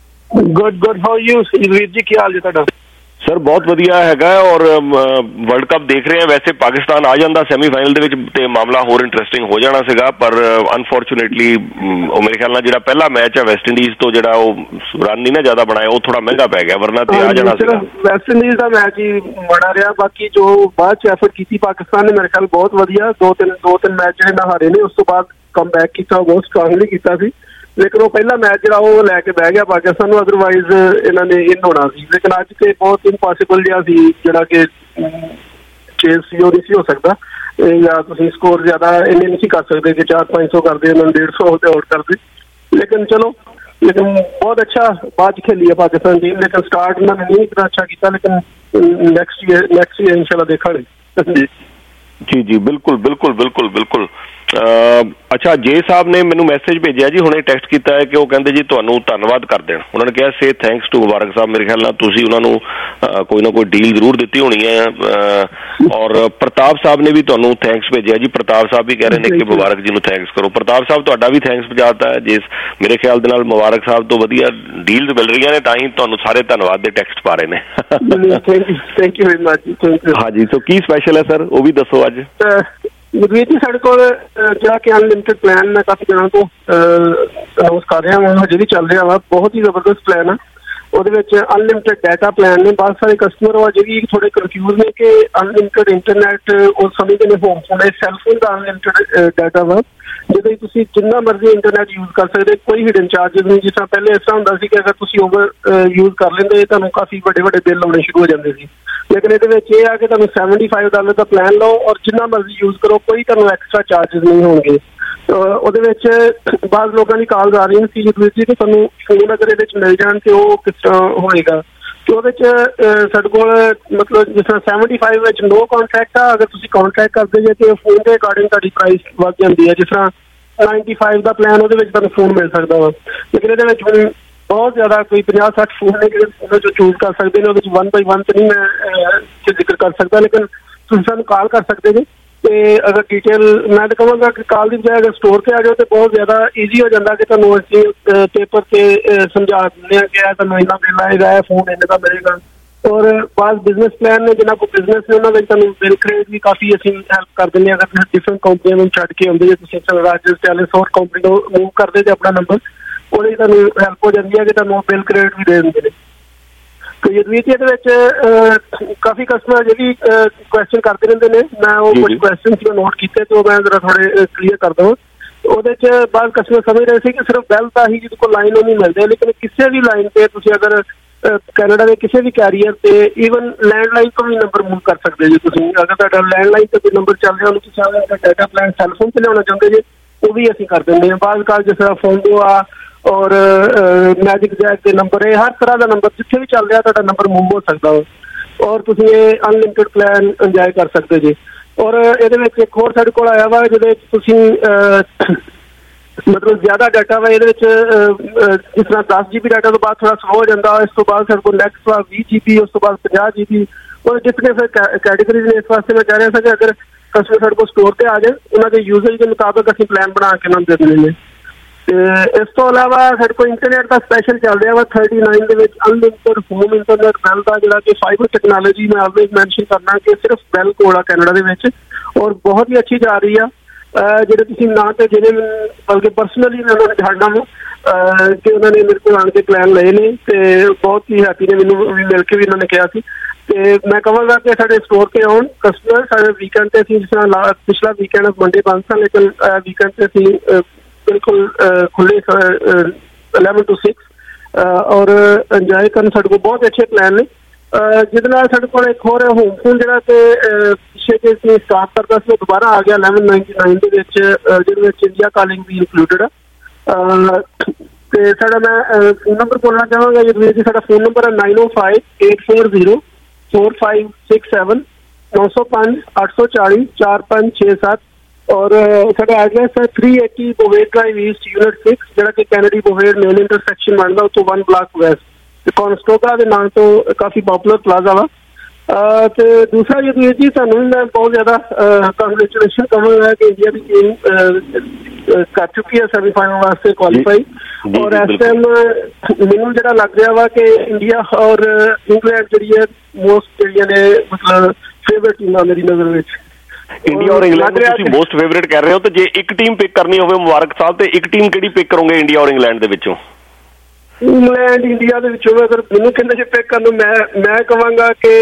O: Good good, how you ਵੀਰ ਜੀ, ਕੀ ਹਾਲ ਜੀ ਤੁਹਾਡਾ?
F: ਸਰ ਬਹੁਤ ਵਧੀਆ ਹੈਗਾ। ਔਰ ਵਰਲਡ ਕੱਪ ਦੇਖ ਰਹੇ ਹਾਂ, ਵੈਸੇ ਪਾਕਿਸਤਾਨ ਆ ਜਾਂਦਾ ਸੈਮੀਫਾਈਨਲ ਦੇ ਵਿੱਚ ਤੇ ਮਾਮਲਾ ਹੋਰ ਇੰਟਰਸਟਿੰਗ ਹੋ ਜਾਣਾ ਸੀਗਾ, ਪਰ ਅਨਫੋਰਚੂਨੇਟਲੀ ਉਹ ਮੇਰੇ ਖਿਆਲ ਨਾਲ ਜਿਹੜਾ ਪਹਿਲਾ ਮੈਚ ਹੈ ਵੈਸਟ ਇੰਡੀਜ਼ ਤੋਂ ਜਿਹੜਾ ਉਹ ਰਨ ਨਹੀਂ ਨਾ ਜ਼ਿਆਦਾ ਬਣਾਇਆ, ਉਹ ਥੋੜਾ ਮਹਿੰਗਾ ਪੈ ਗਿਆ, ਵਰਨਾ ਤੇ ਆ ਜਾਣਾ ਸੀਗਾ।
O: ਵੈਸਟ ਇੰਡੀਜ਼ ਦਾ ਮੈਚ ਹੀ ਬਣਾ ਰਿਹਾ, ਬਾਕੀ ਜੋ ਬਾਅਦ ਚ ਐਫਰਟ ਕੀਤੀ ਪਾਕਿਸਤਾਨ ਨੇ ਮੇਰੇ ਖਿਆਲ ਬਹੁਤ ਵਧੀਆ, ਦੋ ਤਿੰਨ ਦੋ ਤਿੰਨ ਮੈਚ ਜਿਹੜੇ ਨਾ ਹਾਰੇ ਨੇ, ਉਸ ਤੋਂ ਬਾਅਦ ਕਮ ਬੈਕ ਕੀਤਾ, ਬਹੁਤ ਸਟਰੋਂਗਲੀ ਕੀਤਾ ਸੀ। ਲੇਕਿਨ ਉਹ ਪਹਿਲਾ ਮੈਚ ਜਿਹੜਾ ਉਹ ਲੈ ਕੇ ਬਹਿ ਗਿਆ ਪਾਕਿਸਤਾਨ ਨੂੰ, ਅਦਰਵਾਈਜ਼ ਇਹਨਾਂ ਨੇ ਇਨ ਹੋਣਾ ਸੀ। ਲੇਕਿਨ ਅੱਜ ਤੇ ਬਹੁਤ ਇੰਪੋਸੀਬਲ ਜਿਹਾ ਸੀ ਜਿਹੜਾ ਕਿ ਚੇਸ ਸੀ ਉਹ ਨਹੀਂ ਸੀ ਹੋ ਸਕਦਾ, ਜਾਂ ਤੁਸੀਂ ਸਕੋਰ ਜ਼ਿਆਦਾ ਇੰਨੇ ਨਹੀਂ ਸੀ ਕਰ ਸਕਦੇ ਕਿ ਚਾਰ ਪੰਜ ਸੌ ਕਰਦੇ ਉਹਨਾਂ ਨੂੰ ਡੇਢ ਸੌ ਤੇ ਆਊਟ ਕਰਦੇ। ਲੇਕਿਨ ਚਲੋ, ਲੇਕਿਨ ਬਹੁਤ ਅੱਛਾ ਬਾਅਦ ਚ ਖੇਲੀ ਹੈ ਪਾਕਿਸਤਾਨ ਟੀਮ। ਲੇਕਿਨ ਸਟਾਰਟ ਉਹਨਾਂ ਨੇ ਨਹੀਂ ਇतना ਅੱਛਾ ਕੀਤਾ, ਲੇਕਿਨ ਨੈਕਸਟ ਈਅਰ ਨੈਕਸਟ ਈਅਰ ਇਨਸ਼ਾਅੱਲਾ ਦੇਖਾਂਗੇ।
F: ਜੀ ਜੀ ਬਿਲਕੁਲ ਬਿਲकुल बिल्कुल बिल्कुल। ਅੱਛਾ, ਜੇ ਸਾਹਿਬ ਨੇ ਮੈਨੂੰ ਮੈਸੇਜ ਭੇਜਿਆ ਜੀ, ਹੁਣੇ ਟੈਕਸਟ ਕੀਤਾ ਹੈ ਕਿ ਉਹ ਕਹਿੰਦੇ ਜੀ ਤੁਹਾਨੂੰ ਧੰਨਵਾਦ ਕਰਦੇ ਹਨ। ਉਹਨਾਂ ਨੇ ਕਿਹਾ ਸੇ ਥੈਂਕਸ ਟੂ ਮੁਬਾਰਕ ਸਾਹਿਬ। ਮੇਰੇ ਖਿਆਲ ਨਾਲ ਤੁਸੀਂ ਉਹਨਾਂ ਨੂੰ ਕੋਈ ਨਾ ਕੋਈ ਡੀਲ ਜ਼ਰੂਰ ਦਿੱਤੀ ਹੋਣੀ ਹੈ। ਔਰ ਪ੍ਰਤਾਪ ਸਾਹਿਬ ਨੇ ਵੀ ਤੁਹਾਨੂੰ ਥੈਂਕਸ ਭੇਜਿਆ ਜੀ। ਪ੍ਰਤਾਪ ਸਾਹਿਬ ਵੀ ਕਹਿ ਰਹੇ ਨੇ ਕਿ ਮੁਬਾਰਕ ਜੀ ਨੂੰ ਥੈਂਕਸ ਕਰੋ। ਪ੍ਰਤਾਪ ਸਾਹਿਬ ਤੁਹਾਡਾ ਵੀ ਥੈਂਕਸ ਪਹੁੰਚਾਤਾ ਹੈ। ਜਿਸ ਮੇਰੇ ਖਿਆਲ ਦੇ ਨਾਲ ਮੁਬਾਰਕ ਸਾਹਿਬ ਤੋਂ ਵਧੀਆ ਡੀਲਸ ਮਿਲ ਰਹੀਆਂ ਨੇ, ਤਾਂ ਹੀ ਤੁਹਾਨੂੰ ਸਾਰੇ ਧੰਨਵਾਦ ਦੇ ਟੈਕਸਟ ਪਾ ਰਹੇ ਨੇ।
O: Thank you very much.
F: ਹਾਂਜੀ, ਸੋ ਕੀ ਸਪੈਸ਼ਲ ਹੈ ਸਰ, ਉਹ ਵੀ ਦੱਸੋ ਅੱਜ।
O: ਗੁਰਵੀਰ ਜੀ, ਸਾਡੇ ਕੋਲ ਜਿਹੜਾ ਕਿ ਅਨਲਿਮਿਟਡ ਪਲਾਨ ਮੈਂ ਕਾਫੀ ਦਿਨਾਂ ਤੋਂ ਅਨਾਊਂਸ ਕਰ ਰਿਹਾ ਹਾਂ, ਹਜੇ ਵੀ ਚੱਲ ਰਿਹਾ ਵਾ। ਬਹੁਤ ਹੀ ਜ਼ਬਰਦਸਤ ਪਲਾਨ ਆ। ਉਹਦੇ ਵਿੱਚ ਅਨਲਿਮਿਟਡ ਡਾਟਾ ਪਲਾਨ ਨੇ। ਬਹੁਤ ਸਾਰੇ ਕਸਟਮਰ ਉਹ ਅਜੇ ਵੀ ਥੋੜੇ ਕਨਫਿਊਜ਼ ਨੇ ਕਿ ਅਨਲਿਮਿਟਡ ਇੰਟਰਨੈਟ ਉਹ ਸਮਝਦੇ ਨੇ ਹੋਮ ਫੋਨ, ਸੈਲਫੋਨ ਦਾ ਅਨਲਿਮਿਟਡ ਡਾਟਾ ਵਾ, ਜਿਹਦੇ ਤੁਸੀਂ ਜਿੰਨਾ ਮਰਜ਼ੀ ਇੰਟਰਨੈਟ ਯੂਜ਼ ਕਰ ਸਕਦੇ, ਕੋਈ ਹਿਡਨ ਚਾਰਜਿਸ ਨਹੀਂ। ਜਿਸ ਤਰ੍ਹਾਂ ਪਹਿਲੇ ਇਸ ਤਰ੍ਹਾਂ ਹੁੰਦਾ ਸੀ ਕਿ ਅਗਰ ਤੁਸੀਂ ਓਵਰ ਯੂਜ਼ ਕਰ ਲੈਂਦੇ ਤੁਹਾਨੂੰ ਕਾਫੀ ਵੱਡੇ ਵੱਡੇ ਬਿੱਲ ਆਉਣੇ ਸ਼ੁਰੂ ਹੋ ਜਾਂਦੇ ਸੀ। ਲੇਕਿਨ ਇਹਦੇ ਵਿੱਚ ਇਹ ਆ ਕਿ ਤੁਹਾਨੂੰ ਸੈਵਨਟੀ ਫਾਈਵ ਡਾਲਰ ਦਾ ਪਲਾਨ ਲਓ ਔਰ ਜਿੰਨਾ ਮਰਜ਼ੀ ਯੂਜ਼ ਕਰੋ, ਕੋਈ ਤੁਹਾਨੂੰ ਐਕਸਟਰਾ ਚਾਰਜਿਸ ਨਹੀਂ ਹੋਣਗੇ। ਉਹਦੇ ਵਿੱਚ ਬਾਅਦ ਲੋਕਾਂ ਦੀ ਕਾਲ ਆ ਰਹੀਆਂ ਸੀ ਜੀ ਕਿ ਤੁਹਾਨੂੰ ਫੋਨ ਅਗਰ ਇਹਦੇ ਵਿੱਚ ਮਿਲ ਜਾਣ ਤੇ ਉਹ ਕਿਸ ਤਰ੍ਹਾਂ ਹੋਏਗਾ। ਤੇ ਉਹਦੇ ਚ ਸਾਡੇ ਕੋਲ ਮਤਲਬ ਜਿਸ ਤਰ੍ਹਾਂ ਸੈਵਨਟੀ ਫਾਈਵ ਵਿੱਚ ਨੋ ਕਾਂਟਰੈਕਟ ਆ। ਅਗਰ ਤੁਸੀਂ ਕਾਂਟਰੈਕਟ ਕਰਦੇ ਜੇ ਤੇ ਫੋਨ ਦੇ ਅਕੋਰਡਿੰਗ ਤੁਹਾਡੀ ਪ੍ਰਾਈਸ ਵੱਧ ਜਾਂਦੀ ਹੈ। ਜਿਸ ਤਰ੍ਹਾਂ ਨਾਈਨਟੀ ਫਾਈਵ ਦਾ ਪਲਾਨ, ਉਹਦੇ ਵਿੱਚ ਤੁਹਾਨੂੰ ਫੋਨ ਮਿਲ ਸਕਦਾ ਵਾ। ਲੇਕਿਨ ਇਹਦੇ ਵਿੱਚ ਹੁਣ ਬਹੁਤ ਜ਼ਿਆਦਾ ਕੋਈ ਪੰਜਾਹ ਸੱਠ ਫੋਨ ਨੇ ਜਿਹੜੇ ਉਹਦੇ ਚੋਂ ਚੂਜ਼ ਕਰ ਸਕਦੇ ਨੇ। ਉਹਦੇ ਵਿੱਚ ਵਨ ਬਾਈ ਵਨ ਤੇ ਨਹੀਂ ਮੈਂ ਜ਼ਿਕਰ ਕਰ ਸਕਦਾ, ਲੇਕਿਨ ਤੁਸੀਂ ਸਾਨੂੰ ਕਾਲ ਕਰ ਸਕਦੇ ਜੀ। ਤੇ ਅਗਰ ਡਿਟੇਲ ਮੈਂ ਤਾਂ ਕਹਾਂਗਾ ਕਿ ਕਾਲ ਦੀ ਬਜਾਏ ਅਗਰ ਸਟੋਰ ਤੇ ਆ ਜਾਓ ਤੇ ਬਹੁਤ ਜ਼ਿਆਦਾ ਈਜ਼ੀ ਹੋ ਜਾਂਦਾ ਕਿ ਤੁਹਾਨੂੰ ਅਸੀਂ ਪੇਪਰ ਤੇ ਸਮਝਾ ਦਿੰਦੇ ਹਾਂ ਕਿ ਇਹ ਤੁਹਾਨੂੰ ਇੰਨਾ ਬਿੱਲ ਆਏਗਾ, ਇਹ ਫੋਨ ਇੰਨੇ ਦਾ ਮਿਲੇਗਾ। ਔਰ ਬਾਅਦ ਬਿਜ਼ਨਸ ਪਲਾਨ ਨੇ, ਜਿਹਨਾਂ ਕੋਲ ਬਿਜ਼ਨਸ ਨੇ, ਉਹਨਾਂ ਵਿੱਚ ਤੁਹਾਨੂੰ ਬਿਲ ਕ੍ਰੇਡ ਵੀ ਕਾਫੀ ਅਸੀਂ ਹੈਲਪ ਕਰ ਦਿੰਦੇ ਹਾਂ। ਅਗਰ ਤੁਸੀਂ ਡਿਫਰੈਂਟ ਕੰਪਨੀਆਂ ਨੂੰ ਛੱਡ ਕੇ ਆਉਂਦੇ ਜੇ, ਤੁਸੀਂ ਰਾਜਸ ਟੈਲਿਸ ਹੋਰ ਕੰਪਨੀ ਤੋਂ ਮੂਵ ਕਰਦੇ ਜੇ ਆਪਣਾ ਨੰਬਰ, ਉਹਦੇ ਤੁਹਾਨੂੰ ਹੈਲਪ ਹੋ ਜਾਂਦੀ ਹੈ ਕਿ ਤੁਹਾਨੂੰ ਬਿਲ ਕ੍ਰੇਡ ਵੀ ਦੇ ਦਿੰਦੇ ਨੇ। ਤੇ ਯਦਵੀਰ ਜੀ ਇਹਦੇ ਵਿੱਚ ਕਾਫੀ ਕਸਟਮਰ ਜਿਹੜੀ ਕੁਐਸਚਨ ਕਰਦੇ ਰਹਿੰਦੇ ਨੇ, ਮੈਂ ਉਹ ਕੁਝ ਕੁਐਸਚਨ ਨੋਟ ਕੀਤੇ ਤੇ ਉਹ ਮੈਂ ਜ਼ਰਾ ਥੋੜੇ ਕਲੀਅਰ ਕਰ ਦਵਾਂ। ਉਹਦੇ ਚ ਬਾਅਦ ਕਸਟਮਰ ਸਮਝ ਰਹੇ ਸੀ ਕਿ ਸਿਰਫ ਬੈਲ ਦਾ ਹੀ ਜਿਹਦੇ ਕੋਲ ਲਾਈਨ ਉਹ ਨਹੀਂ ਮਿਲਦੇ, ਲੇਕਿਨ ਕਿਸੇ ਵੀ ਲਾਈਨ ਤੇ ਤੁਸੀਂ ਅਗਰ ਕੈਨੇਡਾ ਦੇ ਕਿਸੇ ਵੀ ਕੈਰੀਅਰ ਤੇ ਈਵਨ ਲੈਂਡਲਾਈਨ ਤੋਂ ਵੀ ਨੰਬਰ ਮੂਵ ਕਰ ਸਕਦੇ ਜੀ। ਤੁਸੀਂ ਅਗਰ ਤੁਹਾਡਾ ਲੈਂਡਲਾਈਨ ਤੇ ਕੋਈ ਨੰਬਰ ਚੱਲ ਰਿਹਾ, ਉਹਨੂੰ ਤੁਸੀਂ ਅਗਰ ਡਾਟਾ ਪਲਾਨ ਸੈਲਫੋਨ ਤੇ ਲਿਆਉਣਾ ਚਾਹੁੰਦੇ ਜੇ, ਉਹ ਵੀ ਅਸੀਂ ਕਰ ਦਿੰਦੇ ਹਾਂ। ਬਾਅਦ ਕਾਲ ਜਿਸ ਤਰ੍ਹਾਂ ਫੋਨੋ ਆ ਔਰ ਮੈਜਿਕ ਜੈਕ ਦੇ ਨੰਬਰ, ਇਹ ਹਰ ਤਰ੍ਹਾਂ ਦਾ ਨੰਬਰ ਜਿੱਥੇ ਵੀ ਚੱਲ ਰਿਹਾ ਤੁਹਾਡਾ ਨੰਬਰ ਮੂਵ ਹੋ ਸਕਦਾ ਵਾ ਔਰ ਤੁਸੀਂ ਇਹ ਅਨਲਿਮਿਟਡ ਪਲਾਨ ਇੰਜੋਏ ਕਰ ਸਕਦੇ ਜੀ। ਔਰ ਇਹਦੇ ਵਿੱਚ ਇੱਕ ਹੋਰ ਸਾਡੇ ਕੋਲ ਆਇਆ ਵਾ ਜਿਹਦੇ ਵਿੱਚ ਤੁਸੀਂ ਮਤਲਬ ਜ਼ਿਆਦਾ ਡਾਟਾ ਵਾ। ਇਹਦੇ ਵਿੱਚ ਜਿਸ ਤਰ੍ਹਾਂ ਦਸ ਜੀ ਬੀ ਡਾਟਾ ਤੋਂ ਬਾਅਦ ਥੋੜਾ ਸਲੋ ਹੋ ਜਾਂਦਾ। ਇਸ ਤੋਂ ਬਾਅਦ ਸਾਡੇ ਕੋਲ ਨੈਕਸਟ ਵਾ ਵੀਹ ਜੀ ਬੀ, ਉਸ ਤੋਂ ਬਾਅਦ ਪੰਜਾਹ ਜੀ ਬੀ। ਔਰ ਜਿਤਨੇ ਫਿਰ ਕੈਟੇਗਰੀਜ਼ ਨੇ, ਇਸ ਵਾਸਤੇ ਮੈਂ ਕਹਿ ਰਿਹਾ ਸੀ ਕਿ ਅਗਰ ਕਸਟਮਰ ਸਾਡੇ ਕੋਲ ਸਟੋਰ ਤੇ ਆ ਜਾਏ, ਉਹਨਾਂ ਦੇ ਯੂਜ਼ੇਜ ਦੇ ਮੁਤਾਬਕ ਅਸੀਂ ਪਲਾਨ ਬਣਾ ਕੇ ਉਹਨਾਂ ਨੂੰ ਦੇ ਦਿੰਦੇ ਨੇ। ਤੇ ਇਸ ਤੋਂ ਇਲਾਵਾ ਸਾਡੇ ਕੋਲ ਇੰਟਰਨੈਟ ਦਾ ਸਪੈਸ਼ਲ ਚੱਲ ਰਿਹਾ ਵਾ ਥਰਟੀ ਨਾਈਨ ਦੇ ਵਿੱਚ ਅਨਲਿਮਿਟਡ ਹੋਮ ਇੰਟਰਨੈਟ ਬੈਲ ਦਾ, ਜਿਹੜਾ ਕਿ ਫਾਈਬਰ ਟੈਕਨੋਲੋਜੀ ਮੈਂ ਆਲਵੇਜ਼ ਮੈਂਸ਼ਨ ਕਰਨਾ ਕਿ ਸਿਰਫ ਬੈਲ ਕੋਲ ਆ ਕੈਨੇਡਾ ਦੇ ਵਿੱਚ ਔਰ ਬਹੁਤ ਹੀ ਅੱਛੀ ਜਾ ਰਹੀ ਆ। ਜਿਹੜੇ ਤੁਸੀਂ ਨਾ ਤੇ ਜਿਹੜੇ ਬਲਕਿ ਪਰਸਨਲੀ ਮੈਂ ਉਹਨਾਂ ਨੇ ਜਾਣਦਾ ਹਾਂ ਕਿ ਉਹਨਾਂ ਨੇ ਮੇਰੇ ਕੋਲ ਆਣ ਕੇ ਪਲਾਨ ਲਏ ਨੇ ਤੇ ਬਹੁਤ ਹੀ ਹੈਪੀ ਨੇ, ਮੈਨੂੰ ਵੀ ਮਿਲ ਕੇ ਵੀ ਉਹਨਾਂ ਨੇ ਕਿਹਾ ਸੀ। ਤੇ ਮੈਂ ਕਹਾਂਗਾ ਕਿ ਸਾਡੇ ਸਟੋਰ ਤੇ ਆਉਣ ਕਸਟਮਰ। ਸਾਡੇ ਵੀਕਐਂਡ ਤੇ ਅਸੀਂ ਜਿਸ ਤਰ੍ਹਾਂ ਪਿਛਲਾ ਵੀਕਐਂਡ ਮੰਡੇ ਬੰਦ ਸੀ, ਲੇਕਿਨ ਵੀਕਐਂਡ ਤੇ ਅਸੀਂ ਬਿਲਕੁਲ ਖੁੱਲੇ ਇਲੈਵਨ ਟੂ ਸਿਕਸ ਔਰ ਇੰਜੋਏ ਕਰਨ। ਸਾਡੇ ਕੋਲ ਬਹੁਤ ਅੱਛੇ ਪਲਾਨ ਨੇ, ਜਿਹਦੇ ਨਾਲ ਸਾਡੇ ਕੋਲ ਇੱਕ ਹੋਰ ਹੋਮ ਫੋਨ ਜਿਹੜਾ ਕਿ ਪਿੱਛੇ ਜੇ ਅਸੀਂ ਸਟਾਰਟ ਕਰਦਾ ਸੀ, ਦੁਬਾਰਾ ਆ ਗਿਆ ਇਲੈਵਨ ਨਾਈਨਟੀ ਨਾਈਨ ਦੇ ਵਿੱਚ, ਜਿਹਦੇ ਵਿੱਚ ਇੰਡੀਆ ਕਾਲਿੰਗ ਵੀ ਇਨਕਲੂਡਡ ਆ। ਤੇ ਸਾਡਾ ਮੈਂ ਫੋਨ ਨੰਬਰ ਬੋਲਣਾ ਚਾਹਾਂਗਾ ਜੀ। ਸਾਡਾ ਫੋਨ ਨੰਬਰ ਹੈ nine O five eight four zero four five six seven, ਨੌ ਸੌ ਪੰਜ ਅੱਠ ਸੌ ਚਾਲੀ ਚਾਰ ਪੰਜ ਛੇ ਸੱਤ। ਔਰ ਸਾਡਾ ਐਡਰੈਸ ਹੈ three eighty Bower Drive East unit six, ਜਿਹੜਾ ਕਿ ਕੈਨੇਡੀ ਬੋਵੇਰ ਮੇਨ ਇੰਟਰਸੈਕਸ਼ਨ ਬਣਦਾ, ਉੱਥੋਂ ਵਨ ਬਲਾਕ ਵੈਸਟ ਤੇ ਕੌਨਸਟੋਗਾ ਦੇ ਨਾਮ ਤੋਂ ਕਾਫੀ ਪੋਪੂਲਰ ਪਲਾਜ਼ਾ ਵਾ। ਤੇ ਦੂਸਰਾ ਜੀ ਜੀ ਤੁਹਾਨੂੰ ਮੈਂ ਬਹੁਤ ਜ਼ਿਆਦਾ ਕੰਗ੍ਰੈਚੁਲੇਸ਼ਨ ਕਹਾਂਗਾ ਕਿ ਇੰਡੀਆ ਦੀ ਟੀਮ ਕਰ ਚੁੱਕੀ ਹੈ ਸੈਮੀਫਾਈਨਲ ਵਾਸਤੇ ਕੁਆਲੀਫਾਈ। ਔਰ ਇਸ ਟਾਈਮ ਮੈਨੂੰ ਜਿਹੜਾ ਲੱਗ ਰਿਹਾ ਵਾ ਕਿ ਇੰਡੀਆ ਔਰ ਇੰਗਲੈਂਡ ਜਿਹੜੀ ਹੈ ਮੋਸਟ ਜਿਹੜੀਆਂ ਨੇ ਮਤਲਬ ਫੇਵਰਟ ਟੀਮਾਂ ਮੇਰੀ ਨਜ਼ਰ ਵਿੱਚ।
F: ਇੰਡੀਆ ਔਰ ਇੰਗਲੈਂਡ ਨੂੰ ਤੁਸੀਂ ਮੋਸਟ ਫੇਵਰੇਟ ਕਹਿ ਰਹੇ ਹੋ, ਤੇ ਜੇ ਇੱਕ ਟੀਮ ਪਿਕ ਕਰਨੀ ਹੋਵੇ ਮੁਬਾਰਕ ਸਾਹਿਬ, ਤੇ ਇੱਕ ਟੀਮ ਕਿਹੜੀ ਪਿਕ ਕਰੋਗੇ ਇੰਡੀਆ ਔਰ ਇੰਗਲੈਂਡ ਦੇ ਵਿੱਚੋਂ?
O: ਇੰਗਲੈਂਡ ਇੰਡੀਆ ਦੇ ਵਿੱਚੋਂ ਅਗਰ ਮੈਨੂੰ ਕਹਿੰਦੇ ਜੇ ਪਿਕ ਕਰਨ ਨੂੰ, ਮੈਂ ਮੈਂ ਕਹਾਂਗਾ ਕਿ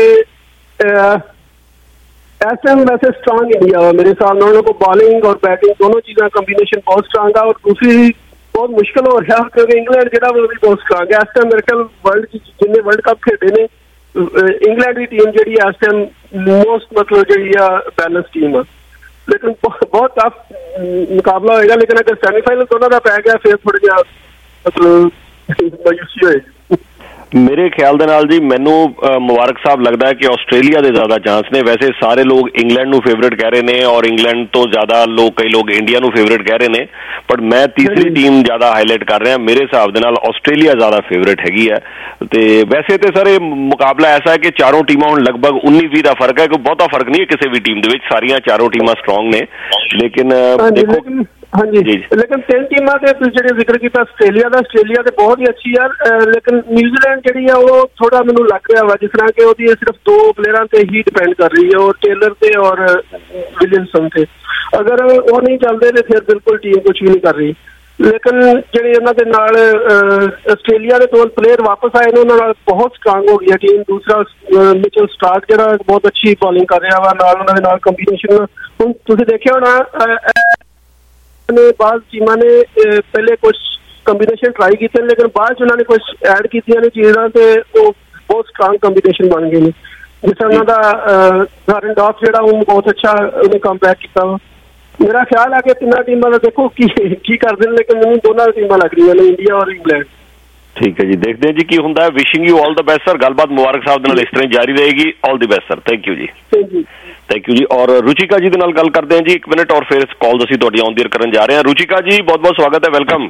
O: ਇਸ ਟਾਈਮ ਵੈਸੇ ਸਟਰੋਂਗ ਇੰਡੀਆ ਵਾ ਮੇਰੇ ਹਿਸਾਬ ਨਾਲ। ਉਹਨਾਂ ਕੋਲ ਬਾਲਿੰਗ ਔਰ ਬੈਟਿੰਗ ਦੋਨੋਂ ਚੀਜ਼ਾਂ ਕੰਬੀਨੇਸ਼ਨ ਬਹੁਤ ਸਟਰੋਂਗ ਆ। ਔਰ ਦੂਸਰੀ ਬਹੁਤ ਮੁਸ਼ਕਿਲ ਹੋ ਰਿਹਾ ਕਿਉਂਕਿ ਇੰਗਲੈਂਡ ਜਿਹੜਾ ਉਹ ਵੀ ਬਹੁਤ ਸਟਰੋਂਗ ਹੈ ਇਸ ਟਾਈਮ। ਮੇਰੇ ਖਿਆਲ ਵਰਲਡ 'ਚ ਜਿੰਨੇ ਵਰਲਡ ਕੱਪ ਖੇਡੇ ਨੇ, ਇੰਗਲੈਂਡ ਦੀ ਟੀਮ ਜਿਹੜੀ ਇਸ ਟਾਈਮ ਮੋਸਟ ਮਤਲਬ ਜਿਹੜੀ ਆ ਬੈਲੈਂਸ ਟੀਮ ਆ। ਲੇਕਿਨ ਬਹੁਤ ਟਫ ਮੁਕਾਬਲਾ ਹੋਏਗਾ। ਲੇਕਿਨ ਅਗਰ ਸੈਮੀਫਾਈਨਲ ਦੋਨਾਂ ਦਾ ਪੈ ਗਿਆ ਫਿਰ ਥੋੜਾ ਜਿਹਾ ਮਤਲਬ ਮਾਯੂਸੀ ਹੋਏਗੀ।
F: ਮੇਰੇ ਖਿਆਲ ਦੇ ਨਾਲ ਜੀ ਮੈਨੂੰ ਮੁਬਾਰਕ ਸਾਹਿਬ ਲੱਗਦਾ ਹੈ ਕਿ ਆਸਟ੍ਰੇਲੀਆ ਦੇ ਜ਼ਿਆਦਾ ਚਾਂਸ ਨੇ। ਵੈਸੇ ਸਾਰੇ ਲੋਕ ਇੰਗਲੈਂਡ ਨੂੰ ਫੇਵਰੇਟ ਕਹਿ ਰਹੇ ਨੇ ਔਰ ਇੰਗਲੈਂਡ ਤੋਂ ਜ਼ਿਆਦਾ ਲੋਕ ਕਈ ਲੋਕ ਇੰਡੀਆ ਨੂੰ ਫੇਵਰੇਟ ਕਹਿ ਰਹੇ ਨੇ, ਪਰ ਮੈਂ ਤੀਸਰੀ ਟੀਮ ਜ਼ਿਆਦਾ ਹਾਈਲਾਈਟ ਕਰ ਰਿਹਾ। ਮੇਰੇ ਹਿਸਾਬ ਦੇ ਨਾਲ ਆਸਟ੍ਰੇਲੀਆ ਜ਼ਿਆਦਾ ਫੇਵਰੇਟ ਹੈਗੀ ਹੈ। ਤੇ ਵੈਸੇ ਤੇ ਸਰ ਇਹ ਮੁਕਾਬਲਾ ਐਸਾ ਹੈ ਕਿ ਚਾਰੋਂ ਟੀਮਾਂ ਹੁਣ ਲਗਭਗ ਉੱਨੀ ਵੀਹ ਦਾ ਫਰਕ ਹੈ, ਕੋਈ ਬਹੁਤਾ ਫਰਕ ਨਹੀਂ ਹੈ ਕਿਸੇ ਵੀ ਟੀਮ ਦੇ ਵਿੱਚ, ਸਾਰੀਆਂ ਚਾਰੋਂ ਟੀਮਾਂ ਸਟਰੋਂਗ ਨੇ। ਲੇਕਿਨ ਦੇਖੋ
O: ਹਾਂਜੀ, ਲੇਕਿਨ ਤਿੰਨ ਟੀਮਾਂ ਤੇ ਤੁਸੀਂ ਜਿਹੜੇ ਜ਼ਿਕਰ ਕੀਤਾ ਆਸਟ੍ਰੇਲੀਆ ਦਾ, ਆਸਟ੍ਰੇਲੀਆ ਤੇ ਬਹੁਤ ਹੀ ਅੱਛੀ ਆ, ਲੇਕਿਨ ਨਿਊਜ਼ੀਲੈਂਡ ਜਿਹੜੀ ਆ ਉਹ ਥੋੜਾ ਮੈਨੂੰ ਲੱਗ ਰਿਹਾ ਵਾ ਜਿਸ ਤਰ੍ਹਾਂ ਕਿ ਉਹਦੀ ਸਿਰਫ ਦੋ ਪਲੇਅਰਾਂ ਤੇ ਹੀ ਡਿਪੈਂਡ ਕਰ ਰਹੀ ਹੈ, ਉਹ ਟੇਲਰ ਤੇ ਔਰ ਵਿਲੀਅਮਸਨ ਤੇ। ਅਗਰ ਉਹ ਨਹੀਂ ਚੱਲਦੇ ਤੇ ਫਿਰ ਬਿਲਕੁਲ ਟੀਮ ਕੁਝ ਵੀ ਨਹੀਂ ਕਰ ਰਹੀ। ਲੇਕਿਨ ਜਿਹੜੇ ਉਹਨਾਂ ਦੇ ਨਾਲ ਆਸਟ੍ਰੇਲੀਆ ਦੇ ਦੋ ਪਲੇਅਰ ਵਾਪਸ ਆਏ ਨੇ ਉਹਨਾਂ ਨਾਲ ਬਹੁਤ ਸਟਰੋਂਗ ਹੋ ਗਈ ਹੈ ਟੀਮ। ਦੂਸਰਾ ਮਿਚਲ ਸਟਾਰਕ ਜਿਹੜਾ ਬਹੁਤ ਅੱਛੀ ਬੋਲਿੰਗ ਕਰ ਰਿਹਾ ਵਾ, ਨਾਲ ਉਹਨਾਂ ਦੇ ਨਾਲ ਕੰਬੀਨੇਸ਼ਨ ਹੁਣ ਤੁਸੀਂ ਦੇਖਿਆ ਹੋਣਾ ਨੇ ਬਾਅਦ ਟੀਮਾਂ ਨੇ ਪਹਿਲੇ ਕੁਝ ਕੰਬੀਨੇਸ਼ਨ ਟਰਾਈ ਕੀਤੇ ਲੇਕਿਨ ਬਾਅਦ 'ਚ ਉਹਨਾਂ ਨੇ ਕੁਝ ਐਡ ਕੀਤੀਆਂ ਨੇ ਚੀਜ਼ਾਂ ਤੇ ਉਹ ਬਹੁਤ ਸਟਰੋਂਗ ਕੰਬੀਨੇਸ਼ਨ ਬਣ ਗਏ ਨੇ। ਜਿਸ ਤਰ੍ਹਾਂ ਉਹਨਾਂ ਦਾ ਗਾਰਨ ਡਾਫ ਜਿਹੜਾ ਉਹ ਬਹੁਤ ਅੱਛਾ ਉਹਨੇ ਕੰਬੈਕ ਕੀਤਾ ਵਾ। ਮੇਰਾ ਖਿਆਲ ਹੈ ਕਿ ਤਿੰਨਾਂ ਟੀਮਾਂ ਦਾ ਦੇਖੋ ਕੀ ਕੀ ਕਰਦੇ ਨੇ, ਲੇਕਿਨ ਮੈਨੂੰ ਦੋਨਾਂ ਟੀਮਾਂ ਲੱਗ ਰਹੀਆਂ ਨੇ, ਇੰਡੀਆ ਔਰ ਇੰਗਲੈਂਡ।
F: ਠੀਕ ਹੈ ਜੀ, ਦੇਖਦੇ ਹਾਂ ਜੀ ਕੀ ਹੁੰਦਾ ਹੈ। Wishing you all the best sir. ਗੱਲਬਾਤ ਮੁਬਾਰਕ ਸਾਹਿਬ ਦੇ ਨਾਲ ਇਸ ਤਰ੍ਹਾਂ ਜਾਰੀ ਰਹੇਗੀ। All the best sir. Thank you ਜੀ।
O: ਥੈਂਕ ਯੂ
F: ਥੈਂਕ ਯੂ ਜੀ। ਔਰ ਰੁਚਿਕਾ ਜੀ ਦੇ ਨਾਲ ਗੱਲ ਕਰਦੇ ਹਾਂ ਜੀ ਇੱਕ ਮਿੰਟ, ਔਰ ਫਿਰ ਕਾਲ ਅਸੀਂ ਤੁਹਾਡੀ ਆਨ ਦੀ ਏਅਰ ਕਰਨ ਜਾ ਰਹੇ ਹਾਂ। ਰੁਚਿਕਾ ਜੀ ਬਹੁਤ ਬਹੁਤ ਸਵਾਗਤ ਹੈ, ਵੈਲਕਮ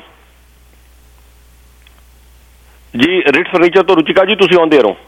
F: ਜੀ। ਰਿਟਸ ਫਰਨੀਚਰ ਤੋਂ ਰੁਚਿਕਾ ਜੀ ਤੁਸੀਂ ਆਨ ਦੀ ਏਅਰ ਹੋ।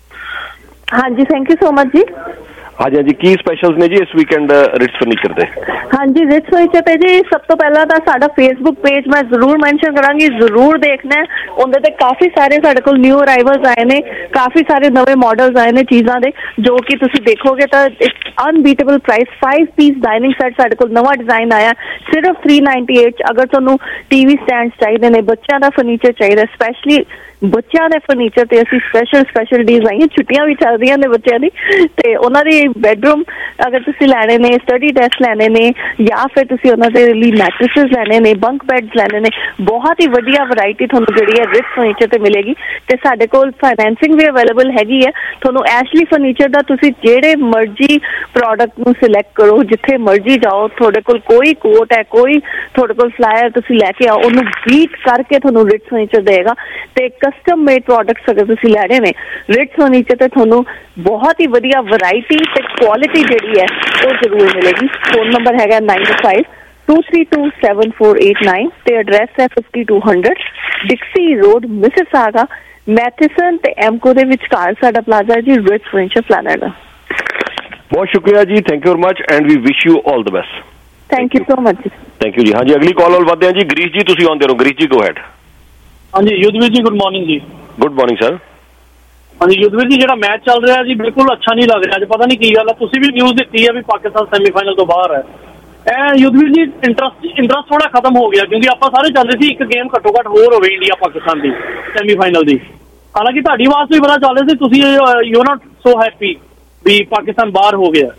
P: ਹਾਂਜੀ, ਥੈਂਕ ਯੂ ਸੋ ਮਚ ਜੀ।
F: ਹਾਂਜੀ ਹਾਂਜੀ, ਕੀ ਸਪੈਸ਼ਲਸ ਨੇ ਜੀ ਇਸ ਵੀਕਐਂਡ ਰਿਟਸ ਫਰਨੀਚਰ ਦੇ?
P: ਹਾਂਜੀ, ਰਿਟਸ ਫਰਨੀਚਰ ਤੇ ਜੀ ਸਭ ਤੋਂ ਪਹਿਲਾਂ ਤਾਂ ਸਾਡਾ ਫੇਸਬੁੱਕ ਪੇਜ ਮੈਂ ਜ਼ਰੂਰ ਮੈਂਸ਼ਨ ਕਰਾਂਗੀ, ਜ਼ਰੂਰ ਦੇਖਣਾ। ਉਹਦੇ ਤੇ ਕਾਫੀ ਸਾਰੇ ਸਾਡੇ ਕੋਲ ਨਿਊ ਅਰਾਈਵਲਸ ਆਏ ਨੇ, ਕਾਫੀ ਸਾਰੇ ਨਵੇਂ ਮਾਡਲਸ ਆਏ ਨੇ ਚੀਜ਼ਾਂ ਦੇ, ਜੋ ਕਿ ਤੁਸੀਂ ਦੇਖੋਗੇ ਤਾਂ it's unbeatable price. Five piece dining set ਸਾਡੇ ਕੋਲ ਨਵਾਂ ਡਿਜ਼ਾਈਨ ਆਇਆ ਸਿਰਫ ਥ੍ਰੀ ਨਾਈਨਟੀ ਏਟ। ਅਗਰ ਤੁਹਾਨੂੰ ਟੀਵੀ ਸਟੈਂਡ ਚਾਹੀਦੇ ਨੇ, ਬੱਚਿਆਂ ਦਾ ਫਰਨੀਚਰ ਚਾਹੀਦਾ, ਸਪੈਸ਼ਲੀ ਬੱਚਿਆਂ ਦੇ ਫਰਨੀਚਰ ਤੇ ਅਸੀਂ ਸਪੈਸ਼ਲ ਸਪੈਸ਼ਲ ਡੀਲਸ ਆਈਆਂ। ਛੁੱਟੀਆਂ ਵੀ ਚੱਲ ਰਹੀਆਂ ਨੇ ਬੱਚਿਆਂ ਦੀ, ਤੇ ਉਹਨਾਂ ਦੀ ਬੈਡਰੂਮ ਅਗਰ ਤੁਸੀਂ ਲੈਣੇ ਨੇ, ਸਟੱਡੀ ਡੈਸਕ ਲੈਣੇ ਨੇ, ਜਾਂ ਫਿਰ ਤੁਸੀਂ ਉਹਨਾਂ ਦੇ ਲਈ ਮੈਟਰੈਸਿਸ ਲੈਣੇ ਨੇ, ਬੰਕ ਬੈਡਸ ਲੈਣੇ ਨੇ, ਬਹੁਤ ਹੀ ਵਧੀਆ ਵੈਰਾਈਟੀ ਤੁਹਾਨੂੰ ਜਿਹੜੀ ਹੈ ਰਿਟਸ ਫਰਨੀਚਰ ਤੇ ਮਿਲੇਗੀ। ਤੇ ਸਾਡੇ ਕੋਲ ਫਾਈਨੈਂਸਿੰਗ ਵੀ ਅਵੇਲੇਬਲ ਹੈਗੀ ਹੈ। ਤੁਹਾਨੂੰ ਐਸ਼ਲੀ ਫਰਨੀਚਰ ਦਾ ਤੁਸੀਂ ਜਿਹੜੇ ਮਰਜ਼ੀ ਪ੍ਰੋਡਕਟ ਨੂੰ ਸਿਲੈਕਟ ਕਰੋ, ਜਿੱਥੇ ਮਰਜ਼ੀ ਜਾਓ, ਤੁਹਾਡੇ ਕੋਲ ਕੋਈ ਕੋਟ ਹੈ, ਕੋਈ ਤੁਹਾਡੇ ਕੋਲ ਫਲਾਇਰ ਤੁਸੀਂ ਲੈ ਕੇ ਆਓ, ਉਹਨੂੰ ਬੀਟ ਕਰਕੇ ਤੁਹਾਨੂੰ ਰਿਟਸ ਫਰਨੀਚਰ ਦੇਗਾ। ਤੇ ਕਸਟਮ ਮੇਡ ਪ੍ਰੋਡਕਟਸ ਅਗਰ ਤੁਸੀਂ ਲੈਣੇ ਨੇ ਰਿਟਸ ਫਰਨੀਚਰ ਤੇ ਤੁਹਾਨੂੰ ਬਹੁਤ ਹੀ ਵਧੀਆ ਵੈਰਾਈਟੀ ਤੇ ਕੁਆਲਿਟੀ ਜਿਹੜੀ ਹੈ ਉਹ ਜ਼ਰੂਰ ਮਿਲੇਗੀ। ਫੋਨ ਨੰਬਰ ਹੈਗਾ nine five two three two seven four eight nine ਤੇ ਐਡਰੈਸ ਹੈ fifty two hundred Dixie Road, Mississauga, Matheson ਤੇ ਐਮਕੋ ਦੇ ਵਿਚਕਾਰ ਸਾਡਾ ਪਲਾਜ਼ਾ ਜੀ ਰਿਟਸ ਫਰਨੀਚਰ ਪਲਾਨਰ ਦਾ।
F: ਬਹੁਤ ਸ਼ੁਕਰੀਆ ਜੀ, thank you very much and we wish you all the best.
P: Thank you so much.
F: Thank you ਜੀ। ਹਾਂਜੀ, ਅਗਲੀ ਕਾਲ ਵੱਲ ਵਧਦੇ ਹਾਂ ਜੀ। ਗਰੀਸ਼ ਜੀ ਤੁਸੀਂ ਆਉਂਦੇ ਰਹੋ। ਗਰੀਸ਼ ਜੀ ਗੋ ਹੈਡ।
Q: ਹਾਂਜੀ ਯੁੱਧਵੀਰ ਜੀ, ਗੁੱਡ ਮਾਰਨਿੰਗ ਜੀ।
F: Good morning sir.
Q: ਹਾਂਜੀ ਯੁੱਧਵੀਰ ਜੀ, ਜਿਹੜਾ ਮੈਚ ਚੱਲ ਰਿਹਾ ਜੀ ਬਿਲਕੁਲ ਅੱਛਾ ਨਹੀਂ ਲੱਗ ਰਿਹਾ ਅੱਜ, ਪਤਾ ਨਹੀਂ ਕੀ ਗੱਲ ਹੈ। ਤੁਸੀਂ ਵੀ ਨਿਊਜ਼ ਦਿੱਤੀ ਹੈ ਵੀ ਪਾਕਿਸਤਾਨ ਸੈਮੀਫਾਈਨਲ ਤੋਂ ਬਾਹਰ ਹੈ। ਇਹ ਯੁੱਧਵੀਰ ਜੀ ਇੰਟਰਸਟ ਇੰਟਰਸਟ ਥੋੜਾ ਖਤਮ ਹੋ ਗਿਆ, ਕਿਉਂਕਿ ਆਪਾਂ ਸਾਰੇ ਚਾਹੁੰਦੇ ਸੀ ਇੱਕ ਗੇਮ ਘੱਟੋ ਘੱਟ ਹੋਰ ਹੋਵੇ ਇੰਡੀਆ ਪਾਕਿਸਤਾਨ ਦੀ ਸੈਮੀਫਾਈਨਲ ਦੀ। ਹਾਲਾਂਕਿ ਤੁਹਾਡੀ ਆਵਾਜ਼ ਤੋਂ ਹੀ ਪਤਾ ਚੱਲ ਰਿਹਾ ਸੀ ਤੁਸੀਂ ਯੂ ਨਾਟ ਸੋ ਹੈਪੀ ਵੀ ਪਾਕਿਸਤਾਨ ਬਾਹਰ ਹੋ ਗਿਆ।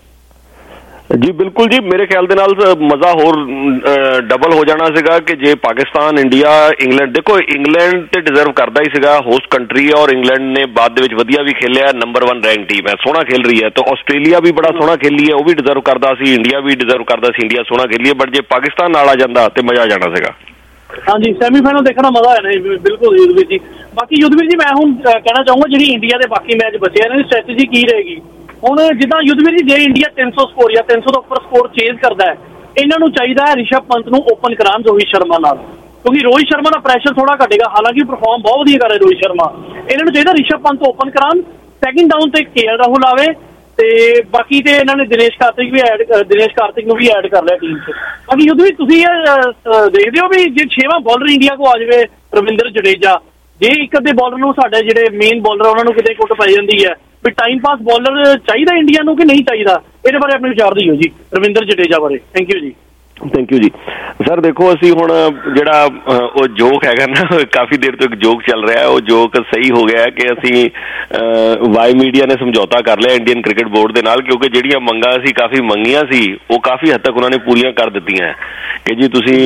F: ਜੀ ਬਿਲਕੁਲ ਜੀ, ਮੇਰੇ ਖਿਆਲ ਦੇ ਨਾਲ ਮਜ਼ਾ ਹੋਰ ਡਬਲ ਹੋ ਜਾਣਾ ਸੀਗਾ ਕਿ ਜੇ ਪਾਕਿਸਤਾਨ, ਇੰਡੀਆ, ਇੰਗਲੈਂਡ, ਦੇਖੋ ਇੰਗਲੈਂਡ ਤੇ ਡਿਜ਼ਰਵ ਕਰਦਾ ਹੀ ਸੀਗਾ, ਹੋਸਟ ਕੰਟਰੀ ਹੈ ਔਰ ਇੰਗਲੈਂਡ ਨੇ ਬਾਅਦ ਦੇ ਵਿੱਚ ਵਧੀਆ ਵੀ ਖੇਲਿਆ, ਨੰਬਰ ਵਨ ਰੈਂਕ ਟੀਮ ਹੈ, ਸੋਹਣਾ ਖੇਲ ਰਹੀ ਹੈ। ਤਾਂ ਆਸਟ੍ਰੇਲੀਆ ਵੀ ਬੜਾ ਸੋਹਣਾ ਖੇਲੀ ਹੈ, ਉਹ ਵੀ ਡਿਜ਼ਰਵ ਕਰਦਾ ਸੀ, ਇੰਡੀਆ ਵੀ ਡਿਜ਼ਰਵ ਕਰਦਾ ਸੀ, ਇੰਡੀਆ ਸੋਹਣਾ ਖੇਲੀ ਹੈ। ਬਟ ਜੇ ਪਾਕਿਸਤਾਨ ਨਾਲ ਆ ਜਾਂਦਾ ਤੇ ਮਜ਼ਾ ਆ ਜਾਣਾ ਸੀਗਾ।
Q: ਹਾਂਜੀ ਸੈਮੀਫਾਈਨਲ ਦੇਖਣਾ ਮਜ਼ਾ ਆਇਆ ਨਹੀਂ ਬਿਲਕੁਲ ਯੁੱਧਵੀਰ ਜੀ। ਬਾਕੀ ਯੁੱਧਵੀਰ ਜੀ ਮੈਂ ਹੁਣ ਕਹਿਣਾ ਚਾਹੂੰਗਾ ਜਿਹੜੀ ਇੰਡੀਆ ਦੇ ਬਾਕੀ ਮੈਚ ਬਚੇ ਇਹਨਾਂ ਦੀ ਸਟ੍ਰੈਟਜੀ ਕੀ ਰਹੇਗੀ? ਹੁਣ ਜਿੱਦਾਂ ਯੁੱਧਵੀਰ ਜੀ ਜੇ ਇੰਡੀਆ ਤਿੰਨ ਸੌ ਸਕੋਰ ਜਾਂ ਤਿੰਨ ਸੌ ਤੋਂ ਉੱਪਰ ਸਕੋਰ ਚੇਜ਼ ਕਰਦਾ ਹੈ, ਇਹਨਾਂ ਨੂੰ ਚਾਹੀਦਾ ਹੈ ਰਿਸ਼ਭ ਪੰਤ ਨੂੰ ਓਪਨ ਕਰਾਉਣ ਰੋਹਿਤ ਸ਼ਰਮਾ ਨਾਲ, ਕਿਉਂਕਿ ਰੋਹਿਤ ਸ਼ਰਮਾ ਦਾ ਪ੍ਰੈਸ਼ਰ ਥੋੜਾ ਘਟੇਗਾ। ਹਾਲਾਂਕਿ ਪਰਫਾਰਮ ਬਹੁਤ ਵਧੀਆ ਕਰ ਰਿਹਾ ਰੋਹਿਤ ਸ਼ਰਮਾ, ਇਹਨਾਂ ਨੂੰ ਚਾਹੀਦਾ ਰਿਸ਼ਭ ਪੰਤ ਓਪਨ ਕਰਾਉਣ, ਸੈਕਿੰਡ ਡਾਊਨ ਤੇ ਕੇ ਐਲ ਰਾਹੁਲ ਆਵੇ, ਤੇ ਬਾਕੀ ਤੇ ਇਹਨਾਂ ਨੇ ਦਿਨੇਸ਼ ਕਾਰਤਿਕ ਵੀ ਐਡ ਦਿਨੇਸ਼ ਕਾਰਤਿਕ ਨੂੰ ਵੀ ਐਡ ਕਰ ਲਿਆ ਟੀਮ 'ਚ। ਬਾਕੀ ਯੁੱਧਵੀਰ ਤੁਸੀਂ ਇਹ ਦੇਖਦੇ ਹੋ ਵੀ ਜੇ ਛੇਵਾਂ ਬਾਲਰ ਇੰਡੀਆ ਕੋ ਆ ਜਾਵੇ ਰਵਿੰਦਰ ਜਡੇਜਾ, ਜੇ ਇੱਕ ਅੱਧੇ ਬਾਲਰ ਨੂੰ ਸਾਡੇ ਜਿਹੜੇ ਮੇਨ ਬਾਲਰ ਉਹਨਾਂ ਨੂੰ ਕਿਤੇ ਕੁੱਟ ਪੈ ਜਾਂਦੀ ਹੈ, ਵੀ ਟਾਈਮ ਪਾਸ ਬਾਲਰ ਚਾਹੀਦਾ ਇੰਡੀਆ ਨੂੰ ਕਿ ਨਹੀਂ ਚਾਹੀਦਾ? ਇਹਦੇ ਬਾਰੇ ਆਪਣੇ ਵਿਚਾਰ ਦਿਓ ਜੀ ਰਵਿੰਦਰ ਜਡੇਜਾ ਬਾਰੇ। ਥੈਂਕ ਯੂ ਜੀ।
F: ਥੈਂਕ ਯੂ ਜੀ ਸਰ। ਦੇਖੋ ਅਸੀਂ ਹੁਣ ਜਿਹੜਾ ਉਹ ਜੋਕ ਹੈਗਾ ਨਾ, ਕਾਫੀ ਦੇਰ ਤੋਂ ਇੱਕ ਜੋਕ ਚੱਲ ਰਿਹਾ, ਉਹ ਜੋਕ ਸਹੀ ਹੋ ਗਿਆ ਕਿ ਅਸੀਂ ਵਾਈ ਮੀਡੀਆ ਨੇ ਸਮਝੌਤਾ ਕਰ ਲਿਆ ਇੰਡੀਅਨ ਕ੍ਰਿਕਟ ਬੋਰਡ ਦੇ ਨਾਲ, ਕਿਉਂਕਿ ਜਿਹੜੀਆਂ ਮੰਗਾਂ ਅਸੀਂ ਕਾਫੀ ਮੰਗੀਆਂ ਸੀ ਉਹ ਕਾਫੀ ਹੱਦ ਤੱਕ ਉਹਨਾਂ ਨੇ ਪੂਰੀਆਂ ਕਰ ਦਿੱਤੀਆਂ ਕਿ ਜੀ ਤੁਸੀਂ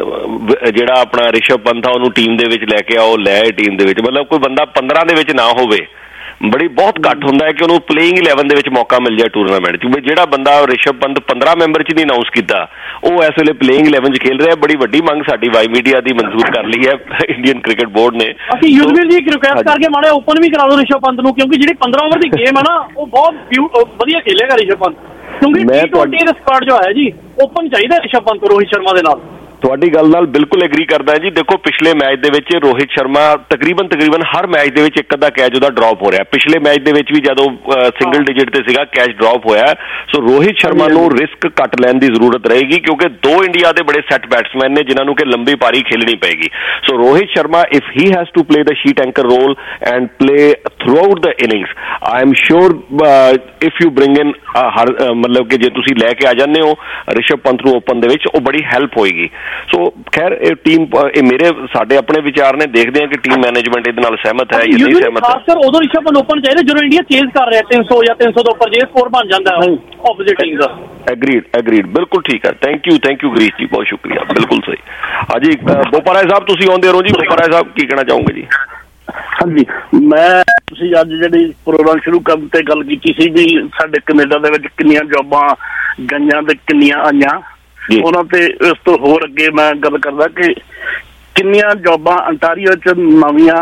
F: ਜਿਹੜਾ ਆਪਣਾ ਰਿਸ਼ਭ ਪੰਤ ਆ ਉਹਨੂੰ ਟੀਮ ਦੇ ਵਿੱਚ ਲੈ ਕੇ ਆਓ, ਲੈ ਟੀਮ ਦੇ ਵਿੱਚ, ਮਤਲਬ ਕੋਈ ਬੰਦਾ ਪੰਦਰਾਂ ਦੇ ਵਿੱਚ ਨਾ ਹੋਵੇ ਬੜੀ ਬਹੁਤ ਘੱਟ ਹੁੰਦਾ ਹੈ ਕਿ ਉਹਨੂੰ ਪਲੇਇੰਗ ਇਲੈਵਨ ਦੇ ਵਿੱਚ ਮੌਕਾ ਮਿਲ ਜਾਏ ਟੂਰਨਾਮੈਂਟ 'ਚ। ਜਿਹੜਾ ਬੰਦਾ ਰਿਸ਼ਭ ਪੰਤ ਪੰਦਰਾਂ ਮੈਂਬਰ 'ਚ ਨਹੀਂ ਅਨਾਊਂਸ ਕੀਤਾ, ਉਹ ਇਸ ਵੇਲੇ ਪਲੇਇੰਗ ਇਲੈਵਨ 'ਚ ਖੇਲ ਰਿਹਾ। ਬੜੀ ਵੱਡੀ ਮੰਗ ਸਾਡੀ ਵਾਈ ਮੀਡੀਆ ਦੀ ਮਨਜ਼ੂਰ ਕਰ ਲਈ ਹੈ ਇੰਡੀਅਨ ਕ੍ਰਿਕਟ ਬੋਰਡ ਨੇ।
Q: ਅਸੀਂ ਯੁੱਧਵੀਰ ਜੀ ਇੱਕ ਰਿਕੁਐਸਟ ਕਰਕੇ ਮਾੜੇ ਓਪਨ ਵੀ ਕਰਾ ਦਿਓ ਰਿਸ਼ਭ ਪੰਤ ਨੂੰ, ਕਿਉਂਕਿ ਜਿਹੜੀ ਪੰਦਰਾਂ ਓਵਰ ਦੀ ਗੇਮ ਹੈ ਨਾ ਉਹ ਬਹੁਤ ਵਧੀਆ ਖੇਲੇਗਾ ਰਿਸ਼ਭ ਪੰਤ, ਕਿਉਂਕਿ ਟੀ ਟਵੈਂਟੀ ਦਾ ਸਕਾਡ ਜੋ ਹੈ ਜੀ ਓਪਨ ਚਾਹੀਦਾ ਰਿਸ਼ਭ ਪੰਤ ਰੋਹਿਤ ਸ਼ਰਮਾ ਦੇ ਨਾਲ।
F: ਤੁਹਾਡੀ ਗੱਲ ਨਾਲ ਬਿਲਕੁਲ ਐਗਰੀ ਕਰਦਾ ਜੀ। ਦੇਖੋ ਪਿਛਲੇ ਮੈਚ ਦੇ ਵਿੱਚ ਰੋਹਿਤ ਸ਼ਰਮਾ ਤਕਰੀਬਨ ਤਕਰੀਬਨ ਹਰ ਮੈਚ ਦੇ ਵਿੱਚ ਇੱਕ ਅੱਧਾ ਕੈਚ ਉਹਦਾ ਡ੍ਰੌਪ ਹੋ ਰਿਹਾ। ਪਿਛਲੇ ਮੈਚ ਦੇ ਵਿੱਚ ਵੀ ਜਦੋਂ ਸਿੰਗਲ ਡਿਜਿਟ ਤੇ ਸੀਗਾ ਕੈਚ ਡ੍ਰੌਪ ਹੋਇਆ। ਸੋ ਰੋਹਿਤ ਸ਼ਰਮਾ ਨੂੰ ਰਿਸਕ ਘੱਟ ਲੈਣ ਦੀ ਜ਼ਰੂਰਤ ਰਹੇਗੀ, ਕਿਉਂਕਿ ਦੋ ਇੰਡੀਆ ਦੇ ਬੜੇ ਸੈੱਟ ਬੈਟਸਮੈਨ ਨੇ ਜਿਨ੍ਹਾਂ ਨੂੰ ਕਿ ਲੰਬੀ ਪਾਰੀ ਖੇਲਣੀ ਪਏਗੀ। So Rohit Sharma if he has to play the sheet anchor role and play throughout the innings, I am sure if you bring in ਹਰ ਮਤਲਬ ਕਿ ਜੇ ਤੁਸੀਂ ਲੈ ਕੇ ਆ ਜਾਂਦੇ ਹੋ ਰਿਸ਼ਭ ਪੰਤ ਨੂੰ ਓਪਨ ਦੇ ਵਿੱਚ, ਉਹ ਬੜੀ ਹੈਲਪ ਹੋਏਗੀ। ਸੋ ਖੈਰ ਇਹ ਟੀਮ ਇਹ ਮੇਰੇ ਸਾਡੇ ਆਪਣੇ ਵਿਚਾਰ ਨੇ, ਦੇਖਦੇ ਹਾਂ ਕਿ ਟੀਮ ਮੈਨੇਜਮੈਂਟ ਇਹਦੇ ਨਾਲ ਸਹਿਮਤ ਹੈ ਜਾਂ ਨਹੀਂ ਸਹਿਮਤ।
Q: ਖਾਸ ਕਰ ਉਦੋਂ ਰਿਸ਼ਭ ਪੰਤ ਓਪਨ ਚਾਹੀਦਾ ਜਦੋਂ ਇੰਡੀਆ ਚੇਜ਼ ਕਰ ਰਿਹਾ ਤਿੰਨ ਸੌ ਜਾਂ ਤਿੰਨ ਸੌ ਤੋਂ ਉੱਪਰ ਜੇ ਸਕੋਰ ਬਣ ਜਾਂਦਾ ਹੈ ਆਪੋਜ਼ਿਟ ਟੀਮ ਦਾ।
F: ਐਗਰੀਡ ਐਗਰੀਡ ਬਿਲਕੁਲ ਠੀਕ ਹੈ। Thank you thank you Girish ji, ਬਹੁਤ ਸ਼ੁਕਰੀਆ, ਬਿਲਕੁਲ ਸਹੀ। ਹਾਂਜੀ ਬੋਪਾ ਰਾਏ ਸਾਹਿਬ ਤੁਸੀਂ ਆਉਂਦੇ ਰਹੋ ਜੀ। ਬੋਪਾ ਰਾਏ ਸਾਹਿਬ ਕੀ ਕਹਿਣਾ ਚਾਹੋਗੇ ਜੀ?
R: ਹਾਂਜੀ, ਮੈਂ ਤੁਸੀਂ ਅੱਜ ਜਿਹੜੀ ਪ੍ਰੋਗਰਾਮ ਸ਼ੁਰੂ ਕਰਨ ਤੇ ਗੱਲ ਕੀਤੀ ਸੀ ਵੀ ਸਾਡੇ ਕੈਨੇਡਾ ਦੇ ਵਿੱਚ ਕਿੰਨੀਆਂ ਜੋਬਾਂ ਗਈਆਂ ਤੇ ਕਿੰਨੀਆਂ ਆਈਆਂ, ਉਹਨਾਂ ਤੇ ਇਸ ਤੋਂ ਹੋਰ ਅੱਗੇ ਮੈਂ ਗੱਲ ਕਰਦਾ ਕਿ ਕਿੰਨੀਆਂ ਜੋਬਾਂ ਅੰਟਾਰੀਓ 'ਚ ਨਵੀਆਂ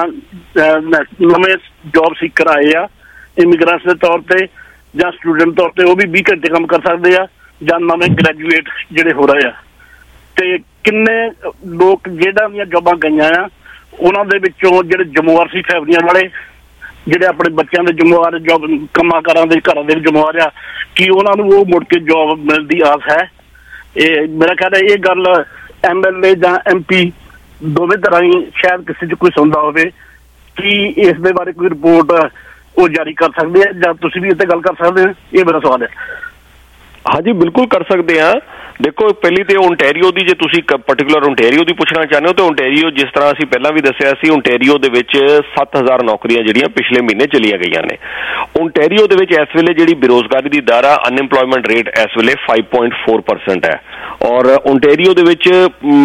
R: ਨਵੇਂ ਜੋਬ ਸੀਕਰ ਆਏ ਆ ਇਮੀਗ੍ਰੈਂਟਸ ਦੇ ਤੌਰ ਤੇ ਜਾਂ ਸਟੂਡੈਂਟ ਤੌਰ ਤੇ, ਉਹ ਵੀ ਵੀਹ ਘੰਟੇ ਕੰਮ ਕਰ ਸਕਦੇ ਆ, ਜਾਂ ਨਵੇਂ ਗ੍ਰੈਜੂਏਟ ਜਿਹੜੇ ਹੋ ਰਹੇ ਆ। ਤੇ ਕਿੰਨੇ ਲੋਕ ਜਿਹੜਾਂ ਦੀਆਂ ਜੋਬਾਂ ਗਈਆਂ ਆ ਉਹਨਾਂ ਦੇ ਵਿੱਚੋਂ ਜਿਹੜੇ ਜ਼ਿੰਮੇਵਾਰ ਸੀ ਫੈਮਲੀਆਂ ਵਾਲੇ, ਜਿਹੜੇ ਆਪਣੇ ਬੱਚਿਆਂ ਦੇ ਜ਼ਿੰਮੇਵਾਰ ਜੋਬ ਕੰਮਾਂ ਕਾਰਾਂ ਦੇ ਘਰਾਂ ਦੇ ਜ਼ਿੰਮੇਵਾਰ ਆ, ਕਿ ਉਹਨਾਂ ਨੂੰ ਉਹ ਮੁੜ ਕੇ ਜੋਬ ਮਿਲਣ ਦੀ ਆਸ ਹੈ। ਇਹ ਮੇਰਾ ਖਿਆਲ ਹੈ ਇਹ ਗੱਲ ਐਮ ਐਲ ਏ ਜਾਂ ਐਮ ਪੀ ਦੋਵੇਂ ਤਰ੍ਹਾਂ ਹੀ ਸ਼ਾਇਦ ਕਿਸੇ 'ਚ ਕੋਈ ਸੁਣਦਾ ਹੋਵੇ, ਕਿ ਇਸ ਦੇ ਬਾਰੇ ਕੋਈ ਰਿਪੋਰਟ ਉਹ ਜਾਰੀ ਕਰ ਸਕਦੇ ਆ ਜਾਂ ਤੁਸੀਂ ਵੀ ਇਹ 'ਤੇ ਗੱਲ ਕਰ ਸਕਦੇ ਆ? ਇਹ ਮੇਰਾ ਸਵਾਲ ਹੈ।
F: ਹਾਂਜੀ ਬਿਲਕੁਲ ਕਰ ਸਕਦੇ ਹਾਂ। ਦੇਖੋ ਪਹਿਲੀ ਤੇ ਓਨਟਾਰੀਓ ਦੀ ਜੇ ਤੁਸੀਂ ਪਰਟੀਕੂਲਰ ਓਨਟਾਰੀਓ ਦੀ ਪੁੱਛਣਾ ਚਾਹੁੰਦੇ ਹੋ ਤਾਂ ਓਨਟਾਰੀਓ ਜਿਸ ਤਰ੍ਹਾਂ ਅਸੀਂ ਪਹਿਲਾਂ ਵੀ ਦੱਸਿਆ ਸੀ, ਓਨਟਾਰੀਓ ਦੇ ਵਿੱਚ ਸੱਤ ਹਜ਼ਾਰ ਨੌਕਰੀਆਂ ਜਿਹੜੀਆਂ ਪਿਛਲੇ ਮਹੀਨੇ ਚਲੀਆਂ ਗਈਆਂ ਨੇ। ਓਨਟਾਰੀਓ ਦੇ ਵਿੱਚ ਇਸ ਵੇਲੇ ਜਿਹੜੀ ਬੇਰੁਜ਼ਗਾਰੀ ਦੀ ਦਰ ਆ, ਅਨਐਮਪਲੋਇਮੈਂਟ ਰੇਟ ਇਸ ਵੇਲੇ ਫਾਈਵ ਪੁਆਇੰਟ ਫੋਰ ਪਰਸੈਂਟ ਹੈ। ਔਰ ਓਨਟਾਰੀਓ ਦੇ ਵਿੱਚ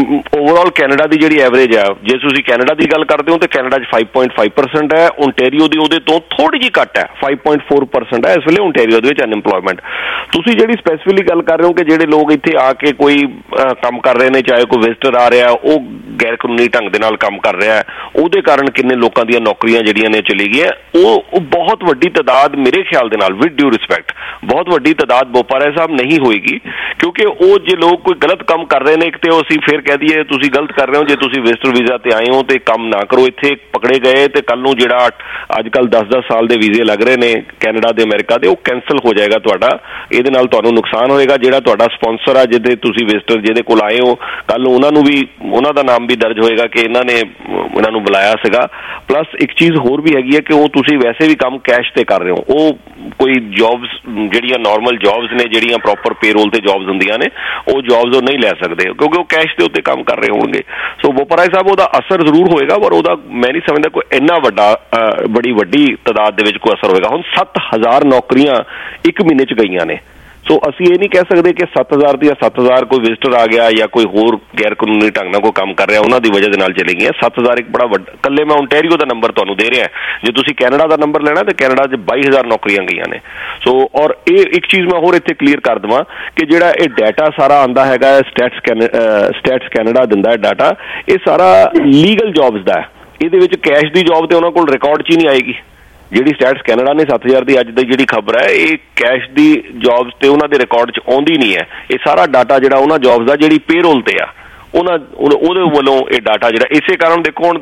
F: ਓਵਰਆਲ ਕੈਨੇਡਾ ਦੀ ਜਿਹੜੀ ਐਵਰੇਜ ਆ, ਜੇ ਤੁਸੀਂ ਕੈਨੇਡਾ ਦੀ ਗੱਲ ਕਰਦੇ ਹੋ ਤਾਂ ਕੈਨੇਡਾ 'ਚ ਫਾਈਵ ਪੁਆਇੰਟ ਫਾਈਵ ਪਰਸੈਂਟ ਹੈ, ਓਨਟਾਰੀਓ ਦੀ ਉਹਦੇ ਤੋਂ ਥੋੜੀ ਜਿਹੀ ਘੱਟ ਹੈ, ਫਾਈਵ ਪੁਆਇੰਟ ਫੋਰ ਪਰਸੈਂਟ ਹੈ ਇਸ ਵੇਲੇ ਓਨਟਾਰੀਓ ਦੇ ਵਿੱਚ ਅਨਐਮਪਲੋਇਮੈਂਟ। ਤੁਸੀਂ ਜਿਹੜੀ ਸਪੈਸੀਫਿਕਲੀ ਗੱਲ ਕਰ ਰਹੇ ਹੋ ਕਿ ਜਿਹੜੇ ਲੋਕ ਇੱਥੇ ਆ ਕੇ ਕੋਈ ਕੰਮ ਕਰ ਰਹੇ ਨੇ, ਚਾਹੇ ਕੋਈ ਵਿਜ਼ਟਰ ਆ ਰਿਹਾ ਉਹ ਗੈਰ ਕਾਨੂੰਨੀ ਢੰਗ ਦੇ ਨਾਲ ਕੰਮ ਕਰ ਰਿਹਾ, ਉਹਦੇ ਕਾਰਨ ਕਿੰਨੇ ਲੋਕਾਂ ਦੀਆਂ ਨੌਕਰੀਆਂ ਜਿਹੜੀਆਂ ਨੇ ਚਲੀ ਗਈਆਂ, ਉਹ ਉਹ ਬਹੁਤ ਵੱਡੀ ਤਾਦਾਦ ਮੇਰੇ ਖਿਆਲ ਦੇ ਨਾਲ ਵਿਦ ਡਿਊ ਰਿਸਪੈਕਟ ਬਹੁਤ ਵੱਡੀ ਤਾਦਾਦ ਬੋਪਾ ਰਾਏ ਸਾਹਿਬ ਨਹੀਂ ਹੋਏਗੀ, ਕਿਉਂਕਿ ਉਹ ਜੇ ਲੋਕ ਕੋਈ ਗਲਤ ਕੰਮ ਕਰ ਰਹੇ ਨੇ, ਇੱਕ ਤੇ ਉਹ ਅਸੀਂ ਫਿਰ ਕਹਿ ਦਈਏ ਤੁਸੀਂ ਗਲਤ ਕਰ ਰਹੇ ਹੋ, ਜੇ ਤੁਸੀਂ ਵਿਜ਼ਟਰ ਵੀਜ਼ਾ ਤੇ ਆਏ ਹੋ ਤੇ ਕੰਮ ਨਾ ਕਰੋ, ਇੱਥੇ ਪਕੜੇ ਗਏ ਤੇ ਕੱਲ ਨੂੰ ਜਿਹੜਾ ਅੱਜ ਕੱਲ੍ਹ ਦਸ ਦਸ ਸਾਲ ਦੇ ਵੀਜ਼ੇ ਲੱਗ ਰਹੇ ਨੇ ਕੈਨੇਡਾ ਦੇ ਅਮਰੀਕਾ ਦੇ, ਉਹ ਕੈਂਸਲ ਹੋ ਜਾਏਗਾ ਤੁਹਾਡਾ। ਇਹਦੇ ਨਾਲ ਤੁਹਾਨੂੰ ਨੁਕਸਾਨ ਹੋਏਗਾ। ਜਿਹੜਾ ਤੁਹਾਡਾ ਸਪਾਂਸਰ ਆ ਜਿਹਦੇ ਤੁਸੀਂ ਵਿਜ਼ਟਰ ਜਿਹਦੇ ਕੋਲ ਆਏ ਹੋ, ਕੱਲ ਨੂੰ ਉਹਨਾਂ ਨੂੰ ਵੀ ਉਹਨਾਂ ਦਾ ਨਾਮ ਵੀ ਦਰਜ ਹੋਏਗਾ ਕਿ ਇਹਨਾਂ ਨੇ ਉਹਨਾਂ ਨੂੰ ਬੁਲਾਇਆ ਸੀਗਾ। ਪਲੱਸ ਇੱਕ ਚੀਜ਼ ਹੋਰ ਵੀ ਹੈਗੀ ਹੈ ਕਿ ਉਹ ਤੁਸੀਂ ਵੈਸੇ ਵੀ ਕੰਮ ਕੈਸ਼ ਤੇ ਕਰ ਰਹੇ ਹੋ, ਉਹ ਕੋਈ ਜੌਬਸ ਜਿਹੜੀਆਂ ਨਾਰਮਲ ਜੌਬਸ ਨੇ ਜਿਹੜੀਆਂ ਪ੍ਰੋਪਰ ਪੇਰੋਲ ਤੇ ਜੌਬਸ ਹੁੰਦੀਆਂ ਨੇ, ਉਹ ਜੌਬਸ ਉਹ ਨਹੀਂ ਲੈ ਸਕਦੇ ਕਿਉਂਕਿ ਉਹ ਕੈਸ਼ ਦੇ ਉੱਤੇ ਕੰਮ ਕਰ ਰਹੇ ਹੋਣਗੇ। ਸੋ ਬੋਪਾ ਰਾਏ ਸਾਹਿਬ ਉਹਦਾ ਅਸਰ ਜ਼ਰੂਰ ਹੋਏਗਾ, ਪਰ ਉਹਦਾ ਮੈਂ ਨਹੀਂ ਸਮਝਦਾ ਕੋਈ ਇੰਨਾ ਵੱਡਾ ਬੜੀ ਵੱਡੀ ਤਾਦਾਦ ਦੇ ਵਿੱਚ ਕੋਈ ਅਸਰ ਹੋਏਗਾ। ਹੁਣ ਸੱਤ ਹਜ਼ਾਰ ਨੌਕਰੀਆਂ ਇੱਕ ਮਹੀਨੇ 'ਚ ਗਈਆਂ ਨੇ। ਸੋ ਅਸੀਂ ਇਹ ਨਹੀਂ ਕਹਿ ਸਕਦੇ ਕਿ ਸੱਤ ਹਜ਼ਾਰ ਦੀਆਂ ਸੱਤ ਹਜ਼ਾਰ ਕੋਈ ਵਿਜ਼ਟਰ ਆ ਗਿਆ ਜਾਂ ਕੋਈ ਹੋਰ ਗੈਰ ਕਾਨੂੰਨੀ ਢੰਗ ਨਾਲ ਕੋਈ ਕੰਮ ਕਰ ਰਿਹਾ ਉਹਨਾਂ ਦੀ ਵਜ੍ਹਾ ਦੇ ਨਾਲ ਚਲੇ ਗਈਆਂ। ਸੱਤ ਹਜ਼ਾਰ ਇੱਕ ਬੜਾ ਵੱਡਾ, ਇਕੱਲੇ ਮੈਂ ਓਨਟਾਰੀਓ ਦਾ ਨੰਬਰ ਤੁਹਾਨੂੰ ਦੇ ਰਿਹਾ। ਜੇ ਤੁਸੀਂ ਕੈਨੇਡਾ ਦਾ ਨੰਬਰ ਲੈਣਾ ਤਾਂ ਕੈਨੇਡਾ 'ਚ ਬਾਈ ਹਜ਼ਾਰ ਨੌਕਰੀਆਂ ਗਈਆਂ ਨੇ। ਸੋ ਔਰ ਇਹ ਇੱਕ ਚੀਜ਼ ਮੈਂ ਹੋਰ ਇੱਥੇ ਕਲੀਅਰ ਕਰ ਦੇਵਾਂ ਕਿ ਜਿਹੜਾ ਇਹ ਡਾਟਾ ਸਾਰਾ ਆਉਂਦਾ ਹੈਗਾ ਸਟੈਟਸ ਕੈਨੇ ਸਟੈਟਸ ਕੈਨੇਡਾ ਦਿੰਦਾ ਹੈ ਡਾਟਾ, ਇਹ ਸਾਰਾ ਲੀਗਲ ਜੌਬਸ ਦਾ ਹੈ। ਇਹਦੇ ਵਿੱਚ ਕੈਸ਼ ਦੀ ਜੌਬ ਤੇ ਉਹਨਾਂ ਕੋਲ ਰਿਕਾਰਡ 'ਚ ਹੀ ਨਹੀਂ ਆਏਗੀ। ਜਿਹੜੀ ਸਟੈਟਸ ਕੈਨੇਡਾ ਨੇ ਸੱਤ ਹਜ਼ਾਰ ਦੀ ਅੱਜ ਦੀ ਜਿਹੜੀ ਖਬਰ ਹੈ, ਇਹ ਕੈਸ਼ ਦੀ ਜੌਬਸ ਤੇ ਉਹਨਾਂ ਦੇ ਰਿਕਾਰਡ 'ਚ ਆਉਂਦੀ ਨਹੀਂ ਹੈ। ਇਹ ਸਾਰਾ ਡਾਟਾ ਜਿਹੜਾ ਉਹਨਾਂ ਜੌਬਸ ਦਾ ਜਿਹੜੀ ਪੇਰੋਲ ਤੇ ਆ ਉਹਨਾਂ ਉਹਦੇ ਵੱਲੋਂ ਇਹ ਡਾਟਾ ਜਿਹੜਾ, ਇਸੇ ਕਾਰਨ ਦੇਖੋ ਹੁਣ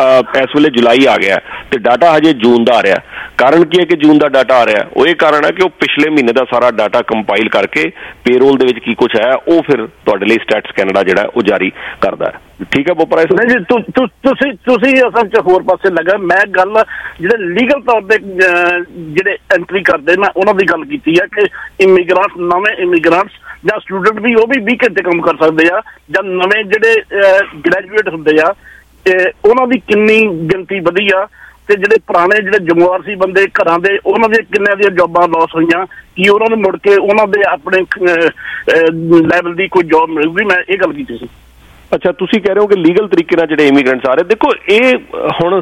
F: ਇਸ ਵੇਲੇ ਜੁਲਾਈ ਆ ਗਿਆ ਤੇ ਡਾਟਾ ਹਜੇ ਜੂਨ ਦਾ ਆ ਰਿਹਾ। ਕਾਰਨ ਕੀ ਹੈ ਕਿ ਜੂਨ ਦਾ ਡਾਟਾ ਆ ਰਿਹਾ? ਉਹ ਇਹ ਕਾਰਨ ਹੈ ਕਿ ਉਹ ਪਿਛਲੇ ਮਹੀਨੇ ਦਾ ਸਾਰਾ ਡਾਟਾ ਕੰਪਾਈਲ ਕਰਕੇ ਪੇਰੋਲ ਦੇ ਵਿੱਚ ਕੀ ਕੁਛ ਹੈ ਉਹ ਫਿਰ ਤੁਹਾਡੇ ਲਈ ਸਟੈਟਸ ਕੈਨੇਡਾ ਜਿਹੜਾ ਉਹ ਜਾਰੀ ਕਰਦਾ ਹੈ। ਠੀਕ ਹੈ ਬੋਪਾ ਰਾਏ ਸਾਹਿਬ?
R: ਨਹੀਂ ਜੀ, ਤੁਸੀਂ ਤੁਸੀਂ ਅਸਲ 'ਚ ਹੋਰ ਪਾਸੇ ਲੱਗਾ। ਮੈਂ ਗੱਲ ਜਿਹੜੇ ਲੀਗਲ ਤੌਰ ਤੇ ਜਿਹੜੇ ਐਂਟਰੀ ਕਰਦੇ ਮੈਂ ਉਹਨਾਂ ਦੀ ਗੱਲ ਕੀਤੀ ਹੈ ਕਿ ਇਮੀਗ੍ਰੈਂਟਸ, ਨਵੇਂ ਇਮੀਗ੍ਰੈਂਟਸ ਜਾਂ ਸਟੂਡੈਂਟ ਵੀ ਉਹ ਵੀ ਵੀਹ ਘੰਟੇ ਕੰਮ ਕਰ ਸਕਦੇ ਆ, ਜਾਂ ਨਵੇਂ ਜਿਹੜੇ ਗ੍ਰੈਜੂਏਟ ਹੁੰਦੇ ਆ ਤੇ ਉਹਨਾਂ ਦੀ ਕਿੰਨੀ ਗਿਣਤੀ ਵਧੀ ਆ, ਤੇ ਜਿਹੜੇ ਪੁਰਾਣੇ ਜਿਹੜੇ ਜ਼ਿੰਮੇਵਾਰ ਸੀ ਬੰਦੇ ਘਰਾਂ ਦੇ ਉਹਨਾਂ ਦੇ ਕਿੰਨਿਆਂ ਦੀਆਂ ਜੌਬਾਂ ਲੋਸ ਹੋਈਆਂ, ਕੀ ਉਹਨਾਂ ਨੂੰ ਮੁੜ ਕੇ ਉਹਨਾਂ ਦੇ ਆਪਣੇ ਲੈਵਲ ਦੀ ਕੋਈ ਜੌਬ ਮਿਲੂਗੀ? ਮੈਂ ਇਹ ਗੱਲ ਕੀਤੀ ਸੀ।
F: ਅੱਛਾ, ਤੁਸੀਂ ਕਹਿ ਰਹੇ ਹੋ ਕਿ ਲੀਗਲ ਤਰੀਕੇ ਨਾਲ ਜਿਹੜੇ ਇਮੀਗ੍ਰੈਂਟਸ ਆ ਰਹੇ, ਦੇਖੋ ਇਹ ਹੁਣ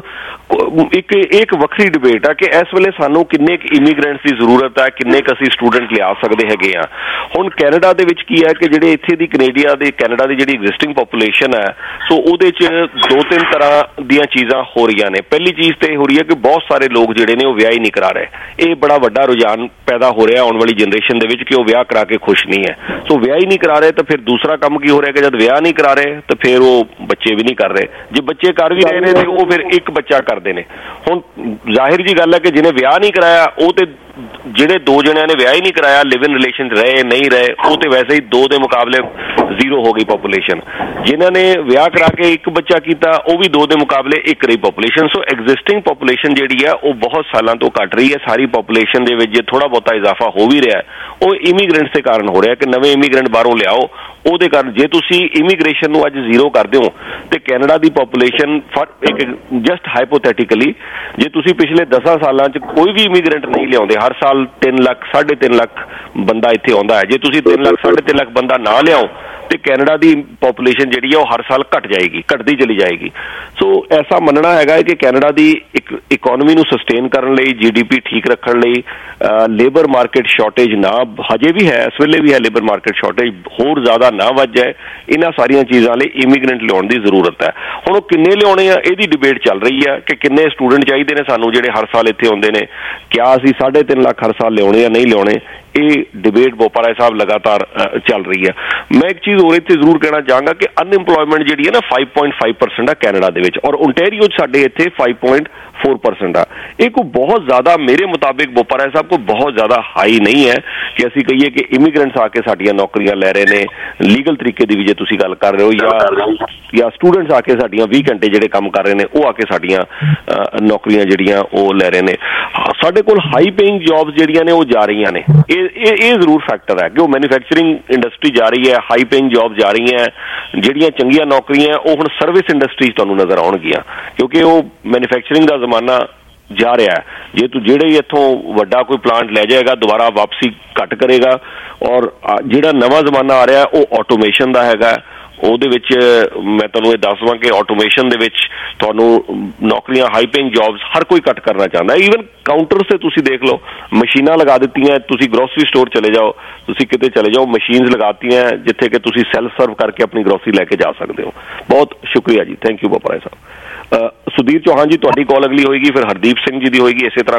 F: ਇੱਕ ਇੱਕ ਵੱਖਰੀ ਡਿਬੇਟ ਆ ਕਿ ਇਸ ਵੇਲੇ ਸਾਨੂੰ ਕਿੰਨੇ ਕੁ ਇਮੀਗ੍ਰੈਂਟਸ ਦੀ ਜ਼ਰੂਰਤ ਹੈ, ਕਿੰਨੇ ਕੁ ਅਸੀਂ ਸਟੂਡੈਂਟ ਲਿਆ ਸਕਦੇ ਹੈਗੇ ਆ। ਹੁਣ ਕੈਨੇਡਾ ਦੇ ਵਿੱਚ ਕੀ ਹੈ ਕਿ ਜਿਹੜੇ ਇੱਥੇ ਦੀ ਕੈਨੇਡੀਆ ਦੇ ਕੈਨੇਡਾ ਦੀ ਜਿਹੜੀ ਐਗਜ਼ਿਸਟਿੰਗ ਪੋਪੂਲੇਸ਼ਨ ਹੈ, ਸੋ ਉਹਦੇ 'ਚ ਦੋ ਤਿੰਨ ਤਰ੍ਹਾਂ ਦੀਆਂ ਚੀਜ਼ਾਂ ਹੋ ਰਹੀਆਂ ਨੇ। ਪਹਿਲੀ ਚੀਜ਼ ਤੇ ਇਹ ਹੋ ਰਹੀ ਹੈ ਕਿ ਬਹੁਤ ਸਾਰੇ ਲੋਕ ਜਿਹੜੇ ਨੇ ਉਹ ਵਿਆਹ ਹੀ ਨਹੀਂ ਕਰਾ ਰਹੇ। ਇਹ ਬੜਾ ਵੱਡਾ ਰੁਝਾਨ ਪੈਦਾ ਹੋ ਰਿਹਾ ਆਉਣ ਵਾਲੀ ਜਨਰੇਸ਼ਨ ਦੇ ਵਿੱਚ ਕਿ ਉਹ ਵਿਆਹ ਕਰਾ ਕੇ ਖੁਸ਼ ਨਹੀਂ ਹੈ। ਸੋ ਵਿਆਹ ਹੀ ਨਹੀਂ ਕਰਾ ਰਹੇ ਤਾਂ ਫਿਰ ਦੂਸਰਾ ਕੰਮ ਕੀ ਹੋ ਰਿਹਾ ਕਿ ਜਦ ਵਿਆਹ ਨਹੀਂ ਕਰਾ ਰਹੇ ਤਾਂ ਫਿਰ ਉਹ ਬੱਚੇ ਵੀ ਨਹੀਂ ਕਰ ਰਹੇ। ਜੇ ਬੱਚੇ ਕਰ ਵੀ ਰਹੇ ਨੇ ਤੇ ਉਹ ਫਿਰ ਇੱਕ ਬੱਚਾ ਕਰਦੇ ਨੇ। ਹੁਣ ਜ਼ਾਹਿਰ ਜੀ ਗੱਲ ਹੈ ਕਿ ਜਿਹਨੇ ਵਿਆਹ ਨਹੀਂ ਕਰਾਇਆ ਉਹ ਤੇ ਜਿਹੜੇ ਦੋ ਜਣਿਆਂ ਨੇ ਵਿਆਹ ਹੀ ਨਹੀਂ ਕਰਾਇਆ, ਲਿਵ ਇਨ ਰਿਲੇਸ਼ਨ ਰਹੇ ਨਹੀਂ ਰਹੇ, ਉਹ ਤੇ ਵੈਸੇ ਹੀ ਦੋ ਦੇ ਮੁਕਾਬਲੇ ਜ਼ੀਰੋ ਹੋ ਗਈ ਪੋਪੂਲੇਸ਼ਨ। ਜਿਨ੍ਹਾਂ ਨੇ ਵਿਆਹ ਕਰਾ ਕੇ ਇੱਕ ਬੱਚਾ ਕੀਤਾ ਉਹ ਵੀ ਦੋ ਦੇ ਮੁਕਾਬਲੇ ਇੱਕ ਰਹੀ ਪੋਪੂਲੇਸ਼ਨ। ਸੋ ਐਗਜ਼ਿਸਟਿੰਗ ਪੋਪੂਲੇਸ਼ਨ ਜਿਹੜੀ ਹੈ ਉਹ ਬਹੁਤ ਸਾਲਾਂ ਤੋਂ ਘਟ ਰਹੀ ਹੈ। ਸਾਰੀ ਪੋਪੂਲੇਸ਼ਨ ਦੇ ਵਿੱਚ ਜੇ ਥੋੜਾ ਬਹੁਤਾ ਇਜ਼ਾਫਾ ਹੋ ਵੀ ਰਿਹਾ ਉਹ ਇਮੀਗ੍ਰੈਂਟਸ ਦੇ ਕਾਰਨ ਹੋ ਰਿਹਾ ਕਿ ਨਵੇਂ ਇਮੀਗ੍ਰੈਂਟ ਬਾਹਰੋਂ ਲਿਆਓ। ਉਹਦੇ ਕਾਰਨ ਜੇ ਤੁਸੀਂ ਇਮੀਗ੍ਰੇਸ਼ਨ ਨੂੰ ਅੱਜ ਜ਼ੀਰੋ ਕਰ ਦਿਓ ਤੇ ਕੈਨੇਡਾ ਦੀ ਪੋਪੂਲੇਸ਼ਨ ਇੱਕ ਜਸਟ ਹਾਈਪੋਥੈਟਿਕਲੀ ਜੇ ਤੁਸੀਂ ਪਿਛਲੇ ਦਸਾਂ ਸਾਲਾਂ 'ਚ ਕੋਈ ਵੀ ਇਮੀਗ੍ਰੈਂਟ ਨਹੀਂ ਲਿਆਉਂਦੇ, ਹਰ ਸਾਲ ਤਿੰਨ ਲੱਖ ਸਾਢੇ ਤਿੰਨ ਲੱਖ ਬੰਦਾ ਇੱਥੇ ਆਉਂਦਾ ਹੈ, ਜੇ ਤੁਸੀਂ ਤਿੰਨ ਲੱਖ ਸਾਢੇ ਤਿੰਨ ਲੱਖ ਬੰਦਾ ਨਾ ਲਿਆਓ ਤੇ ਕੈਨੇਡਾ ਦੀ ਪੋਪੂਲੇਸ਼ਨ ਜਿਹੜੀ ਹੈ ਉਹ ਹਰ ਸਾਲ ਘਟ ਜਾਏਗੀ, ਘਟਦੀ ਚਲੀ ਜਾਏਗੀ। ਸੋ ਐਸਾ ਮੰਨਣਾ ਹੈਗਾ ਹੈ ਕਿ ਕੈਨੇਡਾ ਦੀ ਇੱਕ ਇਕੋਨਮੀ ਨੂੰ ਸਸਟੇਨ ਕਰਨ ਲਈ, ਜੀਡੀਪੀ ਠੀਕ ਰੱਖਣ ਲਈ, ਲੇਬਰ ਮਾਰਕੀਟ ਸ਼ਾਰਟੇਜ ਨਾ ਹਜੇ ਵੀ ਹੈ, ਇਸ ਵੇਲੇ ਵੀ ਹੈ ਲੇਬਰ ਮਾਰਕੀਟ ਸ਼ਾਰਟੇਜ, ਹੋਰ ਜ਼ਿਆਦਾ ਨਾ ਵੱਧ ਜਾਏ, ਇਹਨਾਂ ਸਾਰੀਆਂ ਚੀਜ਼ਾਂ ਲਈ ਇਮੀਗ੍ਰੈਂਟ ਲਿਆਉਣ ਦੀ ਜ਼ਰੂਰਤ ਹੈ। ਹੁਣ ਉਹ ਕਿੰਨੇ ਲਿਆਉਣੇ ਆ ਇਹਦੀ ਡਿਬੇਟ ਚੱਲ ਰਹੀ ਹੈ ਕਿ ਕਿੰਨੇ ਸਟੂਡੈਂਟ ਚਾਹੀਦੇ ਨੇ ਸਾਨੂੰ ਜਿਹੜੇ ਹਰ ਸਾਲ ਇੱਥੇ ਆਉਂਦੇ ਨੇ, ਕਿਆ ਅਸੀਂ ਸਾਢੇ ਤਿੰਨ ਲੱਖ ਹਰ ਸਾਲ ਲਿਆਉਣੇ ਜਾਂ ਨਹੀਂ ਲਿਆਉਣੇ, ਇਹ ਡਿਬੇਟ ਬੋਪਾਰਾਏ ਸਾਹਿਬ ਲਗਾਤਾਰ ਚੱਲ ਰਹੀ ਹੈ। ਮੈਂ ਇੱਕ ਚੀਜ਼ ਹੋਰ ਇੱਥੇ ਜ਼ਰੂਰ ਕਹਿਣਾ ਚਾਹਾਂਗਾ ਕਿ ਅਨਇੰਪਲੋਇਮੈਂਟ ਜਿਹੜੀ ਹੈ ਨਾ ਫਾਈਵ ਪੁਆਇੰਟ ਫਾਈਵ ਪਰਸੈਂਟ ਆ ਕੈਨੇਡਾ ਦੇ ਵਿੱਚ, ਔਰ ਓਨਟਾਰੀਓ 'ਚ ਸਾਡੇ ਇੱਥੇ ਫਾਈਵ ਪੁਆਇੰਟ फोर परसेंट आ। ये कोई बहुत ज्यादा मेरे मुताबिक बोपराय साहब को बहुत ज्यादा हाई नहीं है कि असी कहिए कि इमिग्रेंट्स आके साडियां नौकरियां ले रहे ने लीगल तरीके दी भी जे तुसी गल कर रहे हो या या स्टूडेंट्स आके साडियां बीस घंटे जेडे काम कर रहे ने वो आके साडियां नौकरियां जेडियां वो ले रहे ने। साडे कोल हाई पेइंग जॉब्स जेडियां ने वो जा रही ने, ये जरूर फैक्टर है कि वो मैन्युफैक्चरिंग इंडस्ट्री जा रही है, हाई पेइंग जॉब जा रही हैं, जेडियां चंगियां नौकरियां वो हुण सर्विस इंडस्ट्रीज तुहानूं नज़र आउणगियां क्योंकि वो मैन्युफैक्चरिंग दा जमाना जा रहा है। जे तू जेड़े इत्थों वड्डा कोई प्लांट ले जाएगा दोबारा वापसी घट करेगा और जेड़ा नवा जमाना आ रहा है वो ऑटोमेशन दा हैगा। ਉਹਦੇ ਵਿੱਚ ਮੈਂ ਤੁਹਾਨੂੰ ਇਹ ਦੱਸ ਦਵਾਂ ਕਿ ਆਟੋਮੇਸ਼ਨ ਦੇ ਵਿੱਚ ਤੁਹਾਨੂੰ ਨੌਕਰੀਆਂ ਹਾਈ ਪੇਇੰਗ ਜੌਬਸ ਹਰ ਕੋਈ ਕੱਟ ਕਰਨਾ ਚਾਹੁੰਦਾ। ਈਵਨ ਕਾਊਂਟਰ ਤੇ ਤੁਸੀਂ ਦੇਖ ਲਓ ਮਸ਼ੀਨਾਂ ਲਗਾ ਦਿੱਤੀਆਂ, ਤੁਸੀਂ ਗਰੋਸਰੀ ਸਟੋਰ ਚਲੇ ਜਾਓ, ਤੁਸੀਂ ਕਿਤੇ ਚਲੇ ਜਾਓ ਮਸ਼ੀਨਸ ਲਗਾਤੀਆਂ ਜਿੱਥੇ ਕਿ ਤੁਸੀਂ ਸੈਲਫ ਸਰਵ ਕਰਕੇ ਆਪਣੀ ਗਰੋਸਰੀ ਲੈ ਕੇ ਜਾ ਸਕਦੇ ਹੋ। ਬਹੁਤ ਸ਼ੁਕਰੀਆ ਜੀ, ਥੈਂਕ ਯੂ ਬੋਪਰਾਏ ਸਾਹਿਬ। ਸੁਧੀਰ ਚੌਹਾਨ ਜੀ ਤੁਹਾਡੀ ਕਾਲ ਅਗਲੀ ਹੋਏਗੀ, ਫਿਰ ਹਰਦੀਪ ਸਿੰਘ ਜੀ ਦੀ ਹੋਏਗੀ, ਇਸੇ ਤਰ੍ਹਾਂ